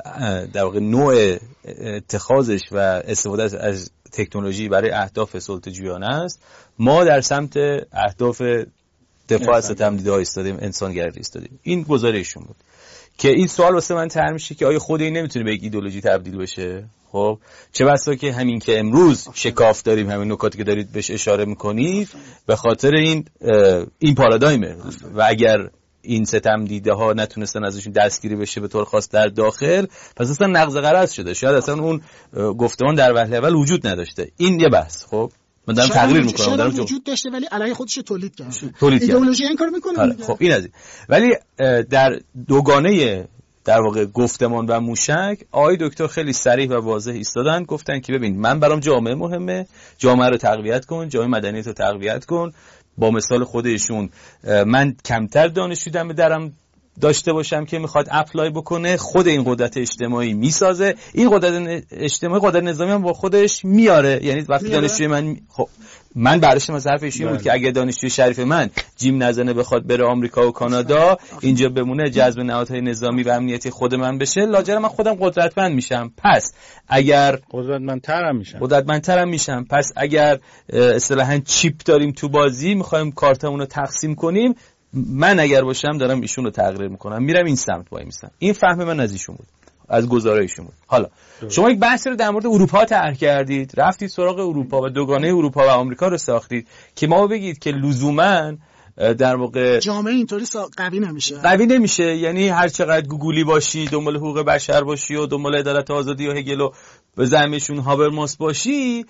در واقع نوع اتخاذش و استفاده از تکنولوژی برای اهداف سلطه‌جویانه است، ما در سمت اهداف دفاع از ستمدیدها ایستادیم، انسانگرایی ایستادیم. این گزاره ایشون بود که این سوال واسه من طرح میشه که آیا خود این نمیتونه به یک ایدئولوژی تبدیل بشه؟ خب چه بسا که همین که امروز شکاف داریم، همین نکاتی که دارید بهش اشاره میکنید به خاطر این این پارادایمه و اگر این ستم دیده ها نتونستن ازشون دستگیری بشه به طور خاص در داخل، پس اصلا نقض غرض شده، شاید اصلا اون گفتمان در وهله اول وجود نداشته. این یه بحث. خب من دارم تقریر میکنم، دارم وجود داشته ولی علیه خودش تولید کرده، تولید ایدئولوژی این کارو میکنه. خب این از این. ولی در دوگانه در واقع گفتمان و موشک، آقای دکتر خیلی صریح و واضح ایستادن، گفتن که ببین من برام جامعه مهمه، جامعه رو تقویت کن، جامعه مدنیت رو تقویت کن. با مثال خودشون من کمتر دانشجو دم درم داشته باشم که میخواد اپلای بکنه، خود این قدرت اجتماعی میسازه، این قدرت اجتماعی قدرت نظامی هم با خودش میاره. یعنی وقتی دانشجوی من خب من برداشتم از حرف ایشون بود که اگه دانشجوی شریف من جیم نزنه بخواد بره آمریکا و کانادا، اینجا بمونه، جذب نهادهای نظامی و امنیتی خود من بشه، لاجرم من خودم قدرتمند میشم. پس اگر قدرتمندترم میشم قدرتمندترم میشم پس اگر اصطلاحاً چیپ داریم تو بازی، میخوایم کارتمون رو تقسیم کنیم، من اگر باشم دارم ایشون رو تقریر میکنم، میرم این سمت وای میستم. این فهم من از ایشون بود، از گزاره ایشون بود. حالا شما یک بحثی رو در مورد اروپا طرح کردید، رفتید سراغ اروپا و دوگانه اروپا و آمریکا رو ساختید که ما بگید که لزوماً در واقع جامعه اینطوری قوی نمیشه قوی نمیشه یعنی هر چقدر گوگلی باشی، دنبال حقوق بشر باشی و دنبال عدالت و آزادی و هگل و به زعمشون هابرماس باشی،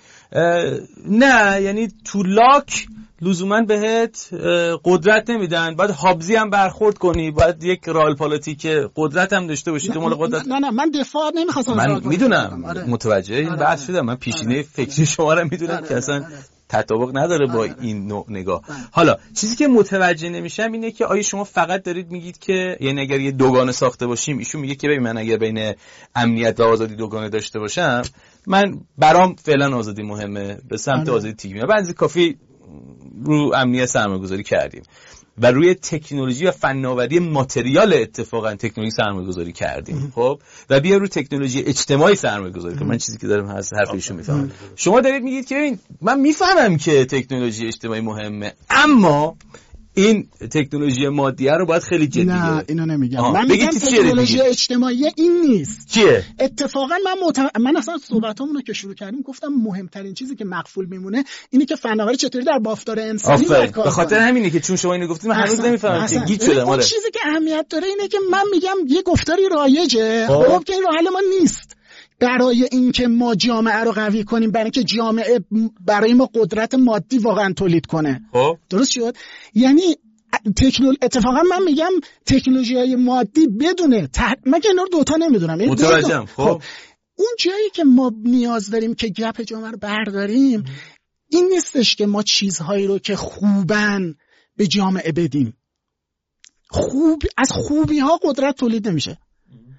نه، یعنی تو لاک لزوما بهت قدرت نمیدن، باید هابزی هم برخورد کنی، باید یک رئال پالیتیک قدرت هم داشته باشی. دنبال قدرت نه نه من دفاع نمیخواستم، من میدونم، آره. متوجه این بحث آره. شدم، من پیشینه آره. فکری شما رو میدونم آره. که اصلا آره. تطابق نداره با آره. این نوع نگاه. آره. حالا چیزی که متوجه نمیشم اینه که آیا شما فقط دارید میگید که یعنی اگر یه دوگانه ساخته باشیم، ایشون میگه که ببین من اگر بین امنیت و آزادی دوگانه داشته باشم، من برام فعلا آزادی مهمه، به سمت آره. آزادی تیگیم، بعضی کافی رو امنیت سرمایه‌گذاری کردیم و روی تکنولوژی و فناوری ماتریال اتفاقا تکنولوژی سرمایه‌گذاری کردیم. خب و بیا رو تکنولوژی اجتماعی سرمایه‌گذاری کنیم. من چیزی که دارم از حرف ایشون میفهمم، شما دارید میگید که ببین من میفهمم که تکنولوژی اجتماعی مهمه، اما این تکنولوژی مادیه رو باید خیلی جدی گرفت. نه اینو نمیگم. من میگم تکنولوژی اجتماعی این نیست. چیه؟ اتفاقا من مت... من اصلا صحبتامونو که شروع کردیم گفتم مهمترین چیزی که مقفول میمونه اینی که فناوری چطوری در بافتار انسانی کار کنه. به خاطر همینه که چون شما اینو گفتید من هنوز نمیفهمم که گیج شدم. اون چیزی که اهمیت داره اینه که من میگم یه گفتاری رایجه، خب که این راه حل ما نیست. برای اینکه ما جامعه رو قوی کنیم، برای اینکه جامعه برای ما قدرت مادی واقعا تولید کنه. خب درست شد؟ یعنی تکنول اتفاقا من میگم تکنولوژی‌های مادی بدونه تح... من که اینا رو دوتا نمیدونم. متوجهم. خب اون جایی که ما نیاز داریم که گپ جامعه رو برداریم این نیستش که ما چیزهایی رو که خوبن به جامعه بدیم. خوب از خوبی ها قدرت تولید نمیشه.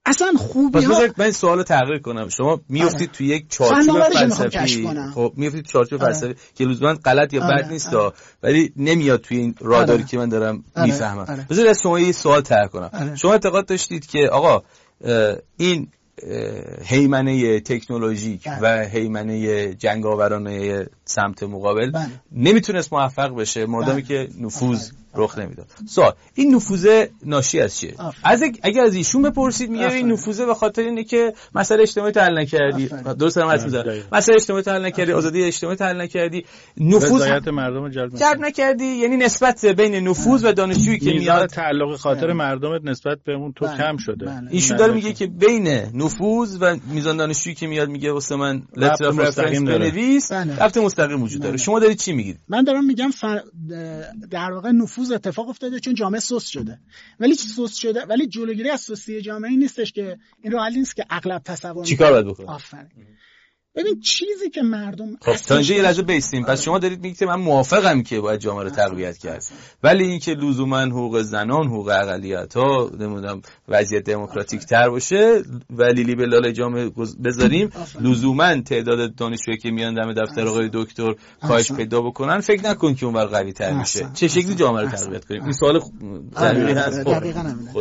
اصلا خوبی پس ها. بذارید من سوالو تغییر کنم. شما میافتید تو یک چارچوب فلسفی، خب میافتید چارچوب فلسفی که لزوما غلط یا بد نیست، ولی نمیاد توی این راداری که من دارم میفهمم. بذارید از شما یه سوال طرح کنم. شما اعتقاد داشتید که آقا این هیمنه تکنولوژیک و هیمنه جنگاورانه سمت مقابل بله. نمیتونست موفق بشه مادامی بله. که نفوذ بله. رخ نمیداد. سوال این نفوذ ناشی از چیه؟ از اگر از ایشون بپرسید میگه این نفوذ به خاطر اینه که مسئله اجتماعی حل نکردی. درست هم حرف میزنه. مسئله اجتماعی حل نکردی، آزادی اجتماعی حل نکردی، نفوذ رضایت مردم جلب جلب نکردی، یعنی نسبت بین نفوذ و دانشجویی که میاد تعلق خاطر مردمت نسبت به اون تو کم شده. ایشون داره میگه که بین نفوذ و میزان دانشجویی که میاد میگه واسه من لتر اف رفرنس بنویس، رابطه مستقیم وجود داره. شما دارید چی میگید؟ من دارم میگم فر... در واقع نفوذ اتفاق افتاده چون جامعه سست شده، ولی سست شده ولی جلوگیری از سستی جامعه این نیستش که این راه حل نیست که اغلب تصور چیکار باید بکنه. آفرین. ببین چیزی که مردم خب تا اینجا یه لحظه بیستیم. پس شما دارید میگید که من موافقم که باید جامعه رو تقویت کرد، ولی اینکه لزوما حقوق زنان، حقوق اقلیت‌ها، نمیدونم وضعیت دموکراتیک تر باشه و لیلی به لاله جامعه بذاریم، لزوما تعداد دانشجویی که میان دم دفتر آقای دکتر کاهش پیدا بکنن، فکر نکن که اونور قوی تر میشه. چه شکلی جامعه رو تقویت کنیم؟ این سوال ضروری هست. دقیقاً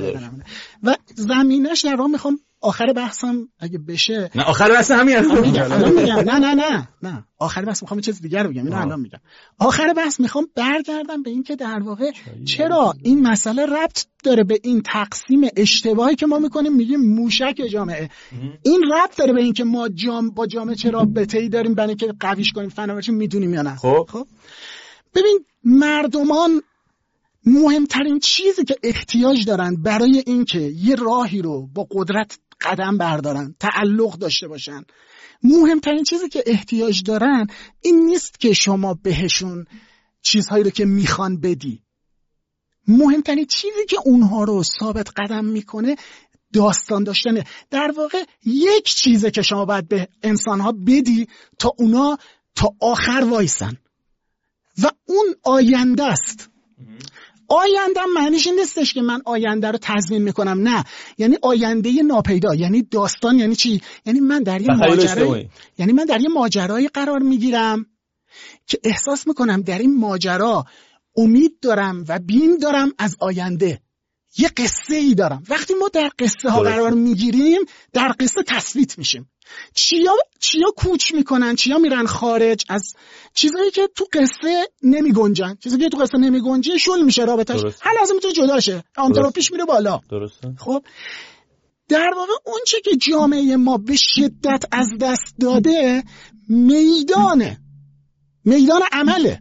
و زمینش در واقع میخوام آخر بحثم اگه بشه. نه آخر بحث همین الان میگم. میگم نه نه نه نه آخر بحث میخوام چیز دیگر بگم. اینو الان میگم. آخر بحث میخوام برگردم به این که در واقع چرا این مسئله ربط داره به این تقسیم اشتباهی که ما میکنیم، میگیم موشک جامعه. این ربط داره به این که ما جام با جامعه چه رابطه‌ای داریم برای اینکه قویش کنیم، فناوری میدونیم یا نه. خب خب ببین مردمان مهمترین چیزی که احتیاج دارن برای اینکه یه راهی رو با قدرت قدم بردارن، تعلق داشته باشن، مهمترین چیزی که احتیاج دارن این نیست که شما بهشون چیزهایی رو که میخوان بدی. مهمترین چیزی که اونها رو ثابت قدم میکنه داستان داشتنه. در واقع یک چیزه که شما باید به انسانها بدی تا اونا تا آخر وایسن و اون آینده است. آینده معنیش این نیستش که من آینده رو تضمین میکنم، نه، یعنی آینده ناپیدا. یعنی داستان یعنی چی؟ یعنی من در یه ماجرای یعنی من در یه ماجرایی قرار میگیرم که احساس میکنم در این ماجرا امید دارم و بیم دارم از آینده. یه قصه ای دارم. وقتی ما در قصه ها قرار میگیریم در قصه تثبیت میشیم. چیا چیا کوچ میکنن، چیا میرن خارج از چیزایی که تو قصه نمیگنجن. چیزی که تو قصه نمیگنجه شل میشه رابطش، هر لحظه میتونه جدا شه، آنتروپیش میره بالا. درسته. خب در واقع اون چه که جامعه ما به شدت از دست داده میدانه، میدان عمله.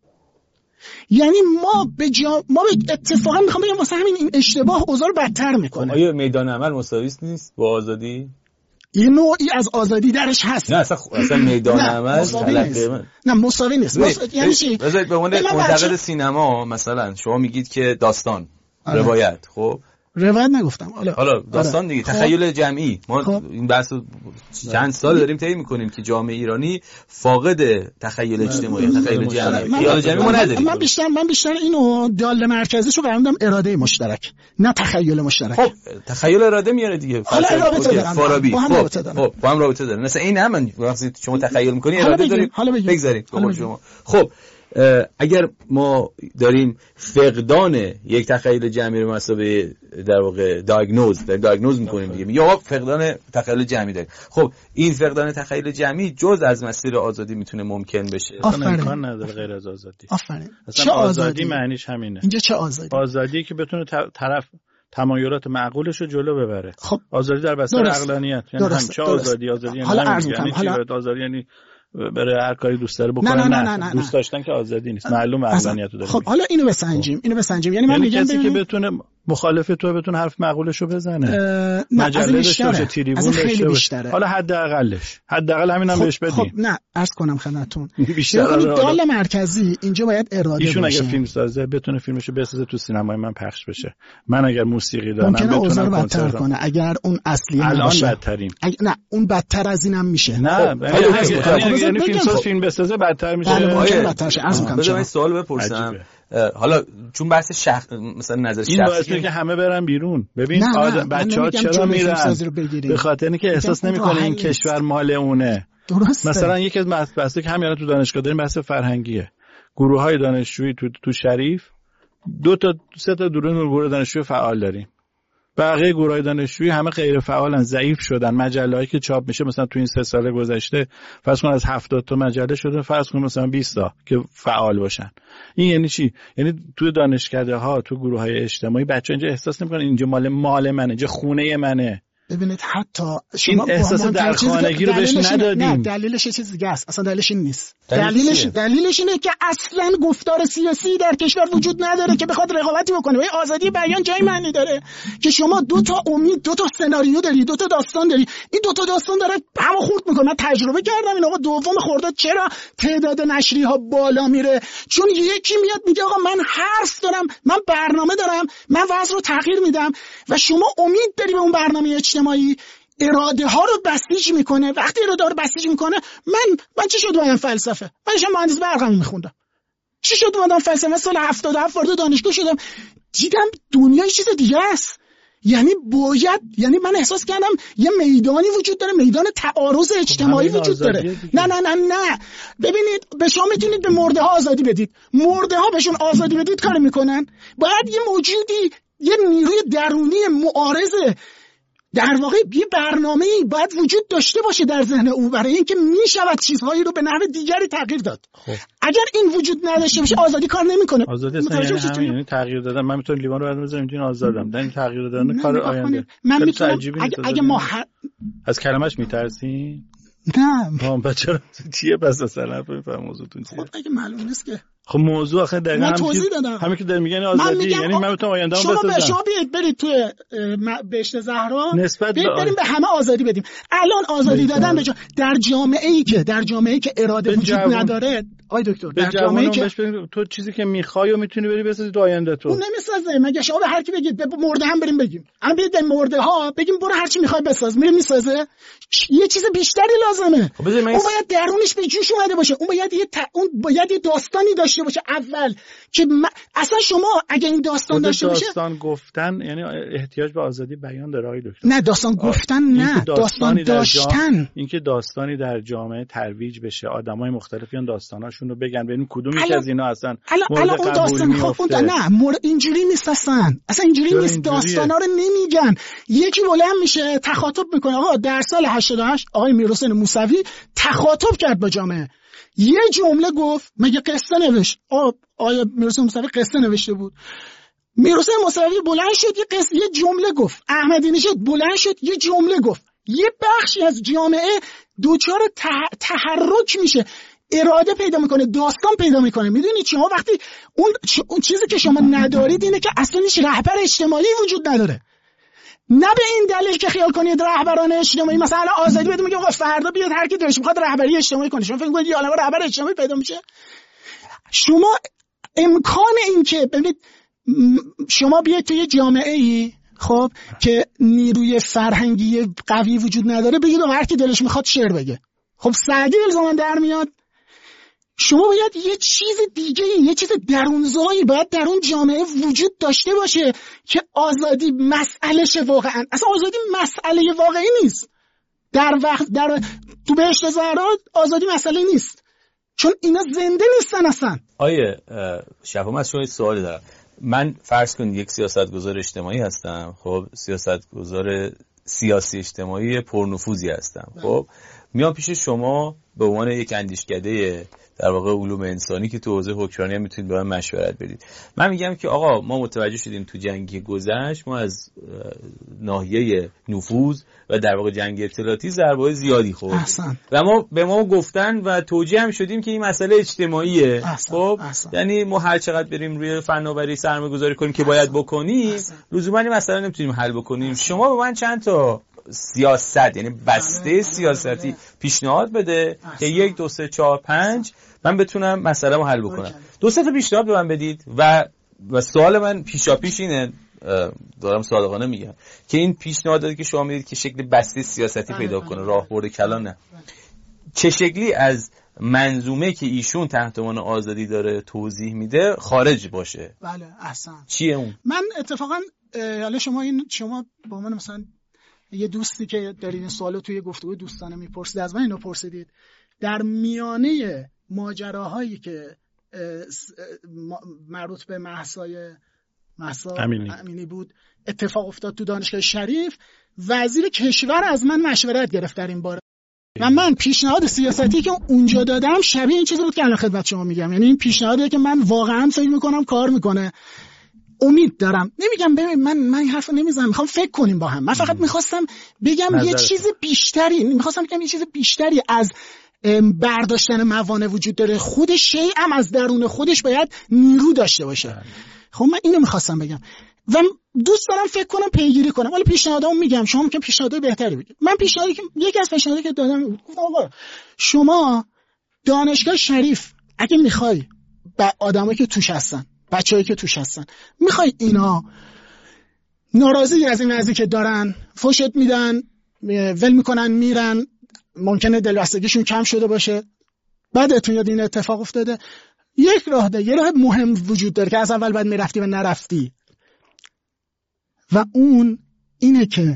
یعنی ما به جا... ما به اتفاقا میخوام بگم واسه همین این اشتباه اوضاع رو بدتر میکنه. آیا میدان عمل مساوی نیست با آزادی؟ یه نوعی از آزادی درش هست. نه اصلا اصلا میدان عمل تلقی نه مساوی نیست. مس... یعنی چی؟ بذارید به عنوان منتقد سینما مثلا شما میگید که داستان، آره. روایت، خب روایت نگفتم. حالا حالا داستان دیگه، خب. تخیل جمعی. ما خب. این بحث چند سال داریم طی می‌کنیم که جامعه ایرانی فاقد تخیل اجتماعی، تخیل جمعی، خیال جمعی ما نداریم. من بیشتر من بیشتر اینو دال مرکزیشو قرار میدم اراده مشترک، نه تخیل مشترک. خب تخیل اراده میاره دیگه. حالا رابطه دارن. فارابی با هم رابطه دارن. خب با هم رابطه دارن. مثلا این هم وقتی شما تخیل می‌کنی اراده دارید. بگذارید با شما. خب اگر ما داریم فقدان یک تخیل جمعی رو مثلا در واقع دیاگنوز در دیاگنوز می‌کنیم دیگه، یا فقدان تخیل جمعی داریم، خب این فقدان تخیل جمعی جز از مسیر آزادی میتونه ممکن بشه. اصلا امکان نداره غیر از آزادی. آفرین. چه آزادی معنیش همینه. اینجا چه آزادی؟ آزادی که بتونه طرف تمایلات معقولش رو جلو ببره. خب آزادی در بستر عقلانیت، یعنی هم چه آزادی آزادی یعنی حالا عرض یعنی حالا آزادی یعنی برای هر کاری دوست داره بکنه. نه نه نه نه دوست داشتن که آزادی نیست، معلوم عقلانیت رو داره. خب حالا اینو بسنجیم اینو بسنجیم یعنی من یعنی میگم کسی که بتونه مخالف تو بتونه حرف معقولش رو بزنه، مجله داشته باشه، تریبون داشته باشه، حالا حداقلش حداقل همینم خب بهش بدیم. خب نه عرض کنم خدمتتون بیشتر دال مرکزی اینجا باید اراده ایشون باشه. اگه فیلم سازه بتونه فیلمشو بسازه تو سینمای من پخش بشه. من اگر موسیقی دارم بتونم بدتر کنه اگر اون اصلی الان بدترین اگه نه اون بدتر از اینم میشه. نه یعنی فیلم ساز فیلم بسازه بدتر میشه. بله ممکنه بدتر شه. عرض میکنم بذار من سوال بپرسم. حالا چون بحث شخص مثلا نظر شخصی این باعثه که همه برن بیرون. ببین بچه‌ها چرا میرن؟ به خاطر اینکه احساس نمی‌کنه این کشور مال اونه. درسته. مثلا یکی از بحثایی که همین تو دانشگاه داریم بحث فرهنگیه. گروه‌های دانشجویی تو تو شریف دو تا سه تا گروه دانشجویی فعال داریم. بقیه گروه‌های دانشجویی همه غیر فعالن، ضعیف شدن. مجله‌ای که چاپ میشه مثلا تو این سه سال گذشته فرض کن از هفتاد تا مجله شده، فرض کن مثلا بیست تا که فعال باشن. این یعنی چی؟ یعنی تو دانشکده‌ها، تو گروه‌های اجتماعی بچه‌ها اینجا احساس نمی‌کنن اینجا مال مال منه، اینجا خونه منه. ببینید حتی شما این احساس در خانگی رو بهش ندادیم. نه دلیلش یه چیز دیگه است. اصلا دلیلش این نیست. دلیلش دلیلش اینه که اصلا گفتار سیاسی در کشور وجود نداره که بخواد رقابتی بکنه. ولی آزادی بیان جای معنی داره که شما دو تا امید، دو تا سناریو داری، دو تا داستان داری. این دو تا داستان داره همو خورد میکنه. من تجربه کردم این آقا دوم خرداد چرا تعداد نشریه ها بالا میره؟ چون یکی میاد میگه آقا من حرف دارم، من برنامه دارم، من وضع رو تغییر میدم و شما امید داری به اون برنامه اجتماعی. اراده ها رو بسیج میکنه. وقتی اراده ها رو بسیج میکنه من من چی شد اومدم فلسفه؟ من شما مهندس برقم میخوندم. چی شد اومدم فلسفه؟ سال هفتاد و هفت وارد دانشگاه شدم، دیدم دنیا چیز دیگه است. یعنی باید، یعنی من احساس کردم یه میدانی وجود داره، میدان تعارض اجتماعی وجود داره. نه نه نه نه ببینید، به شما میتونید به مرده ها آزادی بدید، مرده ها بهشون آزادی بدید کار میکنن. باید یه موجودی، یه نیروی درونی معارضه، در واقع یه برنامه‌ای باید وجود داشته باشه در ذهن او برای اینکه میشود چیزهایی رو به نحو دیگری تغییر داد. خب. اگر این وجود نداشته باشه آزادی کار نمیکنه. آزادی اصلا یعنی همین، یعنی تغییر دادن. من میتونم لیوان رو بعد بزنم این آزادم. در این تغییر دادن کار آینده. من میتونم اگه, اگه ما ح... از کلمش میترسین؟ نه. ما بچه‌ها چیه بس اصلا نمیفهم موضوعتون چیه؟ خب اگه معلوم نیست که خب موضوع آخه دقیقاً همین همین که دارن میگن آزادی، یعنی من میتونم آینده‌ام بسازم. شما شما بیاید برید توی بهشت زهرا نسبت به بریم به همه آزادی بدیم. الان آزادی دادن به جا... در جامعه‌ای که در جامعه‌ای که اراده وجود جوان... نداره آی دکتر، در جامعه‌ای که تو چیزی که می‌خوای و میتونی بری بسازی تو آینده تو. اون نمی‌سازه. مگه شما به هر کی بگید به مرده هم بریم بگیم، الان برید به مرده ها بگیم برو هر چی می‌خوای بساز، میره می‌سازه؟ یه چیز بیشتری لازمه. خب اون باید درونش به جوش اومده باشه. اون باید یه ت... اون باید یه داستانی داشته باشه اول که م... اصلا شما اگه این داستان داشته باشه، داستان گفتن یعنی احتیاج به آزادی بیان داره آقای دکتر. نه داستان گفتن نه، داستان داشتن. جام... اینکه داستانی در جامعه ترویج بشه، آدمای مختلفی اون داستاناشون رو بگن، ببین کدوم یک از اینا اصلا الان اون داستان خب نه مور... اینجوری نیست اصلا. اصلا اینجوری نیست، داستانا رو نمیگن. یکی بلند میشه تخاطب میکنه. آقا در سال هشتاد و هشت آقای میرحسین موسوی تخاطب کرد با جامعه، یه جمله گفت، مگه قصه نوشت؟ آ آیا میرحسین موسوی قصه نوشته بود؟ میرحسین موسوی بلند شد یه قصه، یه جمله گفت. احمدی نژاد بلند شد یه جمله گفت. یه بخشی از جامعه دوچار تحرک میشه، اراده پیدا میکنه، داستان پیدا میکنه. میدونید شما وقتی اون اون چیزی که شما ندارید اینه که اصلا هیچ رهبر اجتماعی وجود نداره. نه به این دلیل که خیال کنید رهبران اجتماعی مثلا آزادی بده میگه آقا فردا بیاد هر کی دلش میخواد رهبری اجتماعی کنه. شما فکر میکنید یه عالمه رهبر اجتماعی پیدا میشه؟ شما امکان این که ببینید شما بیاید توی جامعه‌ای خب که نیروی فرهنگی قوی وجود نداره، بگید هر کی دلش میخواد شعر بگه. خب سعدی الزاما در میاد. شما باید یه چیز دیگه، یه چیز درونزایی باید در اون جامعه وجود داشته باشه که آزادی مسئلهشه. واقعا اصلا آزادی مسئله واقعی نیست. در وقت در تو بهشت زهرا آزادی مسئله نیست، چون اینا زنده نیستن اصلا. آیه شفاعت از شما سوالی دارم. من فرض کن یک سیاستگزار اجتماعی هستم، خب سیاستگزار سیاسی اجتماعی پرنفوذی هستم، خب میام پیش شما به عنوان یک اندیشکده در واقع علوم انسانی که تو حوزه حکمرانی هم میتونید به من مشورت بدید. من میگم که آقا ما متوجه شدیم تو جنگ گذشت ما از ناحیه نفوذ و در واقع جنگ اطلاعاتی ضربه‌های زیادی خوردیم و ما به ما گفتن و توجیه هم شدیم که این مسئله اجتماعیه. خب یعنی ما هر چقدر بریم روی فناوری سرمایه‌گذاری کنیم که باید بکنیم، لزوما این مسئله نمیتونیم حل بکنیم. شما به من چند تا سیاست یعنی بسته سیاستی پیشنهاد بده که یک دو سه چهار پنج من بتونم مسئله رو حل بکنم. دو سه تا پیشنهاد به من بدید و و سوال من پیشا پیش اینه، دارم صادقانه میگم که این پیشنهاداتی که شما میدید که شکل بسته سیاستی پیدا کنه، راهبرد کلان نه، چه شکلی از منظومه که ایشون تحت عنوان آزادی داره توضیح میده خارج باشه. بله احسن. چیه اون؟ من اتفاقا حالا شما این شما با من مثلا یه دوستی که دارین این سوالو توی گفتگو دوستانه میپرسید از من اینو پرسیدید، در میانه ماجراهایی که مربوط به مهسای مهسا امینی. امینی بود اتفاق افتاد تو دانشگاه شریف، وزیر کشور از من مشورت گرفت در این باره و من پیشنهاد سیاستی که اونجا دادم شبیه این چیزی بود که الان خدمت شما میگم. یعنی این پیشنهادی که من واقعا فکر میکنم کار میکنه، امید دارم. نمیگم ببین من من این حرفو نمیزنم، میخوام فکر کنیم با هم. من فقط میخواستم بگم نظرت. یه چیز بیشتری میخواستم بگم یه چیز بیشتری از برداشتن موانع وجود داره. خود شیء هم از درون خودش باید نیرو داشته باشه. خب من اینو میخواستم بگم و دوست دارم فکر کنم پیگیری کنم. ولی پیشنهادامو میگم، شما که پیشنهاد بهتری بگید. من پیشنهادی که یکی از پیشنهادی که دادم بود، گفتم آقا شما دانشگاه شریف اگه میخوای با آدمایی که توش هستن، بچه‌ای که توش هستن، میخوای اینا ناراضی از این وضعی که دارن، فوشت میدن، ول میکنن میرن، ممکنه دلبستگیشون کم شده باشه، بعدتون یاد این اتفاق افتاده، یک راه ده یه راه مهم وجود داره که از اول بعد میرفتی و نرفتی و اون اینه که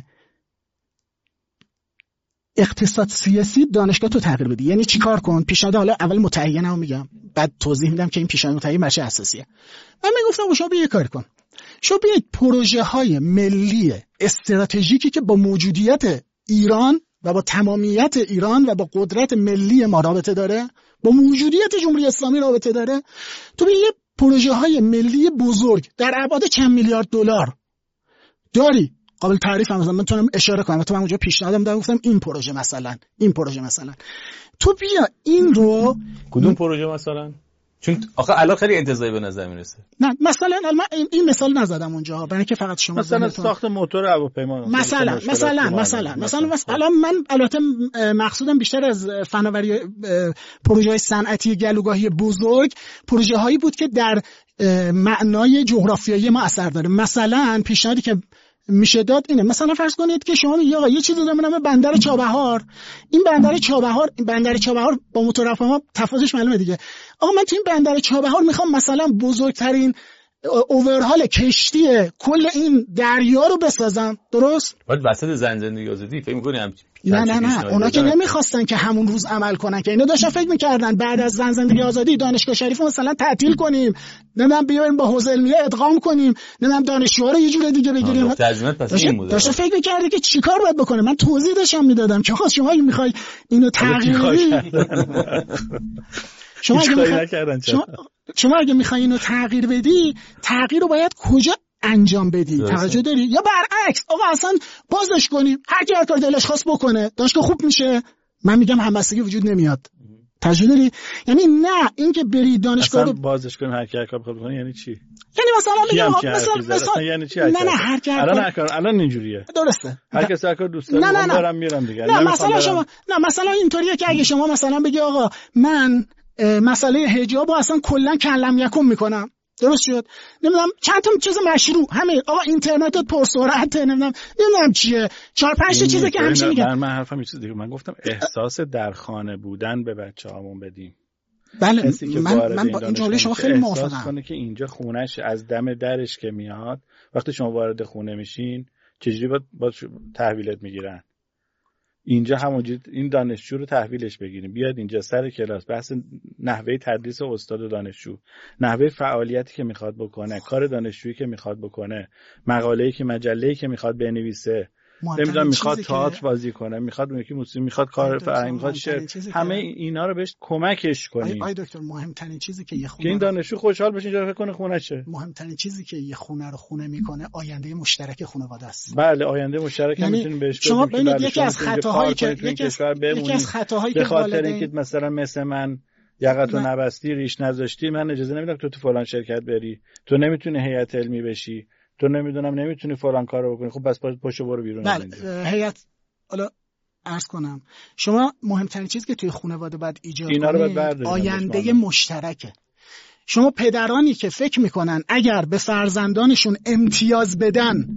اقتصاد سیاسی دانشگاه تو تغییر بدی. یعنی چی کار کن؟ پیشنهاد حالا اول متعینم میگم، بعد توضیح میدم که این پیشنهاد متعین بچه اساسیه. من میگفتم شما بیا کار کن، شما بیاید پروژه های ملی استراتژیکی که با موجودیت ایران و با تمامیت ایران و با قدرت ملی ما رابطه داره، با موجودیت جمهوری اسلامی رابطه داره، تو بیا پروژه های ملی بزرگ در ابعاد چند میلیارد دلار داری، قابل تعریف هم مثلا میتونم اشاره کنم. تو من اونجا پیشنهادم دادم، گفتم این پروژه مثلا این پروژه مثلا تو بیا این رو. کدوم پروژه مثلا؟ چون آخه الان خیلی انتزاعی به نظر میرسه. نه مثلا من این, این مثال نزدم اونجا برای اینکه فقط شما مثلا ساخت موتور هواپیما مثلا مثلا مثلا مثلا الان من البته مقصودم بیشتر از فناوری پروژه‌های صنعتی گلوگاهی بزرگ، پروژه هایی بود که در معنای جغرافیایی ما اثر داره. مثلا پیشنهادی که میشه داد اینه، مثلا فرض کنید که شما میگی آقا یه چیزی دارم نام بندر چابهار، این بندر چابهار این بندر چابهار با موتور هواپیما تفاوتش معلومه دیگه. آقا من تو این بندر چابهار میخوام مثلا بزرگترین اوورهال کشتی کل این دریا رو بسازم، درست؟ بعد وسط زن زندگی آزادی فکر می‌کنی هم نه نه نه اونا که نمیخواستن که همون روز عمل کنن، که اینا داشتن فکر میکردن بعد از زن زندگی آزادی دانشگاه شریف مثلا تعطیل کنیم، نمیدونم بیایم با حوزه علمیه ادغام کنیم، نمیدونم دانشجوها رو یه جور دیگه بگیریم. ترجمه پس این بود. داشتن فکر میکردن که چیکار باید بکنه. من توضیح داشتم میدادم که خاص شما اگه میخوای اینو تغییر بدی، شما اگه میخوای شما, شما اگه میخوای اینو تغییر بدی، تغییر رو باید کجا انجام بدی؟ توجه داری؟ یا برعکس آقا اصلا بازش کنیم، هر کی هر کار دلش خواست بکنه، دانشگاه خوب میشه. من میگم همبستگی وجود نمیاد. توجه داری؟ یعنی نه اینکه بری دانشگاه رو بازش کنی هر کی هر کار بکنه یعنی چی؟ یعنی مثلا میگم مثلا مثلا یعنی چی؟ نه نه هر کی الان هر کار الان اینجوریه. درسته. هر کس هر کار دوست داره من دارم میرم دیگه. نه مثلا شما نه مثلا اینطوریه که اگه شما مثلا بگی آقا من مسئله حجاب رو اصلا کلا کلم یکم میکنم، درست شد، نمیدونم چند تا چیز مشروع همه آقا اینترنت پرسرعت، نمیدونم نمیدونم چیه، چهار پنج تا چیزی که همیشه میگم. من حرفم این چیز دیگه، من گفتم احساس در خانه بودن به بچه‌هامون بدیم. بله من من با این جمله شما خیلی موافقم. احساس کنه که اینجا خونه‌ش، از دم درش که میاد، وقتی شما وارد خونه میشین چجوری با, با تحویلت میگیرن. اینجا همونجوری این دانشجو رو تحویلش بگیریم، بیاد اینجا سر کلاس، بحث نحوه تدریس استاد و دانشجو، نحوه فعالیتی که میخواد بکنه، کار دانشجویی که میخواد بکنه، مقاله‌ای که مجله‌ای که میخواد بنویسه، نمیدونم میخواد تئاتر بازی کنه، میخواد یکی موسیقی، میخواد کار فرهنگی، میخواد شعر، همه اینا رو بهش کمکش کنیم. آی دکتر مهمترین چیزی که یه خونه که این دانشجو خوشحال بشه اینجا فکر کنه خونه‌شه. مهمترین چیزی که یه خونه رو خونه میکنه آینده مشترک خانواده است. بله آینده مشترک هم میتونیم بهش بگیم. شما ببینید یکی از خطاهایی که یکی از خطاهایی که به خاطر اینکه مثلا مثل من یقتو نبستی، ریش نذاشتی، من اجازه نمیدم تو تو فلان شرکت بری، تو نمیتونی هیئت علمی بشی، تو نمیدونم نمیتونی فلان کارو بکنی، خب بس پاشو برو بیرون. بله هیئت حالا عرض کنم شما مهمترین چیزی که توی خانواده باید ایجاد کنید آینده مشترکه. شما پدرانی که فکر میکنن اگر به فرزندانشون امتیاز بدن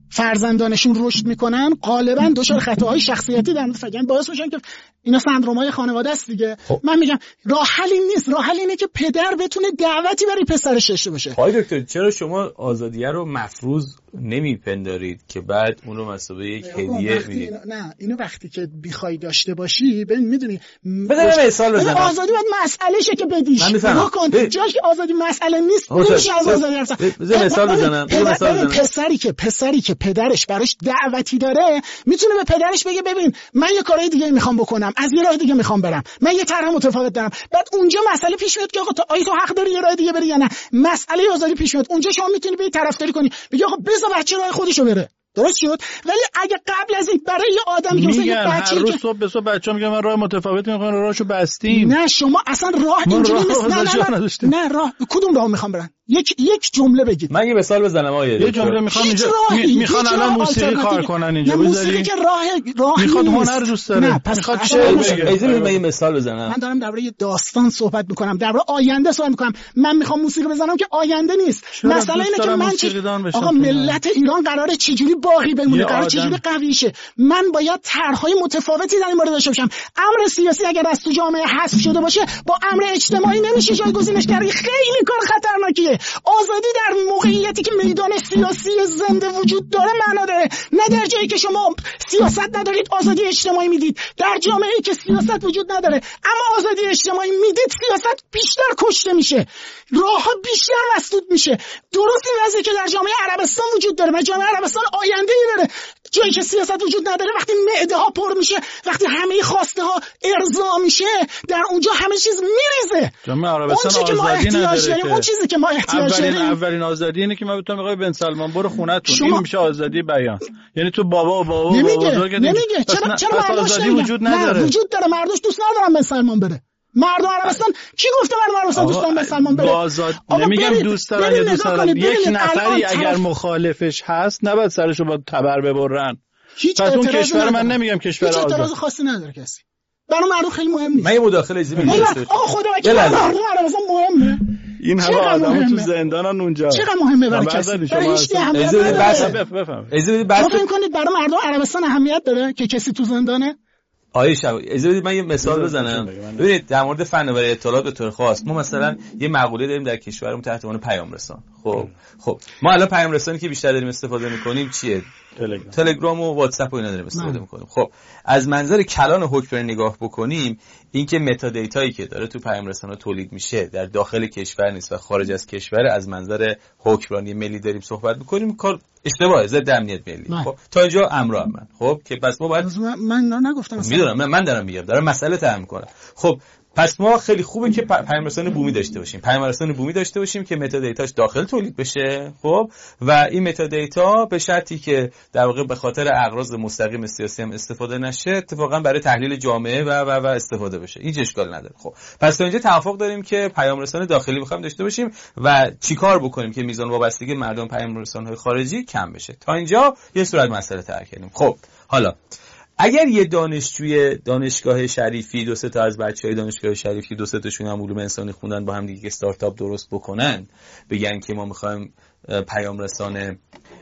فرزندانشون رشد میکنن غالبا دچار خطاهای شخصیتی در مورد فکر باعث میشن که اینا سندرومای خانواده است دیگه. خب. من میگم راه حل این نیست، راه حل اینه که پدر بتونه دعوتی برای پسرش داشته باشه. آقای دکتر چرا شما آزادیه رو مفروض نمیپندارید که بعد اون رو مثلا یک هدیه میدید؟ نه اینو وقتی که بخوای داشته باشی ببین میدونی بذار مثال بزنم. آزادی باید مسئلهشه که بدیش. نکن جاش که آزادی مسئله نیست نمیشه از آزادی حرف زد. بذار مثال بزنم. مثال بزنم. پسری که پسری که پدرش براش دعوتی داره میتونه به پدرش بگه ببین من یه کارای دیگه میخوام بکنم، از یه راه دیگه میخوام برم، من یه طرح متفاوت دارم. بعد اونجا مسئله پیش میاد که آقا تو آیا تو حق داری یه راه دیگه بری یا نه. مسئله آزادی پیش میاد. اونجا شما میتونی به طرفداری کنی بگی آقا بذار بچه راه خودشو بره. درست شد؟ ولی اگه قبل از این برای یه آدمی که مثلا بچه‌ای هر روز صبح به صبح بچه‌ها میگن من راه متفاوتی میخوام راهشو بستیم. نه شما اصلا راه اینجوری نیست. نه نه, نه نه راه کدوم راه میخوام برن؟ یک یک جمله بگید. من یه مثال بزنم آقا. یه جمله میخوام اینجا میخوان الان موسیقی کار کنن اینجا بذاری. موسیقی که راه راه میخواد هنر دوست داره. میخواد چه بگه؟ من یه مثال بزنم. من دارم درباره داستان صحبت میکنم، درباره آینده صحبت میکنم. من میخوام موسیقی بزنم که آینده نیست. مثلا اینه که من آقا ملت ایران قراره چجوری باقی بمونه، قراره چجوری قوی شه. من باید طرح‌های متفاوتی در این مورد داشته باشم. امر سیاسی اگر از تو جامعه حذف شده باشه با امر اجتماعی نمیشه جایگزینش کرد. خیلی کار خطرناکیه. آزادی در موقعیتی که میدان سیاسی زنده وجود داره معنا داره، نه در جایی که شما سیاست ندارید آزادی اجتماعی میدید. در جامعه‌ای که سیاست وجود نداره اما آزادی اجتماعی میدید سیاست بیشتر کشته میشه، راهها بیشتر مسدود میشه. درست این وضعی که در جامعه عربستان وجود داره. و جامعه عربستان آینده‌ای داره. جایی که سیاست وجود نداره، وقتی معده ها پر میشه، وقتی همه خواسته ها ارضا میشه، در اونجا همه چیز میریزه. جامعه عربستان آزادی نداره. اون چیزی که ما احتیاج داریم اولین آزادی اینه که ما بتونیم آقای بن سلمان برو خونه‌تون. این میشه آزادی بیان. یعنی تو بابا و بابا بزرگ نمیگه چرا چرا آزادی وجود نداره؟ وجود داره. مردمش دوست ندارن بن سلمان بره. مردم عربستان کی گفته مردم عربستان دوست دارن بن سلمان بره؟ آزاد نمیگم دوست دارن یا دوست دارن. یک نفری اگر مخالفش هست نباید سرشو با تبر ببرن. هیچ پس اون کشور من نمیگم کشور آزاد. هیچ اعتراض خاصی نداره کسی. برای مردم خیلی مهم نیست. من یه مداخله اجازه میدم. آقا خدا وکیل مردم عربستان مهمه. این همه آدمو تو زندانن اونجا. چقدر مهمه برای کسی؟ برای هیچ اهمیت نداره. بفهم. اجازه بدید بحث فکر کنید برای مردم عربستان اهمیت داره که کسی تو زندانه؟ آیه شب اجازه بدید من یه مثال بزنم. ببینید در مورد فناوری اطلاعات به طور خاص ما مثلا یه مقوله داریم در کشورمون تحت عنوان پیام رسان. خب خب ما الان پیام رسانی که بیشتر داریم استفاده می‌کنیم چیه؟ تلگرام. تلگرام و واتساپ و اینا داریم استفاده می‌کنیم. خب از منظر کلان حکمرانی نگاه بکنیم اینکه متا دیتایی که داره تو پیام رسانا تولید میشه در داخل کشور نیست و خارج از کشور، از منظر حکمرانی ملی داریم صحبت می‌کنیم، کار اشتباهه، ضد امنیت ملی. خب تا اینجا امر من. خب که پس ما باید من نگفتم میدونم من, من دارم میگم دارم مسئله طرح می‌کنم. خب پس ما خیلی خوبه که پیام رسان بومی داشته باشیم. پیام رسان بومی داشته باشیم که متا دیتاش داخل تولید بشه. خب و این متا دیتا به شرطی که در واقع به خاطر اغراض مستقیم سیاسی هم استفاده نشه، اتفاقا برای تحلیل جامعه و و و استفاده بشه. این اشکال نداره. خب پس تا اینجا توافق داریم که پیام رسان داخلی می‌خوایم داشته باشیم و چیکار بکنیم که میزان وابستگی مردم پیام رسان‌های خارجی کم بشه. تا اینجا یه صورت مسئله طرح کردیم. خب حالا اگر یه دانشجوی دانشگاه شریفی دو سه تا از بچهای دانشگاه شریفی دو سه تاشون هم علوم انسانی خوندن با هم دیگه استارتاپ درست بکنن، بگن که ما می‌خوایم پیام رسانه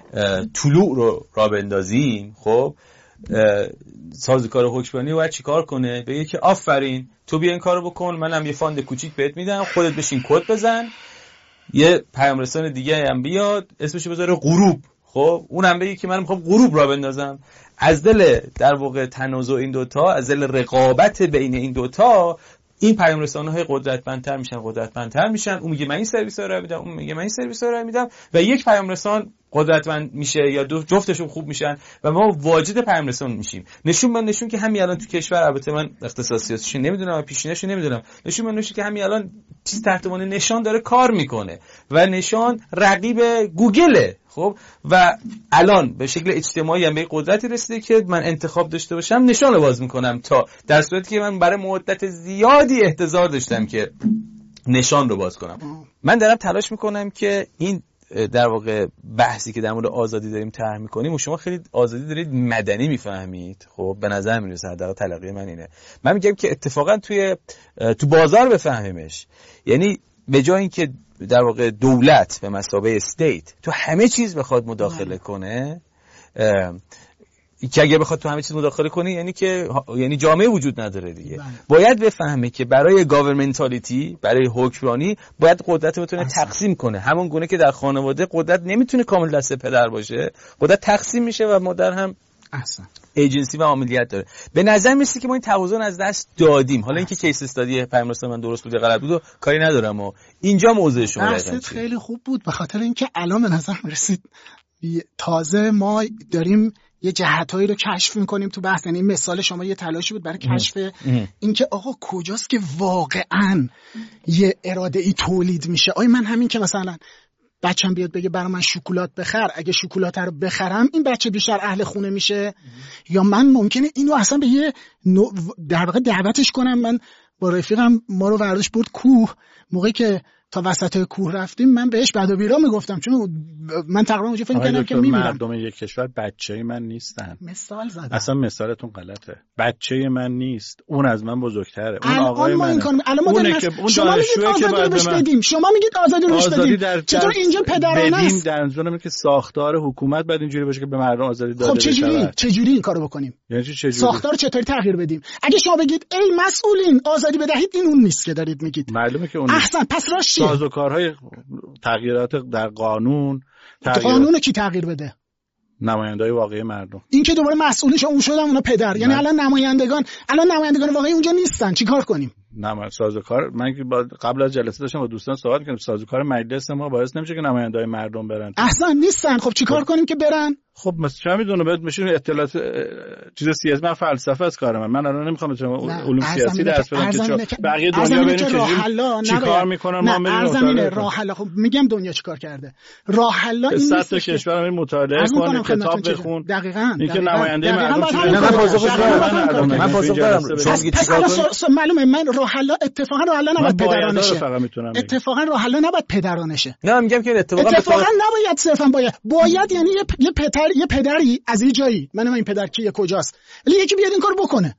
طلوع رو راه بندازیم، خب سازوکار حکمرانی باید چیکار کنه؟ بگه که آفرین تو بیا این کارو بکن، منم یه فاند کوچیک بهت میدم، خودت بشین کد بزن، یه پیام رسانه دیگه هم بیاد اسمش بذاره غروب، خب اونم بگه که من میخوام غروب را بندازم. از دل در واقع تنازع این دوتا، از دل رقابت بین این دوتا، این پیام رسانه‌های قدرتمندتر میشن قدرتمندتر میشن. اون میگه من این سرویس رو ارائه میدم، اون میگه من این سرویس رو ارائه میدم و یک پیام رسان قدرتمند میشه یا دو جفتشون خوب میشن و ما واجد پیام رسان میشیم. نشون من نشون که همین الان تو کشور، البته من اختصاص سیاسیش نمیدونم و پیشینه‌اش نمیدونم، نشون من نشون که همین الان چیز تحت عنوان نشان داره کار میکنه و نشان رقیب گوگله. خب و الان به شکل اجتماعی هم به قدرتی رسیده که من انتخاب داشته باشم نشان رو باز میکنم، تا در صورتی که من برای مدت زیادی احتضار داشتم که نشان رو باز کنم. من دارم تلاش میکنم که این در واقع بحثی که در مورد آزادی داریم طرح میکنیم و شما خیلی آزادی دارید مدنی میفهمید، خب به نظر میرسه حداقل تلقی من اینه. من میگم که اتفاقا توی تو بازار بفهمیمش، یعنی به جای اینکه در واقع دولت به مثابه استیت تو همه چیز بخواد مداخله کنه، که اگه بخواد تو همه چیز مداخله کنه یعنی که یعنی جامعه وجود نداره دیگه. بله. باید بفهمه که برای گاورمنتالیتی، برای حکمرانی باید قدرت بتونه اصلا تقسیم کنه. همون گونه که در خانواده قدرت نمیتونه کامل دست پدر باشه، قدرت تقسیم میشه و مادر هم اصلا ایجنسی و عاملیت داره. به نظر میاد که ما این توازن از دست دادیم. حالا اینکه کیس استادی پیامرسل من درست بوده غلط بوده کاری ندارم و اینجا موضوع شما دقیقاً خیلی خوب بود، به خاطر اینکه الان به نظر میرسید تازه ما داریم یه جهتایی رو کشف میکنیم تو بحث. یعنی مثال شما یه تلاشی بود برای کشف اینکه آقا کجاست که واقعاً یه اراده ای تولید میشه. آیا من همین که مثلا بچه‌م بیاد بگه برای من شکلات بخر، اگه شکلات رو بخرم این بچه بیشتر اهل خونه میشه، یا من ممکنه اینو اصلا به یه در واقع دعوتش کنم. من با رفیقم ما رو ورداش برد کوه، موقعی که تا وسط کوه رفتیم من بهش بد و بیرا میگفتم چون من تقریبا اونجا فکر کردم که میمیرم. مردم یک کشور بچه‌ی من نیستن. مثال زدم. اصلا مثالتون غلطه. بچه‌ی من نیست، اون از من بزرگتره، اون آقای منه. الان ما داریم شما میگید آزادی روش بدیم، شما میگید آزادی روش بدیم. چطور اینجا پدرانه است؟ در منظورم که ساختار حکومت باید اینجوری باشه که به مردم آزادی داده بشه. خب چجوری چجوری این کارو بکنیم؟ یعنی چجوری ساختار چطوری تغییر بدیم؟ اگه شما بگید ای مسئولین آزادی بدهید، این اون نیست که دارید میگید. معلومه که اون احسن، پس راست سازوکارهای تغییرات در قانون، قانون کی تغییر بده؟ نماینده‌های واقعی مردم. این که دوباره مسئولش اون شدن اونا پدر، یعنی الان نمایندگان الان نمایندگان واقعی اونجا نیستن، چیکار کنیم؟ نه سازوکار من که قبل از جلسه داشتم با دوستان صحبت می‌کردم، سازوکار مجلس ما باعث نمیشه که نماینده‌های مردم برن. اصلا نیستن. خب چیکار خب. کنیم که برن؟ خب مثلا چه میدونه بعد میشه اطلاعات چیز سیاسی، من فلسفه از کار من من الان نمیخوام بتونم علوم سیاسی درس بدم که بقیه دنیا ببینیم چه چیکار میکنن. ما میریم راه حل. خب میگم دنیا چیکار کرده. راه حل این نیست که کشور همین مطالعه کنه، کتاب بخون. دقیقاً اینکه نماینده مردم من پاسخ دارم. من پاسخ دارم. شما میگید چیکار کنیم؟ معلومه من راه حل اتفاقا راه حل نباید پدرانه شه. اتفاقا راه حل نباید پدرانه شه. نه میگم که اتفاقا اتفاقا نباید صرفا باید باید یعنی یه پدر یه پدری از یه جایی، من این پدر کیه کجاست، ولی یکی بیاد این کارو بکنه.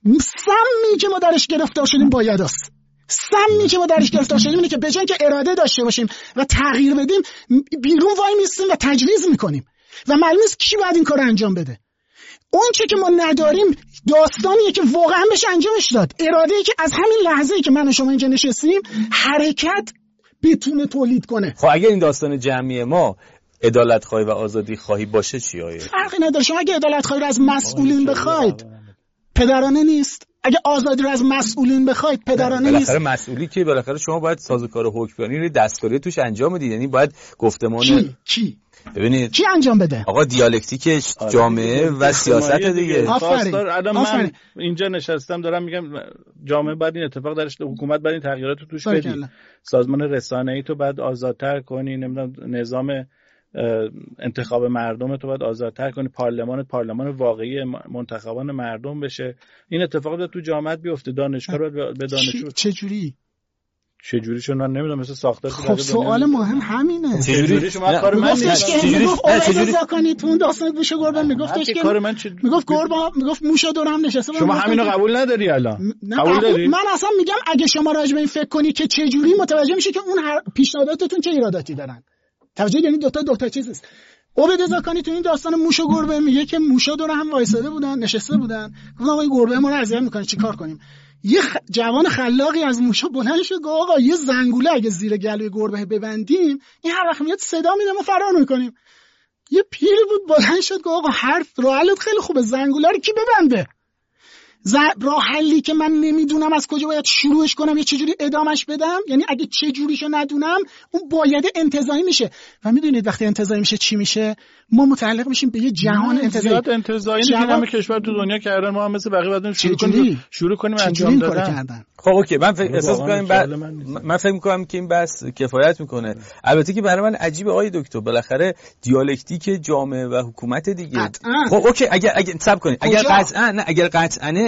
سمی که ما درش گرفتار شدیم باید است. سمی که ما درش گرفتار شدیم اینه که به جای که اراده داشته باشیم و تغییر بدیم، بیرون وای میستیم و تجویز میکنیم و معلوم نیست کی باید این کارو انجام بده. اون چه که ما نداریم داستانیه که واقعا بهش انجامش داد. اراده‌ای که از همین لحظه‌ای که من و شما اینجا نشستیم حرکت بتونه تولید کنه. خب اگه این داستان جمعی ما عدالت خواهی و آزادی خواهی باشه چی آیه؟ فرقی نداره. شما اگه عدالت خواهی رو از مسئولین بخواید پدرانه نیست، اگه آزادی رو از مسئولین بخواید پدرانه نیست. بالاخره مسئولی که بالاخره شما باید سازوکار حکمرانی رو دستکاری توش انجام بدید، یعنی باید گفتمان کی کی ببینید کی انجام بده. آقا دیالکتیک جامعه و سیاست دیگه. آفرین. الان من اینجا نشستم دارم میگم جامعه باید این اتفاق درش، حکومت باید این تغییرات رو توش بدی، سازمان رسانه‌ای تو باید آزادتر کنی، نمیدونم نظام انتخاب مردم تو باید آزادتر کنی، پارلمان پارلمان واقعی منتخبان مردم بشه. این اتفاقات تو جامعه بیفته. دانشگاه رو به دانشجو چه جوری چه جوری شون من نمیدونم مثل ساختار. خب سوال مهم همینه. چه جوری شما کار من نیست. چه جوری چه جوری زاکنی تو داستان گوشه گربه میگفتش که کار من چه میگفت گربه میگفت موشا دورم نشسته. شما همینو قبول نداری الان؟ قبول داری؟ من اصلا میگم اگه شما راجع به این فکر کنی که چه جوری متوجه میشه که اون هر پیشنهاداتتون چه ایراداتی دارن. توجه یعنی دو تا دو تا چیز است. عبید زاکانی تو این داستان موش و گربه میگه که موشا دور هم وایساده بودن، نشسته بودن، گفتن آقا این گربه ما رو اذیت میکنه چیکار کنیم؟ یه خ... جوان خلاقی از موشا بلند شد گفت آقا یه زنگوله اگه زیر گلوی گربه ببندیم این هر وقت میاد صدا میده ما فرار میکنیم. یه پیر بود بلند شد گفت آقا حرف راه حلت خیلی خوبه، زنگوله رو کی ببنده؟ ز... راه حلی که من نمیدونم از کجا باید شروعش کنم یا چجوری ادامش بدم، یعنی اگه چه جوریشو ندونم اون باید انتزاعی میشه. و میدونید وقتی انتزاعی میشه چی میشه؟ ما متعلق میشیم به یه جهان انتزاعی. زیاد انتزاعی نیست که همه کشور تو دنیا کردن، ما هم مثل بقیه بعدن شروع کنیم شروع کنیم انجام دادن. خب اوکی من فکر احساس می‌کنم بعد من فکر می‌کنم که این بحث کفایت میکنه. البته که برای من عجیبه آقای دکتر، بالاخره دیالکتیک جامعه و حکومت دیگه. خب اوکی اگه اگه صبر کنید، اگر قطعا نه اگر قطعا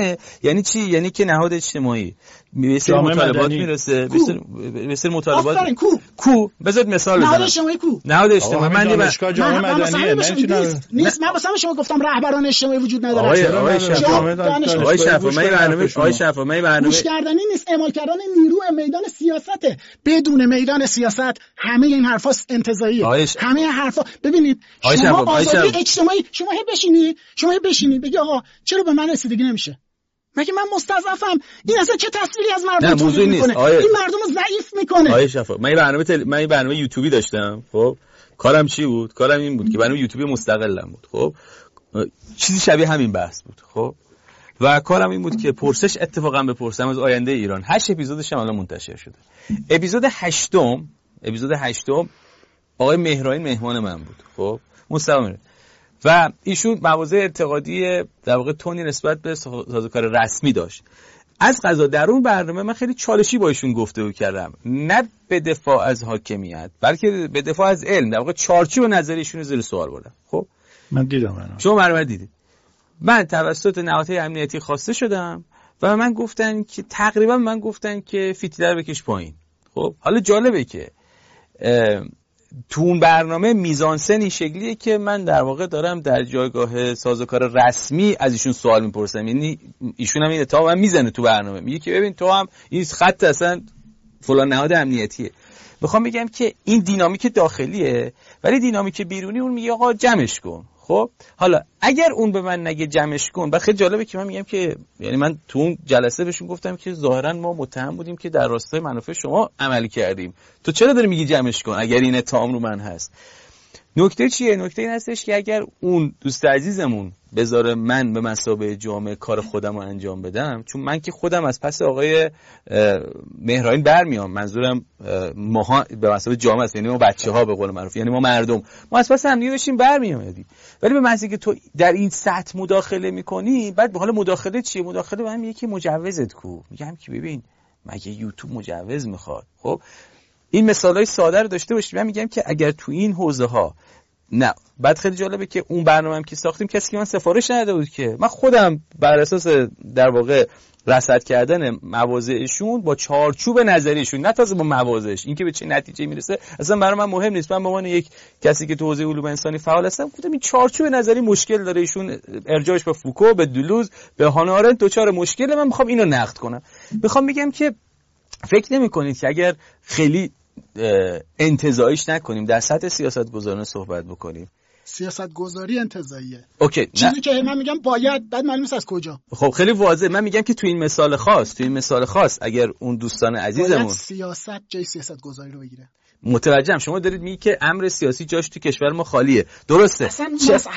میزنه یعنی چی؟ یعنی که نهاد اجتماعی به سری مطالبات میرسه، به سری مطالبات کو کو بذارید مثال بزنم. نهاد اجتماعی کو نهاد اجتماعی من دانشگاه جامعه مدنیه نیست نیست من واسه شما گفتم رهبران اجتماعی وجود نداره. آقای آقای شفا آقای شفا من برنامه آقای شفا من برنامه گوش کردنی نیست، اعمال کردن نیرو میدان سیاسته. بدون میدان سیاست همه این حرفا انتزاعیه، همه این حرفا. ببینید شما آزادی اجتماعی، شما هی بشینی شما هی بشینی بگی آقا چرا به من رسیدگی نمیشه؟ مگه من مستضعفم؟ این اصلا چه تصویری از مردم تولید میکنه؟ این مردم رو ضعیف میکنه. آقای شفا من برنامه تل... من برنامه یوتیوبی داشتم. خب کارم چی بود؟ کارم این بود که برنامه یوتیوبی مستقلم بود. خب چیزی شبیه همین بحث بود. خب و کارم این بود که پرسش اتفاقا بپرسم از آینده ایران. هشت اپیزودش هم الان منتشر شده. اپیزود هشتم اپیزود هشتم آقای مهرائین مهمان من بود. خب مستقیم و ایشون مواضع اعتقادی در واقع تونی نسبت به سازوکار رسمی داشت. از قضا در اون برنامه من خیلی چالشی با ایشون گفتگو کردم، نه به دفاع از حاکمیت بلکه به دفاع از علم. در واقع چارچوب نظری ایشون زیر سوال بردم. خب من دیدم من. شما برنامه دیدید. من توسط نهادهای امنیتی خواسته شدم و من گفتن که تقریبا من گفتن که فیتیلر بکش پایین. خب حالا جالبه که تو اون برنامه میزانسن این شکلیه که من در واقع دارم در جایگاه سازوکار رسمی از ایشون سوال میپرسم. یعنی ایشون هم این اتهام هم میزنه تو برنامه، میگه که ببین تو هم این خط اصلا فلان نهاد امنیتیه. میخوام بگم که این دینامیک داخلیه، ولی دینامیک بیرونی اون میگه آقا جمعش کن. خب حالا اگر اون به من نگه جمعش کن، و خیلی جالبه که من میگم که یعنی من تو اون جلسه بهشون گفتم که ظاهرا ما متهم بودیم که در راستای منافع شما عمل کردیم، تو چرا داری میگی جمعش کن اگر این اتهام رو من هست؟ نکته چیه؟ نکته این هستش که اگر اون دوست عزیزمون بذاره من به مثابه جامعه کار خودم رو انجام بدم، چون من که خودم از پس آقای مهرائین برمیام، منظورم ماها به مثابه جامعه است، یعنی ما بچه ها به قول معروف، یعنی ما مردم، ما از پس هم دیگه داشتیم برمیامدیم. ولی به محضی که تو در این سطح مداخله میکنی، بعد به حال مداخله چیه؟ مداخله به هم میگه که مجوزت کو. میگم که ببین مگه یوتیوب مجوز میخواد؟ خب این مثالای ساده رو داشته باشیم. من میگم که اگر تو این حوزه ها نه، بعد خیلی جالبه که اون برنامه‌ام که ساختیم کسی که من سفارش نداده بود، که من خودم بر اساس در واقع رصد کردن مواضعشون با چارچوب نظریشون، نه تازه با مواضعش، اینکه به چه نتیجه میرسه اصلا برای من مهم نیست. من به عنوان یک کسی که تو حوزه علوم انسانی فعال هستم گفتم این چارچوب نظری مشکل داره، ایشون ارجاعش به فوکو، به دولوز، به هانا آرنت دوچار مشکله، من میخوام اینو نقد کنم. میخوام بگم که فکر نمی‌کنید که اگر خیلی انتزاعیش نکنیم در سطح سیاست گذارانه صحبت بکنیم؟ سیاست گذاری انتزاعیه. اوکی. چیزی که من میگم باید، بعد معلوم نیست از کجا. خب خیلی واضحه. من میگم که تو این مثال خاص تو این مثال خاص اگر اون دوستان عزیزمون باید سیاست جای سیاست گذاری رو بگیره. متوجهم. شما دارید میگی که امر سیاسی جاش تو کشور ما خالیه. درسته. اصلا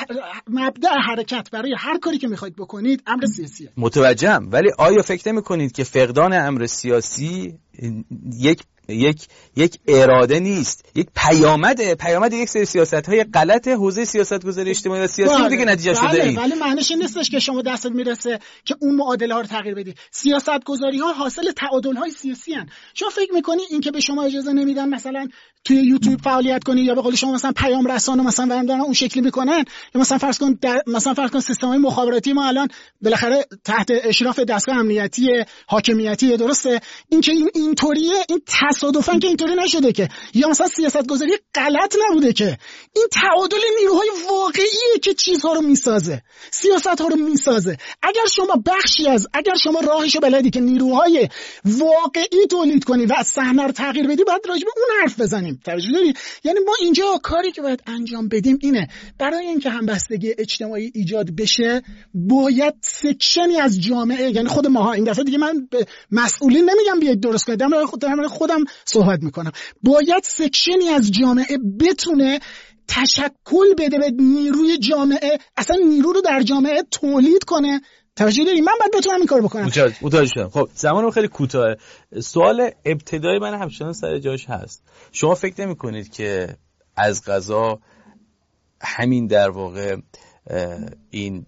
مبدأ حرکت برای هر کاری که میخواید بکنید امر سیاسیه. متوجهم. ولی آیا فکر نمی‌کنید که فقدان امر سیاسی یک یک یک اراده نیست، یک پیامده، پیامد یک سری سیاست‌های غلط حوزه سیاست‌گذاری اجتماعی و سیاسی بله. دیگه نتیجه بله. شده این. ولی معنیش این نیستش که شما دستت میرسه که اون معادله‌ها رو تغییر بدی. سیاست‌گذاری‌ها حاصل تعادل‌های سیاسی ان. شما فکر می‌کنی این که به شما اجازه نمیدن مثلا توی یوتیوب فعالیت کنی، یا به قول شما مثلا پیام رسانو مثلا برام دارن اون شکلی میکنن، یا مثلا فرض کن در... مثلا فرض کن سیستم‌های مخابراتی ما الان بالاخره تحت اشراف دستگاه امنیتی حاکمیتی، درسته؟ این که این اینطوریه، این تصادفاً که اینطوری نشده که، یا مثلا سیاست‌گذاری غلط نبوده که، این تعادل نیروهای واقعیه که چیزها رو میسازه، سیاست‌ها رو میسازه. اگر شما بخشی از اگر شما راهشو بلدی که نیروهای واقعی تولید کنی و از صحنه رو تغییر بدی، بعد راجع به اون حرف بزنیم. توجه داری؟ یعنی ما اینجا کاری که باید انجام بدیم اینه، برای اینکه همبستگی اجتماعی ایجاد بشه باید سکشنی از جامعه، یعنی خود ماها، این دفعه دیگه من به مسئولین نمیگم بیاید درست کنید، در مورد خودم صحبت میکنم، باید سکشنی از جامعه بتونه تشکل بده به نیروی جامعه، اصلا نیرو رو در جامعه تولید کنه. توجه داری؟ من باید بتونم این کار بکنم. متوجه شدم. خب زمانم خیلی کوتاهه. سوال ابتدایی من همچنان سر جاش هست. شما فکر نمی کنید که از قضا همین در واقع این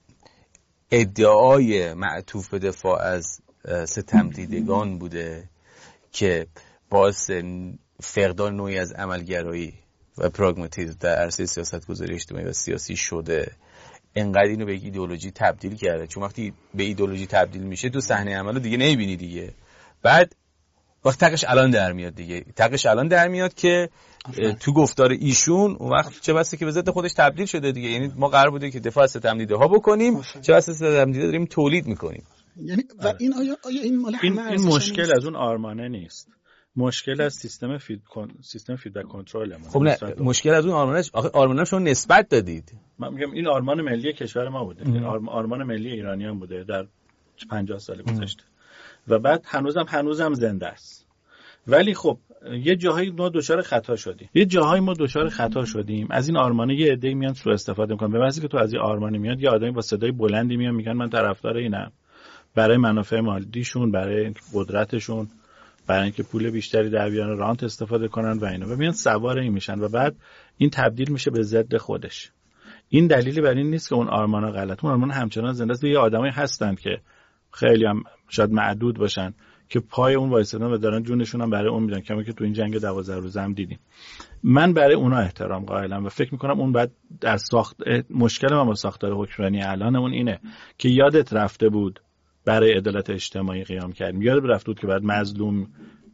ادعای معطوف به دفاع از ستم دیدگان بوده که باعث فقدان نوعی از عملگرایی و پراگماتیسم در عرصه سیاست‌گذاری اجتماعی و سیاسی شده؟ انقدر اینو به ایدئولوژی تبدیل کرده، چون وقتی به ایدئولوژی تبدیل میشه تو صحنه عمل دیگه نمیبینی دیگه. بعد وقت تقش الان در میاد دیگه، تقش الان در میاد که تو گفتار ایشون اون وقت چه بسه که به ضد خودش تبدیل شده دیگه. یعنی ما قرار بوده که دفاع از ستم دیده ها بکنیم، چه بسه ستم دیده داریم تولید میکنیم. یعنی و این آیا, آیا این مال این, این مشکل نیست؟ از اون آرمانه نیست، مشکل از سیستم فید سیستم فیدبک کنترل ما. خب نه مشکل از اون آرمانه. آخه آرمانه شما نسبت دادید. من میگم این آرمان ملی کشور ما بوده، این آرمان ملی ایرانیان بوده در پنجاه سال گذشته و بعد هنوزم هنوزم زنده است. ولی خب یه جاهایی ما دچار خطا شدیم، یه جاهایی ما دچار خطا شدیم از این آرمانه. یه عده‌ای میان سوء استفاده میکنن. به واسه که تو از این آرمانی میاد یه آدمی با صدای بلندی میان میگن من طرفدار اینم، برای منافع مادیشون، برای قدرتشون، برای اینکه پول بیشتری در بیارن، رانت استفاده کنن و اینا، و میان سوار این میشن و بعد این تبدیل میشه به ضد خودش. این دلیلی بر این نیست که اون آرمانا غلط، اون آرمان همچنان زنده است. یه آدمایی هستن که خیلی هم شاید معدود باشن که پای اون وایسادن و دارن جونشون هم برای اون میدن، کما که تو این جنگ دوازده روزه هم دیدیم. من برای اونا احترام قائلم و فکر میکنم اون بعد در ساخت مشکل ما با ساختار حکمرانی الانمون اینه که یادت رفته بود برای عدالت اجتماعی قیام کردیم، یادت رفته بود که بعد مظلوم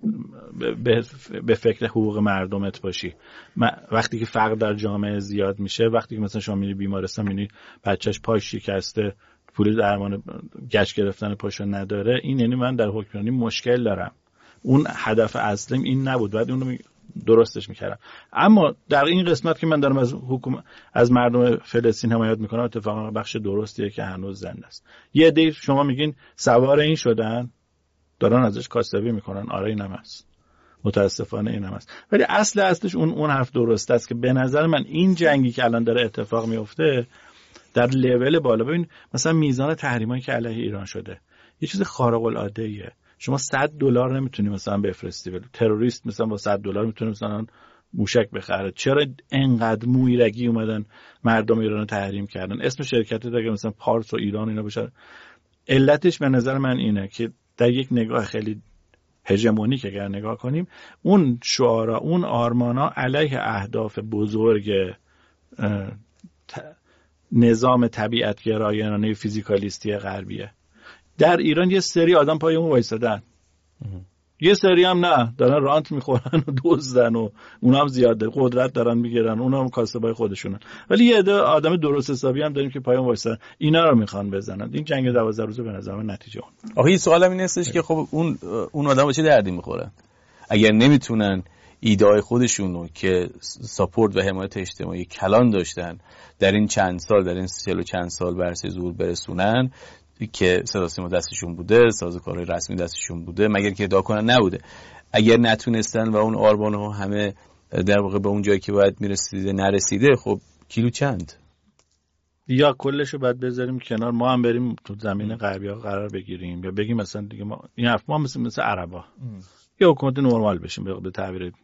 به فکر حقوق مردمت باشی. وقتی که فقر در جامعه زیاد میشه، وقتی که مثلا شما میری بیمارستان میبینی بچهش پاش شکسته، پول درمان گچ گرفتن پاشو نداره، این یعنی من در حکمرانی مشکل دارم. اون هدف اصلیم این نبود، بعد اون درستش میکردم. اما در این قسمت که من دارم از حکومت از مردم فلسطین حمایت میکنم، اتفاقا بخش درستیه که هنوز زنده است. یه عده شما میگین سوار این شدن، دارن ازش کاسبی میکنن. آره اینم هست، متاسفانه اینم هست. ولی اصل اصلش اون اون حرف درست است که به نظر من این جنگی که الان داره اتفاق میفته در لول بالا، ببین مثلا میزان تحریمایی که علیه ایران شده یه چیز خارق العاده ایه. شما صد دلار نمیتونی مثلا بفرستی، ولی تروریست مثلا با صد دلار میتونه مثلا موشک بخره. چرا انقدر مویرگی اومدن مردم ایران رو تحریم کردن؟ اسم شرکت دیگه مثلا پارس و ایران اینا بشه. علتش به نظر من اینه که در یک نگاه خیلی هژمونیک اگر نگاه کنیم، اون شعارا، اون آرمانا علیه اهداف بزرگ نظام طبیعت‌گرایانه فیزیکالیستی غربیه. در ایران یه سری آدم پای اون وایسادن، یه سری هم نه، دارن رانت میخورن و دزدن و اونا هم زیاده قدرت دارن میگیرن، اونا هم کاسبای خودشونن. ولی یه عده آدم درست حسابی هم داریم که پای اون وایسادن، اینا رو میخوان بزنن. این جنگ دوازده روزه به نظر من نتیجه اون. آخه این سوالم این هستش که خب اون اون آدم چه دردی میخورن اگر نمیتونن ایده‌های خودشونو که ساپورت و حمایت اجتماعی کلان داشتن در این چند سال، در این چهل و چند سال برسه زور برسونن، که صدا سیما دستشون بوده، سازوکارهای رسمی دستشون بوده، مگر که ادعا کنن نبوده. اگر نتونستن و اون آرمان‌ها همه در واقع به اون جایی که باید میرسیده نرسیده، خب کیلو چند؟ یا کلشو باید بذاریم کنار، ما هم بریم تو زمین غربی‌ها قرار بگیریم، یا بگیم مثلا دیگه ما این حرف ما مثل مثل عربا یا حکومت نرمال بشیم، به تعبیر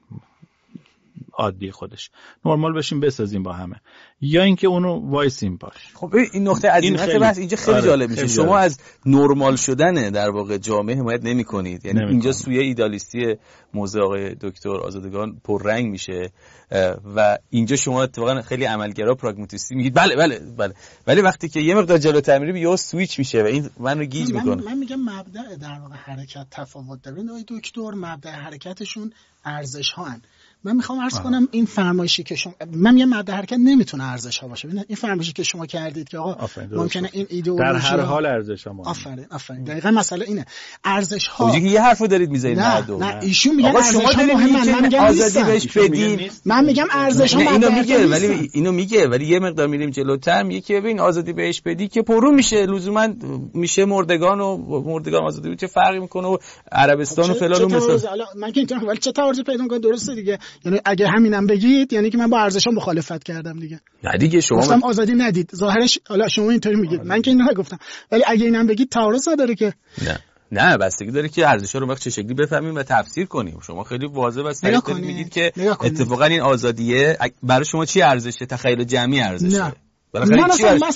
عادی خودش نرمال بشیم، بسازیم با همه، یا اینکه اونو وایسیم باش. خب این نقطه عظیمت بحث اینجا خیلی آره، جالب میشه. شما جالب. از نرمال شدن در واقع جامعه حمایت نمی‌کنید، یعنی نمی اینجا سویه ایدالیستی موضوع آقای دکتر آزادگان پررنگ میشه و اینجا شما اتفاقا خیلی عملگرا پراگماتیستی میگید بله بله بله، ولی وقتی که یه مقدار جلوتر میری یهو سویچ میشه و این منو گیج میکنه. من, من میگم مبدأ در واقع حرکت تفاوت داره. آقای دکتر مبدأ حرکتشون ارزش ها هن. من میخوام عرض کنم این فرمایشی که شما، من میگم مبدأ حرکت نمیتونه ارزش ها باشه. این فرمایشی که شما کردید که آقا ممکنه این ایدئولوژی در هر حال ارزش ها مهمه. آفرین آفرین دقیقاً مسئله اینه. ارزش ها خب یه حرفو دارید میذارید نه نه ایشون میگن ارزش ها مهمه، من میگم آزادی بهش بدین. من میگم ارزش ها اینو میگه، ولی اینو میگه ولی یه مقدار میریم جلوتر میگه که ببین آزادی بهش بدی که پرو میشه، لزوما میشه مردگان و مردگان آزادی چه فرقی میکنه و عربستان و فلان و مثلا. من که اینطور ولی چه تعارضی پیدا میکنه؟ درسته دیگه، یعنی اگه همینم بگید یعنی که من با ارزشام مخالفت کردم دیگه. نه دیگه شما گفتم آزادی ندید، ظاهرش حالا شما اینطوری میگید، من که اینو نگفتم، ولی اگه اینم بگید تعارض نداره که. نه نه بستگی داره که ارزش‌ها رو وقت چه شکلی بفهمیم و تفسیر کنیم. شما خیلی واضح و صریح دارید میگید که اتفاقا این آزادیه برای شما چی ارزشه؟ تخیل جمعی ارزشه. بالاخره چی ارزشه؟ مثلا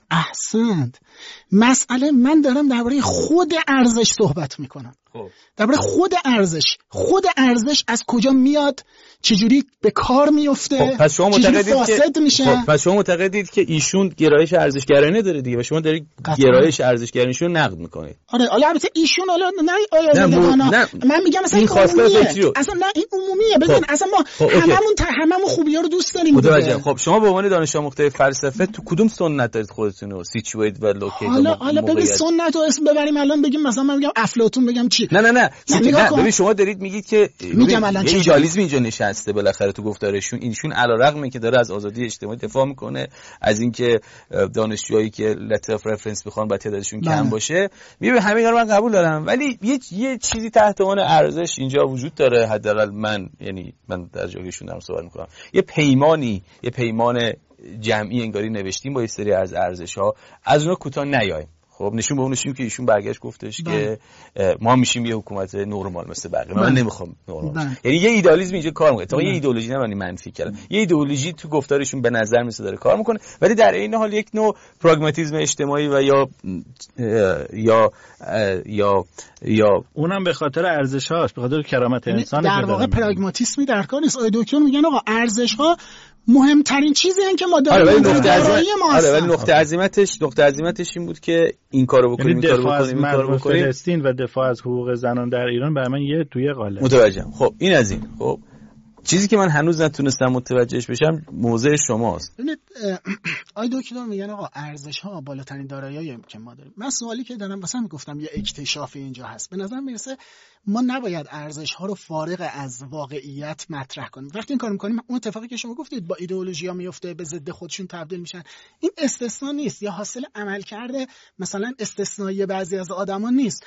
احسنت. مسئله من دارم درباره خود ارزش صحبت میکنم. خب درباره خود ارزش، خود ارزش از کجا میاد، چجوری به کار میفته، خب پس شما معتقدید که میشه؟ خب پس شما معتقدید که ایشون گرایش ارزشگرانه داره دیگه و شما دارید گرایش ارزشگرانیشو نقد میکنید. آره حالا البته ایشون حالا نه آیا نه, مو... نه من میگم مثلا این عمومیه، اصلا نه این عمومیه. ببین خب. اصلا ما خب. هممون ت... هممون خوبی‌ها رو دوست داریم. متوجه. خب شما به عنوان دانش آموخته فلسفه تو کدوم سنت دارید خودتون رو سیچویت و لوکیت؟ حالا حالا ببین سنت رو اسم ببریم الان بگیم مثلا من میگم افلاطون بگم چی؟ نه نه نه نه ببین شما دارید میگید که میگم الان چه ایدالیسم اینجا نشسته بالاخره تو گفتارشون. اینشون علیرغم اینکه داره از آزادی اجتماعی دفاع میکنه، از اینکه دانشجویی که لتر اف رفرنس بخوان با تعدادشون کم باشه، میگه همه اینا رو من قبول دارم، ولی یه یه چیزی تحت عنوان ارزش اینجا وجود داره. حداقل من یعنی من در جایشون دارم صحبت میکنم، یه پیمانی یه پیمان جمعی انگاری نوشتیم با یه سری از ارزش‌ها، از اونها کوتاه نیایم. خب نشون به اونشیم که ایشون برگشت گفتش بله. که ما میشیم یه حکومت نرمال مثل بقیه. من نمیخوام نرمال، یعنی یه ایدئالیسم اینجا کار میکنه. تا یه ایدئولوژی نه معنی منفی کردن، یه ایدئولوژی تو گفتارشون به نظر میاد داره کار میکنه، ولی در این حال یک نوع پراگماتیسم اجتماعی و یا یا یا یا اونم به خاطر ارزش‌هاست، به خاطر کرامت انسان. در واقع پراگماتیسمی در کار نیست. آقای دکتر میگن آقا ارزش‌ها مهمترین چیزی هستن که ما داریم. آره ولی نقطه عظیمت آره ولی نقطه عظیمتش نقطه عظیمتش این بود که این کارو بکنیم، این کارو بکنیم، این کارو بکنیم. فلسطین و دفاع از حقوق زنان در ایران برای من یه توی قالب. متوجهم. خب این از این. خب چیزی که من هنوز نتونستم متوجهش بشم موضع شماست. ببینید آی دکتر میگن آقا ارزش‌ها بالاترین دارایی‌ای که ما داریم. من سوالی که دارم مثلا میگفتم یه اکتشاف اینجا هست. به نظر میرسه ما نباید ارزش‌ها رو فارغ از واقعیت مطرح کنیم. وقتی این کارو می‌کنیم اون اتفاقی که شما گفتید با ایدئولوژی‌ها میفته، به ضد خودشون تبدیل میشن، این استثنا نیست یا حاصل عملکرد مثلا استثنایی بعضی از آدما نیست.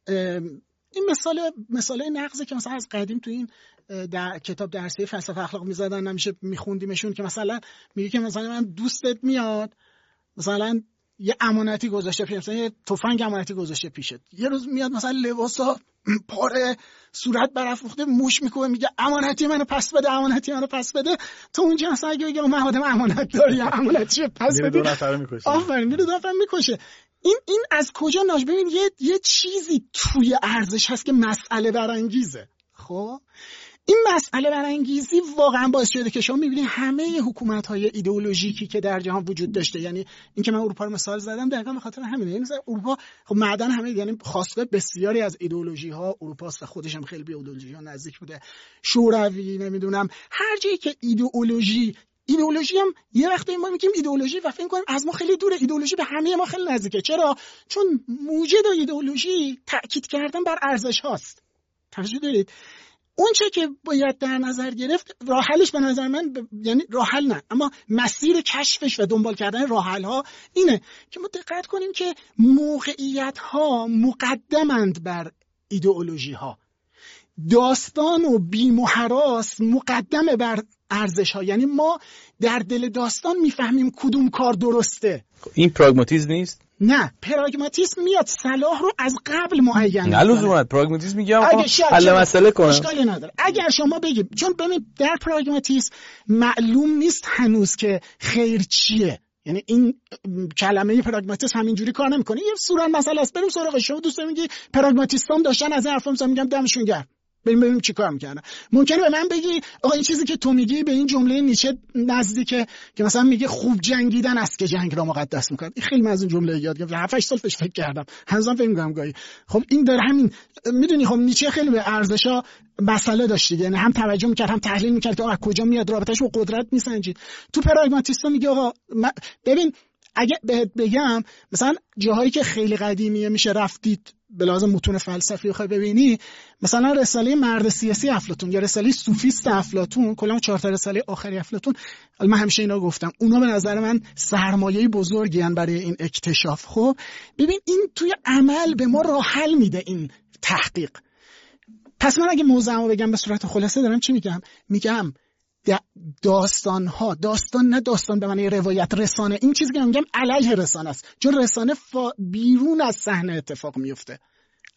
این مثال مثال نقضه که مثلا از قدیم تو این در کتاب درسی فلسفه اخلاق می‌زدن، نمیشه می‌خوندیمشون که مثلا میگه که مثلا من دوستت میاد مثلا یه امانتی گذاشته پیش، مثلا یه تفنگ امانتی گذاشته پیشت، یه روز میاد مثلا لباسا پاره، صورت برافروخته، موش میکنه، میگه امانتی منو پس بده، امانتی منو پس بده. تو اونجا مثلا اگه بگم من آدم امانت داری، امانتیشو پس بده، دو نفر میکشه. آفرین، میره دو نفر میکشه. این این از کجا ناش؟ ببین یه یه چیزی توی ارزش هست که مسئله برانگیزه. خب این مسئله برانگیزی واقعا باعث شده که شما میبینید همه حکومت‌های ایدئولوژیکی که در جهان وجود داشته، یعنی این که من اروپا رو مثال زدم دقیقاً به خاطر همینه. یعنی مثلا اروپا خب معدن همه، یعنی خواستگاه بسیاری از ایدئولوژی‌ها اروپاست و خودش هم خیلی به ایدئولوژی‌ها نزدیک بوده. شوروی، نمیدونم هر جایی که ایدئولوژی ایدئولوژی هم یه وقتی ما میگیم ایدئولوژی و فکر می‌کنیم از ما خیلی دوره، ایدئولوژی به همه ما خیلی نزدیکه. چرا؟ چون موجد ایدئولوژی تأکید کردن بر ارزش هاست. توجه دارید؟ اون چه که باید در نظر گرفت راه حلش به نظر من ب... یعنی راه حل نه، اما مسیر کشفش و دنبال کردن راه حل ها اینه که ما دقت کنیم که موقعیت ها مقدمند بر ایدئولوژی ها. داستان و بیم و هراس مقدمه بر ارزش ها. یعنی ما در دل داستان میفهمیم کدوم کار درسته. این پراگماتیسم نیست؟ نه، پراگماتیسم میاد صلاح رو از قبل معین کنه. نه لزوما پراگماتیسم میگه حل مسئله کنه. اشکالی نداره. اگر شما بگید، چون ببین در پراگماتیسم معلوم نیست هنوز که خیر چیه. یعنی این کلمه پراگماتیسم همینجوری کار نمیکنه. یه صورت مسئله است. بریم سراغ شما دوست دارم میگی پراگماتیستام داشتن از این حرفا مثلا میگم دمشون گرم. بریم ببینیم چی کار میکنن. ممکنه به من بگی آقا این چیزی که تو میگی به این جمله نیچه نزدیکه که مثلا میگه خوب جنگیدن است که جنگ را مقدس میکنه. این خیلی من از این جمله یاد گرفتم. هفت هشت سال پیش فکر کردم. هنوزم فکر میکنم گاهی. خب این در همین میدونی خب نیچه خیلی به ارزشا مسئله داشت، یعنی هم توجه میکرد هم تحلیل میکرد که آقا کجا میاد رابطه‌اش با قدرت میسنجید. تو پراگماتیستا میگه آقا ببین اگه بهت بگم مثلا جاهایی که خیلی قدیمیه میشه رفتید به لازم متون فلسفی بخوای ببینی، مثلا رساله مرد سیاسی افلاطون یا رساله سوفیست افلاطون، کلا چهار تا رساله آخری افلاطون، من همیشه اینا گفتم اونا به نظر من سرمایه بزرگی ان برای این اکتشاف. خب ببین این توی عمل به ما راه حل میده این تحقیق. پس من اگه موضوعمو بگم به صورت خلاصه دارم چی میگم؟ میگم داستان ها، داستان نه داستان به معنی روایت، رسانه، این چیزی که من میگم علیه رسانه است، چون رسانه فا بیرون از صحنه اتفاق میفته.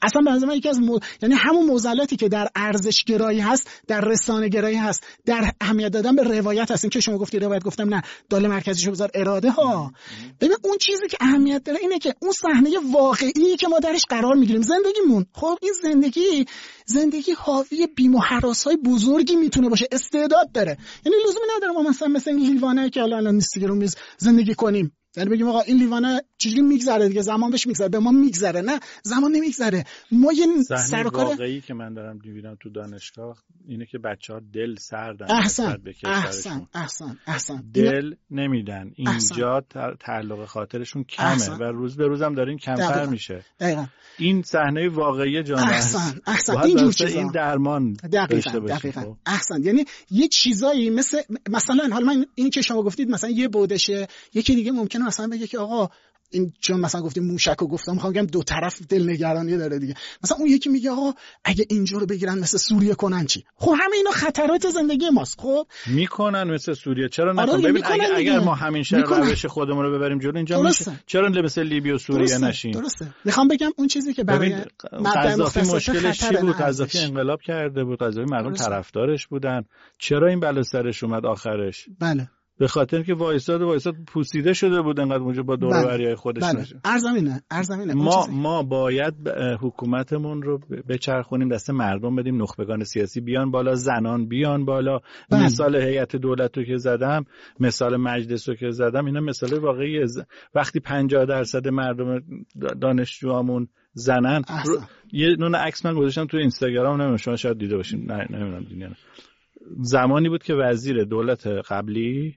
اصلا به نظر من یکی از مو... یعنی همون معضلاتی که در ارزش گرایی هست، در رسانه گرایی هست، در اهمیت دادن به روایت هست. این که شما گفتی روایت، گفتم نه، دال مرکزیشو بذار اراده ها. ببین اون چیزی که اهمیت داره اینه که اون صحنه واقعی که ما درش قرار میگیریم، زندگیمون، خب این زندگی زندگی حاوی بیم و هراس‌های بزرگی میتونه باشه، استعداد داره. یعنی لزومی نداره ما مثلا مثل این لیوانه که الان الان نیست رو میز زندگی کنیم، یعنی بگیم آقا این لیوانه چجوری میگذره دیگه، زمان بهش میگذره، به ما میگذره. نه، زمان نمیگذره. ما یه سر و کار واقعی که من دارم میبینم تو دانشگاه اینه که بچه‌ها دل سردن. احسن احسن احسن احسن دل نمیدن. اینجا تعلق خاطرشون کمه احسن. و روز به روزم داره این کمتر میشه. دقیقاً این صحنه واقعی جامعه احسن احسن اینجور چیزا، این درمان دقیقاً دقیقاً احسن. یعنی یه چیزایی مثل مثلا حالا من این که شما گفتید مثلا یه بودشه، یکی دیگه ممکنه مثلا بگه که آقا این چون مثلا گفتیم موشک رو گفتم، میخوام بگم دو طرف دلنگرانی داره دیگه. مثلا اون یکی میگه آقا اگه اینجا رو بگیرن مثل سوریه کنن چی؟ خب همه اینا خطرات زندگی ماست. خب میکنن مثل سوریه، چرا نکنن؟ ببین اگر, اگر ما همین شهر روش خودمون رو ببریم جلو اینجا میشه، چرا مثل لیبی و سوریه درسته. نشین؟ درسته. میخوام بگم اون چیزی که برای قذافی مشکلش چی بود؟ قذافی انقلاب کرده بود، قذافی مردم طرفدارش بودن، چرا این بلا سرش اومد آخرش؟ بله، به خاطر که وایساد وایساد پوسیده شده بود انقدر اونجا با دور و بریای خودش. بله. ارزمینه ارزمینه ما ما باید حکومتمون رو بچرخونیم دست مردم، بدیم نخبگان سیاسی بیان بالا، زنان بیان بالا. بله. مثال هیئت دولت رو که زدم، مثال مجلس رو که زدم، اینا مثال واقعی. وقتی پنجاه درصد مردم دانشجوامون زنن رو... یه نون عکس من گذاشتم تو اینستاگرام، نمیدونم شما شاید دیده باشین، نه نمیدونم دیدین. زمانی بود که وزیر دولت قبلی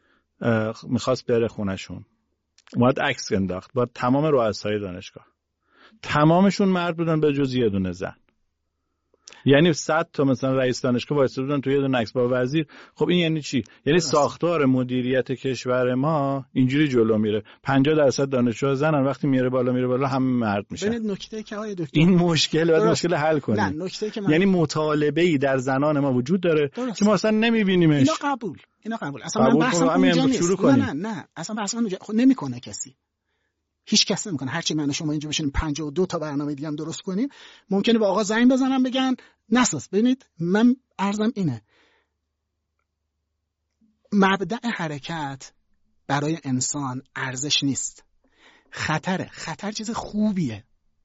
میخواست بره خونشون، اومد عکس انداخت با تمام رؤسای دانشگاه، تمامشون مرد بودن به جز یه دونه زن. یعنی صد تا مثلا رئیس دانشگاه وایساده بودن تو یه دونه عکس با وزیر. خب این یعنی چی؟ یعنی ساختار مدیریت کشور ما اینجوری جلو میره، پنجاه درصد دانشجو زنن، وقتی میره بالا میره بالا همه مرد میشن. ببینید نکته که آقای دکتر این مشکل بعد مشکل حل کنیم. نه نکته که من... یعنی مطالبه‌ای در زنان ما وجود داره درست. که ما اصلا نمیبینیمش. اینا قبول اینا قبول اصلا قبول من بحثم اونجا نیست. نه نه نه اصلا بحثم اونجا خب نمیکنه کسی، هیچ کس نمیکنه. هرچی من شما اینجا بشینیم پنجاه و دو تا برنامه دیگه هم درست کنیم، ممکنه به آقا زنگ بزنم بگن نساز. ببینید من عرضم اینه، مبدأ حرکت برای انسان ارزش نیست، خطره. خطر چیز خوبیه.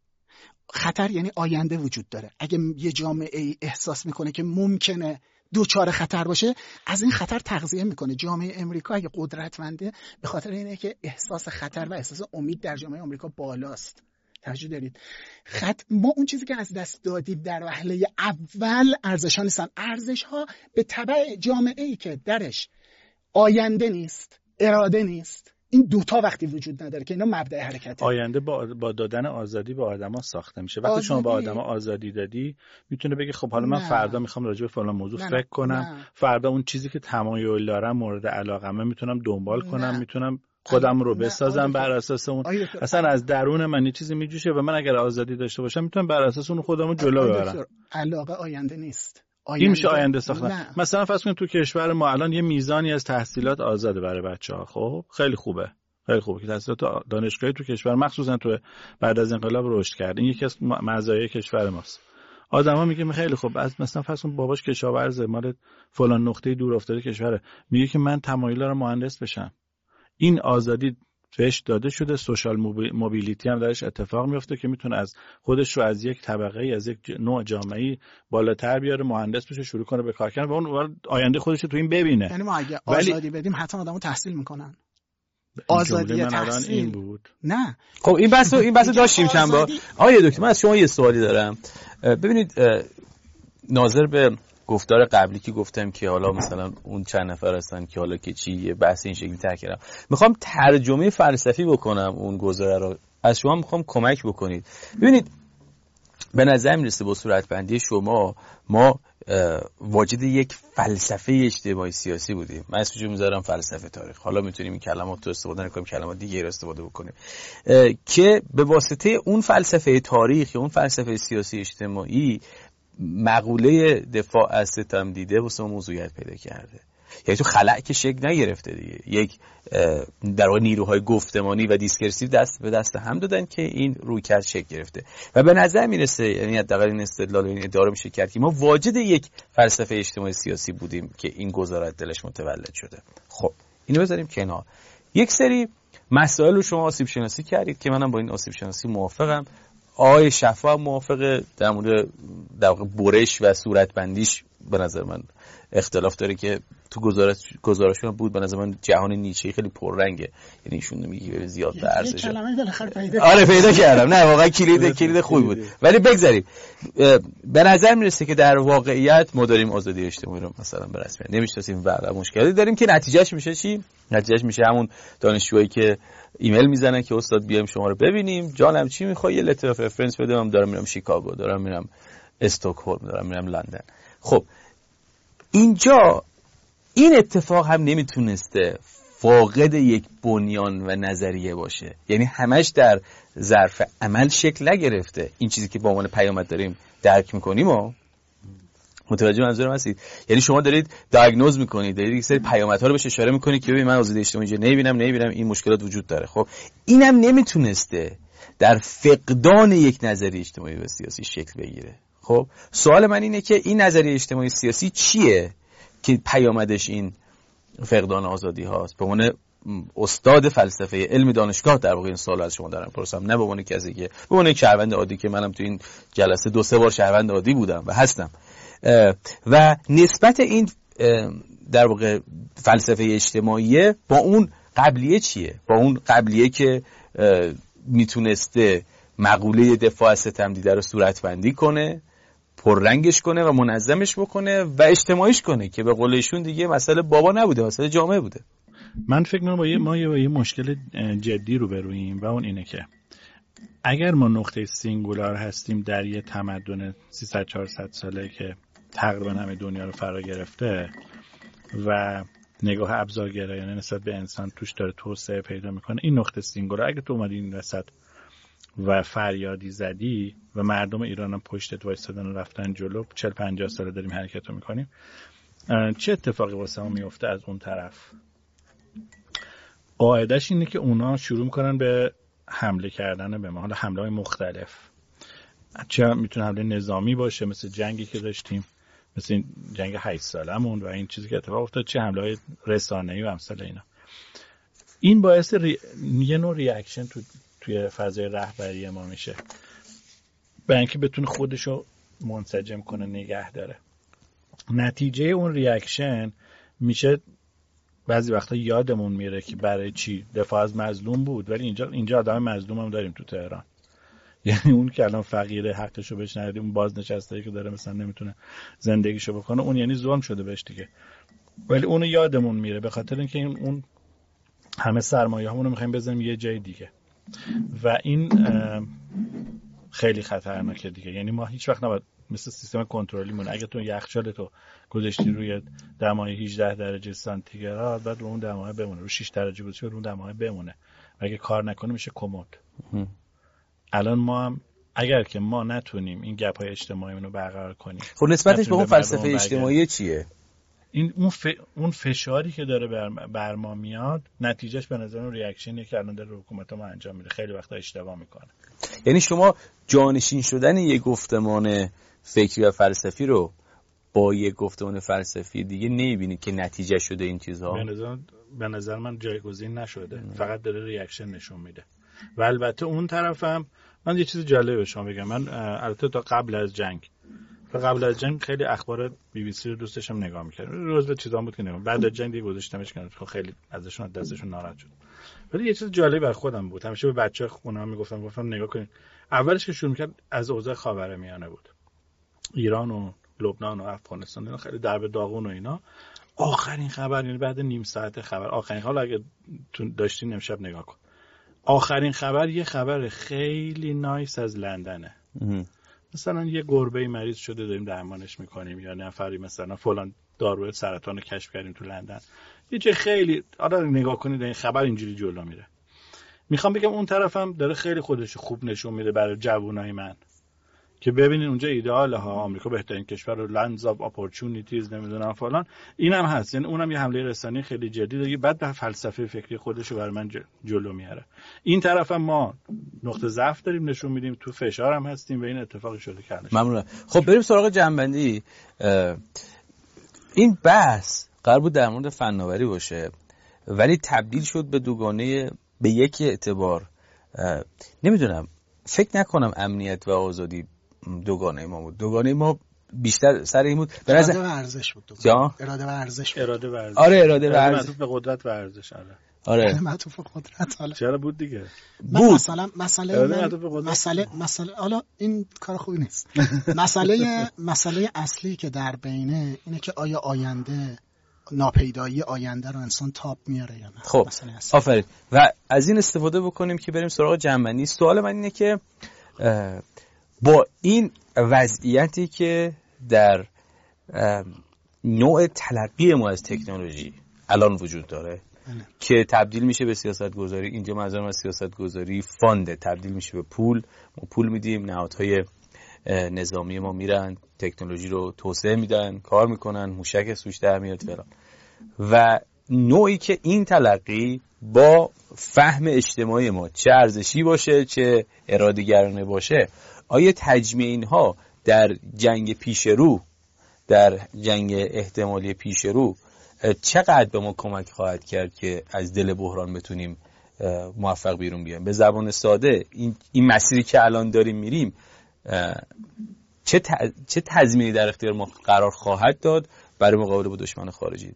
خطر یعنی آینده وجود داره. اگه یه جامعه ای احساس میکنه که ممکنه دوچار خطر باشه، از این خطر تغذیه میکنه. جامعه امریکا اگه قدرتمنده به خاطر اینه که احساس خطر و احساس امید در جامعه امریکا بالاست. توجه دارید؟ خط ما اون چیزی که از دست دادیم در وهله اول ارزش‌ها نیستن. ارزش‌ها به تبع جامعه‌ای که درش آینده نیست، اراده نیست، این دوتا وقتی وجود نداره که اینا مبدأ حرکته. آینده با, با دادن آزادی به آدما ساخته میشه. وقتی آزادی... شما به آدما آزادی دادی، میتونه بگه خب حالا من نه. فردا میخوام راجع به فلان موضوع نه. فکر کنم نه. فردا اون چیزی که تمایل دارم، مورد علاقمه، میتونم دنبال کنم، نه. میتونم خودم رو بسازم بر اساس اون. اصلا از درون من یه چیزی میجوشه و من اگر آزادی داشته باشم میتونم بر اساس اون خودمو جلو ببرم. علاقه آینده نیست. آینده. این میشه آینده ساختن. مثلا فرض کنید تو کشور ما الان یه میزانی از تحصیلات آزاده برای بچه‌ها. خب خیلی خوبه. خیلی خوبه که تحصیلات دانشگاهی تو کشور مخصوصا تو بعد از انقلاب رشد کرد. این یکی از مزایای کشور ماست. آدما میگه خیلی خوب، از مثلا فرض کن باباش کشاورزه، مال فلان نقطه دور افتاده کشوره، میگه که من تمایل دارم مهندس بشم. این آزادی بهش داده شده، سوشال موبیلیتی هم درش اتفاق میفته که میتونه از خودش رو از یک طبقه، از یک نوع جامعه‌ای بالاتر بیاره، مهندس بشه، شروع کنه به کار کردن و اون آینده خودش رو تو این ببینه. یعنی ما اگه آزادی ولی... بدیم حتما آدمو تحصیل میکنن. آزادی تحصیل این بود. نه خب این بحثو این بحثو داشتیم چند بار. آقای دکتر من از شما یه سوالی دارم. ببینید ناظر به گفتار قبلی که گفتم که حالا مثلا اون چند نفر هستن که حالا که چی یه بحث این شکلی تر کردم، میخوام ترجمه فلسفی بکنم اون گزاره رو، از شما میخوام کمک بکنید. ببینید به نظر میرسه با صورتبندی شما ما واجد یک فلسفه اجتماعی سیاسی بودیم. من اسمش رو میذارم فلسفه تاریخ. حالا میتونیم این کلمات رو استفاده نکنیم، کلمات دیگه رو استفاده بکنیم که به واسطه اون فلسفه تاریخ یا اون فلسفه سیاسی اجتماعی مقوله دفاع از ستم دیده واسه موضوعیت پیدا کرده. یعنی تو خلأ که شکل نگرفته دیگه، یک در واقع نیروهای گفتمانی و دیسکرسیو دست به دست هم دادن که این رویکرد شکل گرفته و به نظر میرسه، یعنی حداقل این استدلال این ادعا میشه کرد که ما واجد یک فلسفه اجتماعی سیاسی بودیم که این گزارش دلش متولد شده. خب اینو بذاریم کنار. یک سری مسائل رو شما آسیب شناسی کردید که منم با این آسیب شناسی موافقم. آقای شفا موافقه در مورد در واقع برش و صورتبندیش به نظر من اختلاف داره که تو گزارش گزارشون بود. به نظر من جهان نیچه‌ای خیلی پررنگه، یعنی ایشون میگه زیاد به ارزشه. یه کلمه بالاخره پیدا آره پیدا کردم. نه واقعا کلید کلید خوبی بود. ولی بگذاریم. به نظر میرسه که در واقعیت ما داریم آزادی اجتماعی رو مثلا به رسمیت نمیشناسیم و مشکلی داریم که نتیجهش میشه چی؟ نتیجهش میشه همون دانشجویی که ایمیل میزنن که استاد بیایم شما رو ببینیم، جانم چی میخوای، یه لتر اف رفرنس بده، من دارم میرم شیکاگو، دارم میرم استکهلم، دارم میرم لندن. خب اینجا این اتفاق هم نمیتونسته فاقد یک بنیان و نظریه باشه، یعنی همش در ظرف عمل شکل نگرفته. این چیزی که با عنوان پیامد داریم درک میکنیم و متوجه منظورم هستید؟ یعنی شما دارید دیاگنوز میکنید، دارید یک سری پیامدها رو بهش اشاره میکنید که ببین من آزادی اجتماعی نمیبینم نمیبینم این مشکلات وجود داره. خب اینم نمیتونسته در فقدان یک نظریه اجتماعی و سیاسی شکل بگیره. خب سوال من اینه که این نظریه اجتماعی سیاسی چیه که پیامدش این فقدان آزادی هاست؟ به عنوان استاد فلسفه علم دانشگاه در واقع این سوال از شما دارم پرسم، نه به عنوان کسی که به عنوان یک شهروند عادی که منم تو این جلسه دو سه بار شهروند عادی بودم و هستم. و نسبت این در واقع فلسفه اجتماعی با اون قبلیه چیه؟ با اون قبلیه که میتونسته مقوله دفاع از ستمدیده رو صورتبندی کنه، پررنگش کنه و منظمش بکنه و اجتماعیش کنه که به قول ایشون دیگه مسئله بابا نبوده، مسئله جامعه بوده. من فکر می‌کنم با یه ما یه مشکل جدی رو برویم و اون اینه که اگر ما نقطه سینگولار هستیم در یه تمدن سیصد چهارصد ساله که تقریبا همه دنیا رو فرا گرفته و نگاه ابزارگرایانه نسبت به انسان توش داره توسعه پیدا میکنه، این نقطه سینگولار اگه تو اومدی این وسط و فریادی زدی و مردم ایران هم پشتت وایسادن و رفتن جلو، چهل پنجاه ساله داریم حرکت رو میکنیم، چه اتفاقی واسه ما میفته از اون طرف؟ قاعدش اینه که اونا شروع میکنن به حمله کردن به ما، حالا حمله های مختلف، چه میتونه حمله نظامی باشه مثل جنگی که داشتیم، مثل این جنگ هشت سالمون و این چیزی که اتفاق افتاد، چه حمله های رسانه‌ای و امثال اینا. این باعث ری... یه نوع ریاکشن تو توی فضای رهبری ما میشه، برای اینکه بتونه خودشو منسجم کنه، نگه داره. نتیجه اون ریاکشن میشه بعضی وقتا یادمون میره که برای چی دفاع از مظلوم بود، ولی اینجا اینجا آدم مظلوم هم داریم تو تهران. یعنی اون که الان فقیره حقشو بهش ندادیم، اون بازنشسته‌ای که داره مثلا نمیتونه زندگیشو بکنه، اون یعنی ظلم شده بهش دیگه، ولی اونو یادمون میره به خاطر اینکه این اون همه سرمایه‌هامون رو می‌خوایم بزنیم یه جای دیگه و این خیلی خطرناکه دیگه. یعنی ما هیچ وقت نباید مثل سیستم کنترلیمون، اگه تو یخچال تو گذاشتی روی دمای هجده درجه سانتیگراد، بعد رو اون دمای بمونه، رو شش درجه گذاشتی رو اون دمای بمونه و اگه کار نکنه میشه کمد. الان ما هم اگر که ما نتونیم این گپ‌های اجتماعیمون رو برقرار کنیم، خب نسبتش به اون فلسفه اجتماعی چیه؟ این اون ف... اون فشاری که داره بر, بر ما میاد، نتیجهش به نظر من ریاکشنی که الان داره حکومت ما انجام میده، خیلی وقتا اشتباه میکنه. یعنی شما جانشین شدن یک گفتمان فکری و فلسفی رو با یک گفتمان فلسفی دیگه نمیبینید که نتیجه شده این چیزها؟ به نظر به نظر من جایگزین نشده، ام. فقط داره ریاکشن نشون میده. و البته اون طرفم من یه چیز جالب به شما بگم، من البته تا قبل از جنگ تا قبل از جنگ خیلی اخبار بی بی سی رو دوست داشتم نگاه می‌کردم، روز به چیزام بود که نگاه. بعد از جنگ دیگه گذاشتمش کنار، خیلی ازشون دستشون ناراحت شد. ولی یه چیز جالبی برای خودم بود، همیشه به بچه‌ها خونه‌ها میگفتم گفتم نگاه کنید، اولش که شروع می‌کرد از اوضاع خاورمیانه بود، ایران و لبنان و افغانستان اینا خیلی درب داغون و اینا. آخرین خبر، یعنی بعد نیم ساعت خبر، آخرین حالا اگه تو داشتین امشب نگاه کن، آخرین خبر یه خبر خیلی نایس از لندنه. مثلا یه گربه مریض شده داریم درمانش میکنیم، یا نفری مثلا فلان داروی سرطان رو کشف کردیم تو لندن، یه چه خیلی آره نگاه کنید این خبر اینجوری جلو میره. میخوام بگم اون طرفم داره خیلی خودش خوب نشون میده برای جوانای من که ببینین اونجا ایدئاله ها، آمریکا بهترین کشور، لندز آف اپورتونیتیز نمیدونم فلان، اینم هست. یعنی اونم یه حمله رسانه‌ای خیلی جدی داره، بعد به فلسفه فکری خودشو برای من جلو میاره. این طرف هم ما نقطه ضعف داریم نشون میدیم، تو فشار هم هستیم و این اتفاقی شده که ممنونم. خب بریم سراغ جنبندی. این بحث قرار بود در مورد فناوری باشه ولی تبدیل شد به دوگانه، به یک اعتبار نمیدونم، فکر نکنم امنیت و آزادی دوگانه ما بود. دوگانه ما بیشتر سر این بود اراده و ارزش بود. جا؟ اراده و ارزش بود. اراده و ارزش. آره اراده و ارزش. معطوف به قدرت و ارزش. آره. آره. معطوف به قدرت. حالا چرا بود دیگه؟ بود. مثلا مسئله من مسئله مسئله حالا این کار خوبی نیست. مسئله مسئله اصلی که در بینه اینه که آیا آینده، ناپیدایی آینده رو انسان تاب میاره یا نه. خب آفرین. و از این استفاده بکنیم که بریم سراغ جنبندی. سوال من اینه که با این وضعیتی که در نوع تلقی ما از تکنولوژی الان وجود داره بله. که تبدیل میشه به سیاست گذاری، اینجا منظورم از سیاست گذاری فانده، تبدیل میشه به پول، ما پول میدیم، نهادهای نظامی ما میرن تکنولوژی رو توسعه میدن، کار میکنن، موشک سوش در میاد فلان. و نوعی که این تلقی با فهم اجتماعی ما چه ارزشی باشه چه اراده‌گرانه باشه، آیا تجمیع اینها در جنگ پیش رو، در جنگ احتمالی پیش رو چقدر به ما کمک خواهد کرد که از دل بحران بتونیم موفق بیرون بیایم؟ به زبان ساده این این مسیری که الان داریم میریم چه چه تضمینی در اختیار ما قرار خواهد داد برای مقابله با دشمن خارجی؟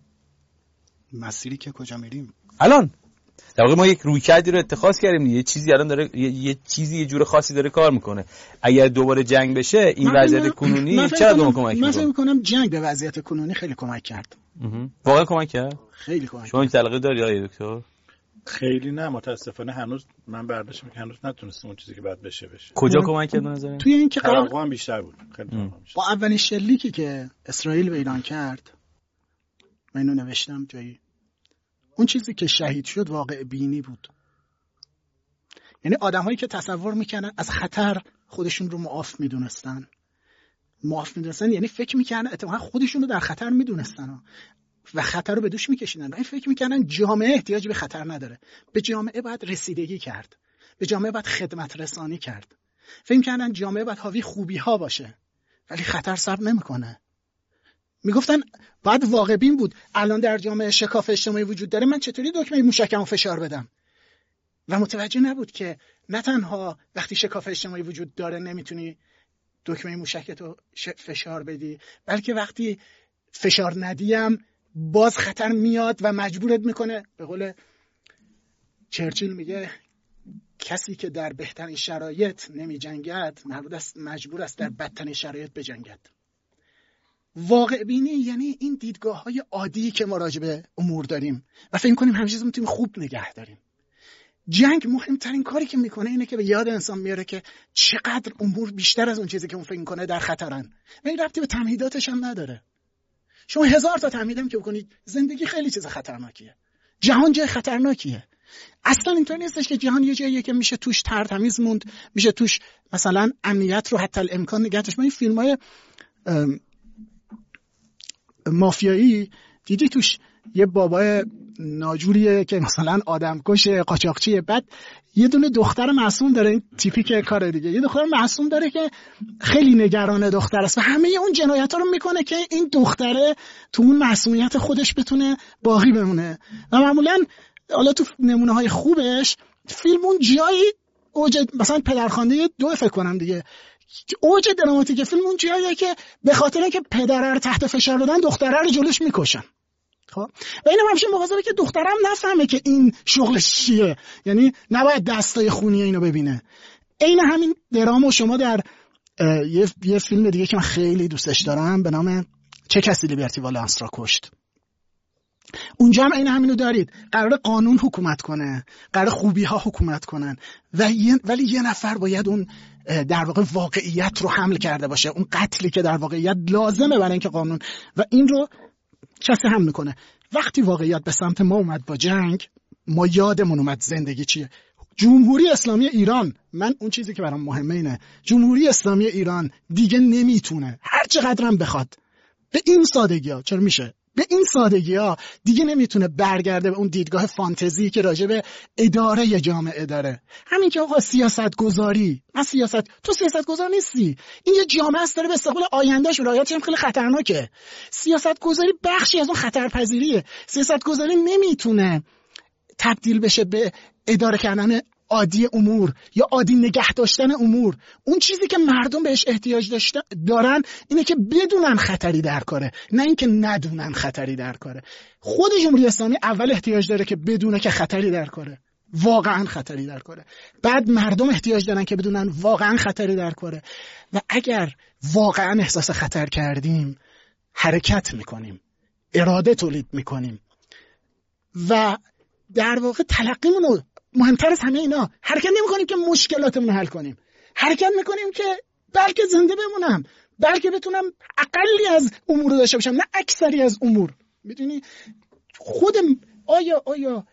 مسیری که کجا میریم الان در واقع ما یک رویکردی رو اتخاذ کردیم، یه چیزی الان داره یه, یه چیزی یه جور خاصی داره کار میکنه. اگر دوباره جنگ بشه این وضعیت کنونی چرا به ما کمک میکنه؟ من فکر میکنم جنگ به وضعیت کنونی خیلی کمک کرد. واقعا کمک کرد؟ خیلی کمک. شما این تلقی داری آقای دکتر؟ خیلی نه، متاسفانه هنوز من برداشتم که هنوز نتونستم اون چیزی که بعد بشه بشه. کجا کمک کرد به نظرت؟ توی این که توقع هم بیشتر بود. خیلی با اولین شلیکی که اسرائیل به ایران کرد، من اینو نوشتم جایی، اون چیزی که شهید شد واقع بینی بود. یعنی آدمایی که تصور میکنن از خطر خودشون رو معاف میدونستن، معاف میدونستن یعنی فکر میکنن اتفاقا خودشون رو در خطر میدونستن و خطر رو به دوش میکشیدن. این فکر میکنن جامعه احتیاج به خطر نداره، به جامعه باید رسیدگی کرد، به جامعه باید خدمت رسانی کرد. فکر میکنن جامعه باید حاوی خوبی ها باشه ولی خطر صبر نمیکنه. میگفتن باید واقع بین بود. الان در جامعه شکاف اجتماعی وجود داره، من چطوری دکمه موشکمو فشار بدم؟ و متوجه نبود که نه تنها وقتی شکاف اجتماعی وجود داره نمیتونی دکمه موشکتو فشار بدی، بلکه وقتی فشار ندیم باز خطر میاد و مجبورت میکنه. به قول چرچیل میگه کسی که در بهترین شرایط نمی جنگد مجبور است در بدترین شرایط بجنگد. واقع بینی یعنی این دیدگاه های عادی که ما راجع به امور داریم و فکر کنیم همه چیز میتونیم خوب نگه داریم. جنگ مهمترین کاری که میکنه اینه که به یاد انسان میاره که چقدر امور بیشتر از اون چیزی که اون فکر میکنه در خطرن و این ربطی به تمهیداتش هم نداره. شما هزار تا تمهیدم که بکنید، زندگی خیلی چیز خطرناکیه، جهان جای خطرناکیه. اصلا اینطور نیستش که جهان یه جاییه که میشه توش ترتمیز موند، میشه توش مثلا امنیت رو حتی الامکان نگه داشت. من این فیلم‌های مافیایی دیدی توش یه بابای ناجوریه که مثلا آدمکش قاچاقچیه، بعد یه دونه دختر معصوم داره، این تیپیک کار دیگه، یه دختر معصوم داره که خیلی نگران دختر است و همه اون جنایت‌ها رو میکنه که این دختره تو اون معصومیت خودش بتونه باقی بمونه. و معمولا حالا تو نمونه‌های خوبش فیلم اون جایی اوج مثلا پدرخوانده دو فکر کنم دیگه، اوج دراماتیک فیلم اون جاییه که به خاطر اینکه پدره رو تحت فشار دادن دختره رو جلوش میکشن. خب و اینم همیشه مواظبه که دخترم نفهمه که این شغلش چیه، یعنی نباید دستای خونی اینو ببینه. عین همین درامو شما در یه یه فیلم دیگه که من خیلی دوستش دارم به نام چه کسی لیبرتی والانس را کشت، اونجا هم این همینو دارید. قرار قانون حکومت کنه، قرار خوبی ها حکومت کنن و ولی یه نفر باید اون در واقع واقعیت رو حمل کرده باشه، اون قتلی که در واقعیت لازمه برای اینکه قانون، و این رو کسی حمل میکنه. وقتی واقعیت به سمت ما اومد با جنگ، ما یادمون اومد زندگی چیه. جمهوری اسلامی ایران، من اون چیزی که برام مهمه اینه، جمهوری اسلامی ایران دیگه نمیتونه هر چقدرم بخواد به این سادگی‌ها، چرا میشه به این سادگی‌ها دیگه نمیتونه برگرده به اون دیدگاه فانتزی که راجع به اداره جامعه داره. همین که آقا سیاست گذاری، من سیاست، تو سیاست گذار نیستی، این یه جامعه است داره به استقبال آیندهش رعایت هم خیلی خطرناکه. سیاست گذاری بخشی از اون خطرپذیریه. سیاست گذاری نمیتونه تبدیل بشه به اداره کردن عادی امور یا عادی نگه داشتن امور. اون چیزی که مردم بهش احتیاج داشتن دارن اینه که بدونن خطری در کاره، نه اینکه ندونن خطری در کاره. خود جمهوری اسلامی اول احتیاج داره که بدونه که خطری در کاره، واقعا خطری در کاره. بعد مردم احتیاج دارن که بدونن واقعا خطری در کاره. و اگر واقعا احساس خطر کردیم حرکت میکنیم، اراده تولید میکنیم و در واقع تلقیمون رو، مهمتر از همه اینا، حرکت نمی کنیم که مشکلاتمون رو حل کنیم، حرکت میکنیم که بلکه زنده بمونم، بلکه بتونم اقلی از امور رو داشته باشم نه اکثری از امور. میدونی خودم آیا آیا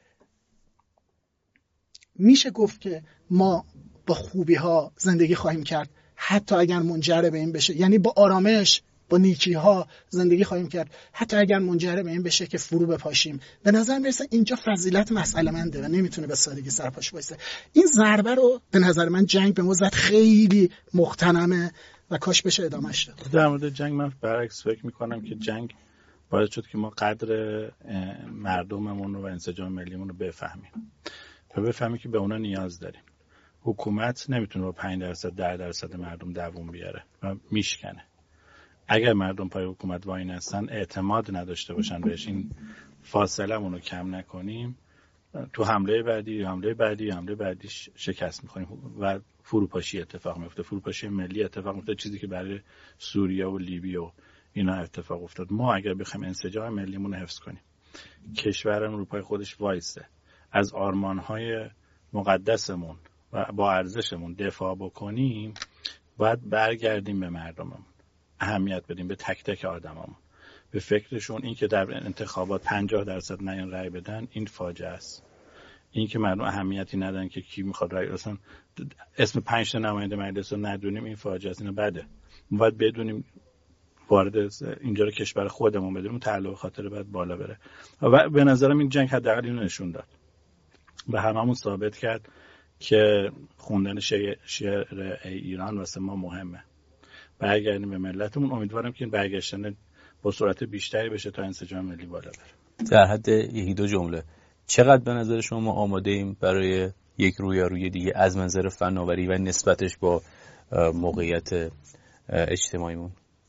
میشه گفت که ما با خوبی ها زندگی خواهیم کرد حتی اگر منجر به این بشه، یعنی با آرامش، با نیکی ها زندگی خواهیم کرد حتی اگر منجر به این بشه که فرو بپاشیم؟ به نظر میرسه اینجا فضیلت مسئله منده و نمیتونه به سادگی سرپاش وایسه. این ضربه رو به نظر من جنگ به مزد خیلی مغتنمه و کاش بشه ادامهش داد. در مورد جنگ من برعکس فکر میکنم که جنگ باعث شد که ما قدر مردممون رو و انسجام ملیمون رو بفهمیم و بفهمیم که به اونا نیاز داریم. حکومت نمیتونه با پنج درصد ده درصد مردم دووم بیاره و میشکنه. اگر مردم پای حکومت وای نستن، اعتماد نداشته باشن بهش، این فاصله مون رو کم نکنیم، تو حمله بعدی حمله بعدی حمله بعدی شکست می‌خوریم و فروپاشی اتفاق میفته، فروپاشی ملی اتفاق میفته، چیزی که برای سوریه و لیبی و اینا اتفاق افتاد. ما اگر بخوایم انسجام ملیمون رو حفظ کنیم، کشورمون رو پای خودش وایسته، از آرمان‌های مقدسمون و با ارزشمون دفاع بکنیم، باید برگردیم به مردممون، اهمیت بدیم به تک تک آدمامون، به فکرشون. این که در انتخابات پنجاه درصد نیان رأی بدن، این فاجعه است. این که مردم اهمیتی ندن که کی میخواد رأی، اصلا اسم پنج تا نماینده مجلس رو ندونیم، این فاجعه است. اینو بده. ما باید بدونیم وارد اینجا رو کشور خودمون بدونیم، تعلق خاطر باید بالا بره. و به نظرم این جنگ حداقل اینو نشون داد و هممون ثابت کرد که خوندن شعر, شعر ایران واسه ما مهمه. برگردیم به ملتمون. امیدوارم که این برگشتن با سرعت بیشتری بشه تا انسجام ملی بالا بره. در حد یکی دو جمله، چقدر به نظر شما ما آماده ایم برای یک رویارویی دیگه از منظر فناوری و نسبتش با موقعیت اجتماعیمون؟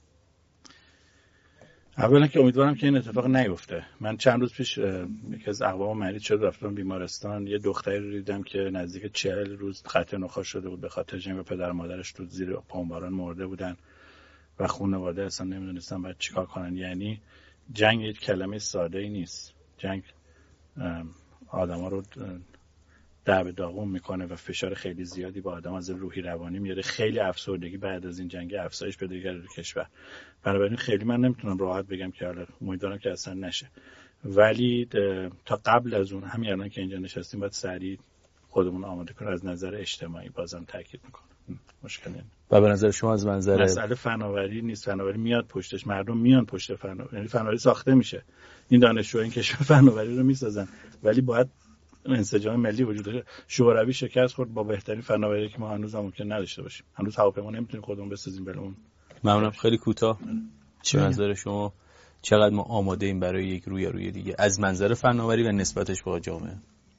اولا که امیدوارم که این اتفاق نیفته. من چند روز پیش یکی از اقوام مریض شد، رفتم بیمارستان، یه دختری رو دیدم که نزدیک چهل روز خط نخاع شده بود به خاطر جنگ و پدر و مادرش تو زیر بمباران مرده بودن و خانواده اصلا نمیدونستن باید چیکار کنن. یعنی جنگ یک کلمه ساده ای نیست. جنگ آدما رو دعو داغون میکنه و فشار خیلی زیادی با آدم از روحی روانی میاره. خیلی افسردگی بعد از این جنگ افزایش پیدا کرده در کشور. بنابراین خیلی من نمیتونم راحت بگم که حالا امیدوارم که اصلا نشه، ولی تا قبل از اون، همین الان که اینجا نشستیم، باید سریع خودمون آماده کنیم. از نظر اجتماعی بازم تاکید میکنم مشکلی نیست. و به نظر شما از منظر مسئله فناوری نیست، فناوری میاد پشتش، مردم میان پشت فناوری، یعنی فناوری ساخته میشه، این دانشجوها این کشور فناوری رو میسازن، ولی باید انسجام ملی وجود داره. شوروی شکست خورد با بهترین فناوری که ما هنوز ممکن نداشته باشیم. هنوز هواپیما نمیتونیم خودمون بسازیم بلمون. ممنونم. خیلی کوتاه، چه نظر شما؟ چقدر ما آماده ایم برای یک رویارویی دیگه از منظر فناوری و نسبتش با جامعه؟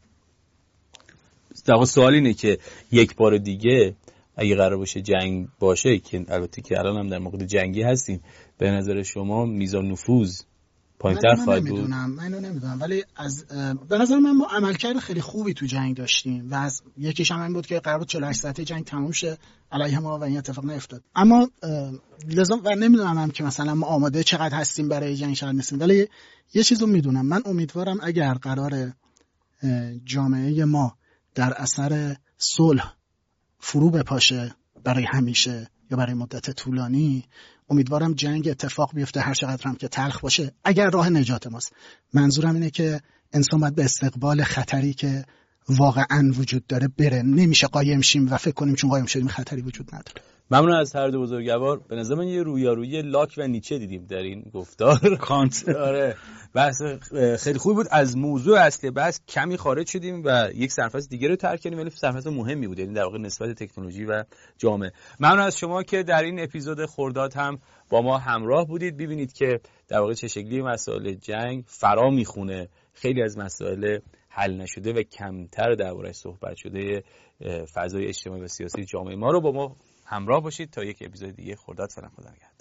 در سوال اینه که یک بار دیگه اگه قرار باشه جنگ باشه، که البته که الان هم در موقع جنگی هستیم، به نظر شما میزان نفوذ پایین‌تر خواهد بود؟ نمیدونم، من اینو نمیدونم، ولی از به نظر من ما عملکرد خیلی خوبی تو جنگ داشتیم و از یکیش هم این بود که قرار بود چهل و هشت ساعته جنگ تموم شه علیه ما و این اتفاق نیفتاد. اما لازم و نمیدونم هم که مثلا ما آماده چقدر هستیم برای جنگ شاید نیستیم، ولی یه چیزو میدونم، من امیدوارم اگر قرار جامعه ما در اثر صلح فرو بپاشه برای همیشه یا برای مدت طولانی، امیدوارم جنگ اتفاق بیفته، هر چقدر هم که تلخ باشه، اگر راه نجات ماست. منظورم اینه که انسان باید به استقبال خطری که واقعا وجود داره بره. نمیشه قایم شیم و فکر کنیم چون قایم شدیم خطری وجود نداره. ممنون از هر دو بزرگوار. به نظر من یه رویارویی لاک و نیچه دیدیم در این گفتار. کانت. آره بحث خیلی خوبی بود. از موضوع اصلی بحث کمی خارج شدیم و یک سرفصل دیگه رو ترک کردیم، ولی سرفصل مهمی بود، یعنی در واقع نسبت تکنولوژی و جامعه. ممنون از شما که در این اپیزود خرداد هم با ما همراه بودید. ببینید که در واقع چه شکلی مسائل جنگ فرا میخونه خیلی از مسائل حل نشده و کمتر درباره‌اش صحبت شده فضای اجتماعی و سیاسی جامعه ما رو. با ما همراه باشید تا یک اپیزود دیگه. خرداد فعلا، خدا نگهدار.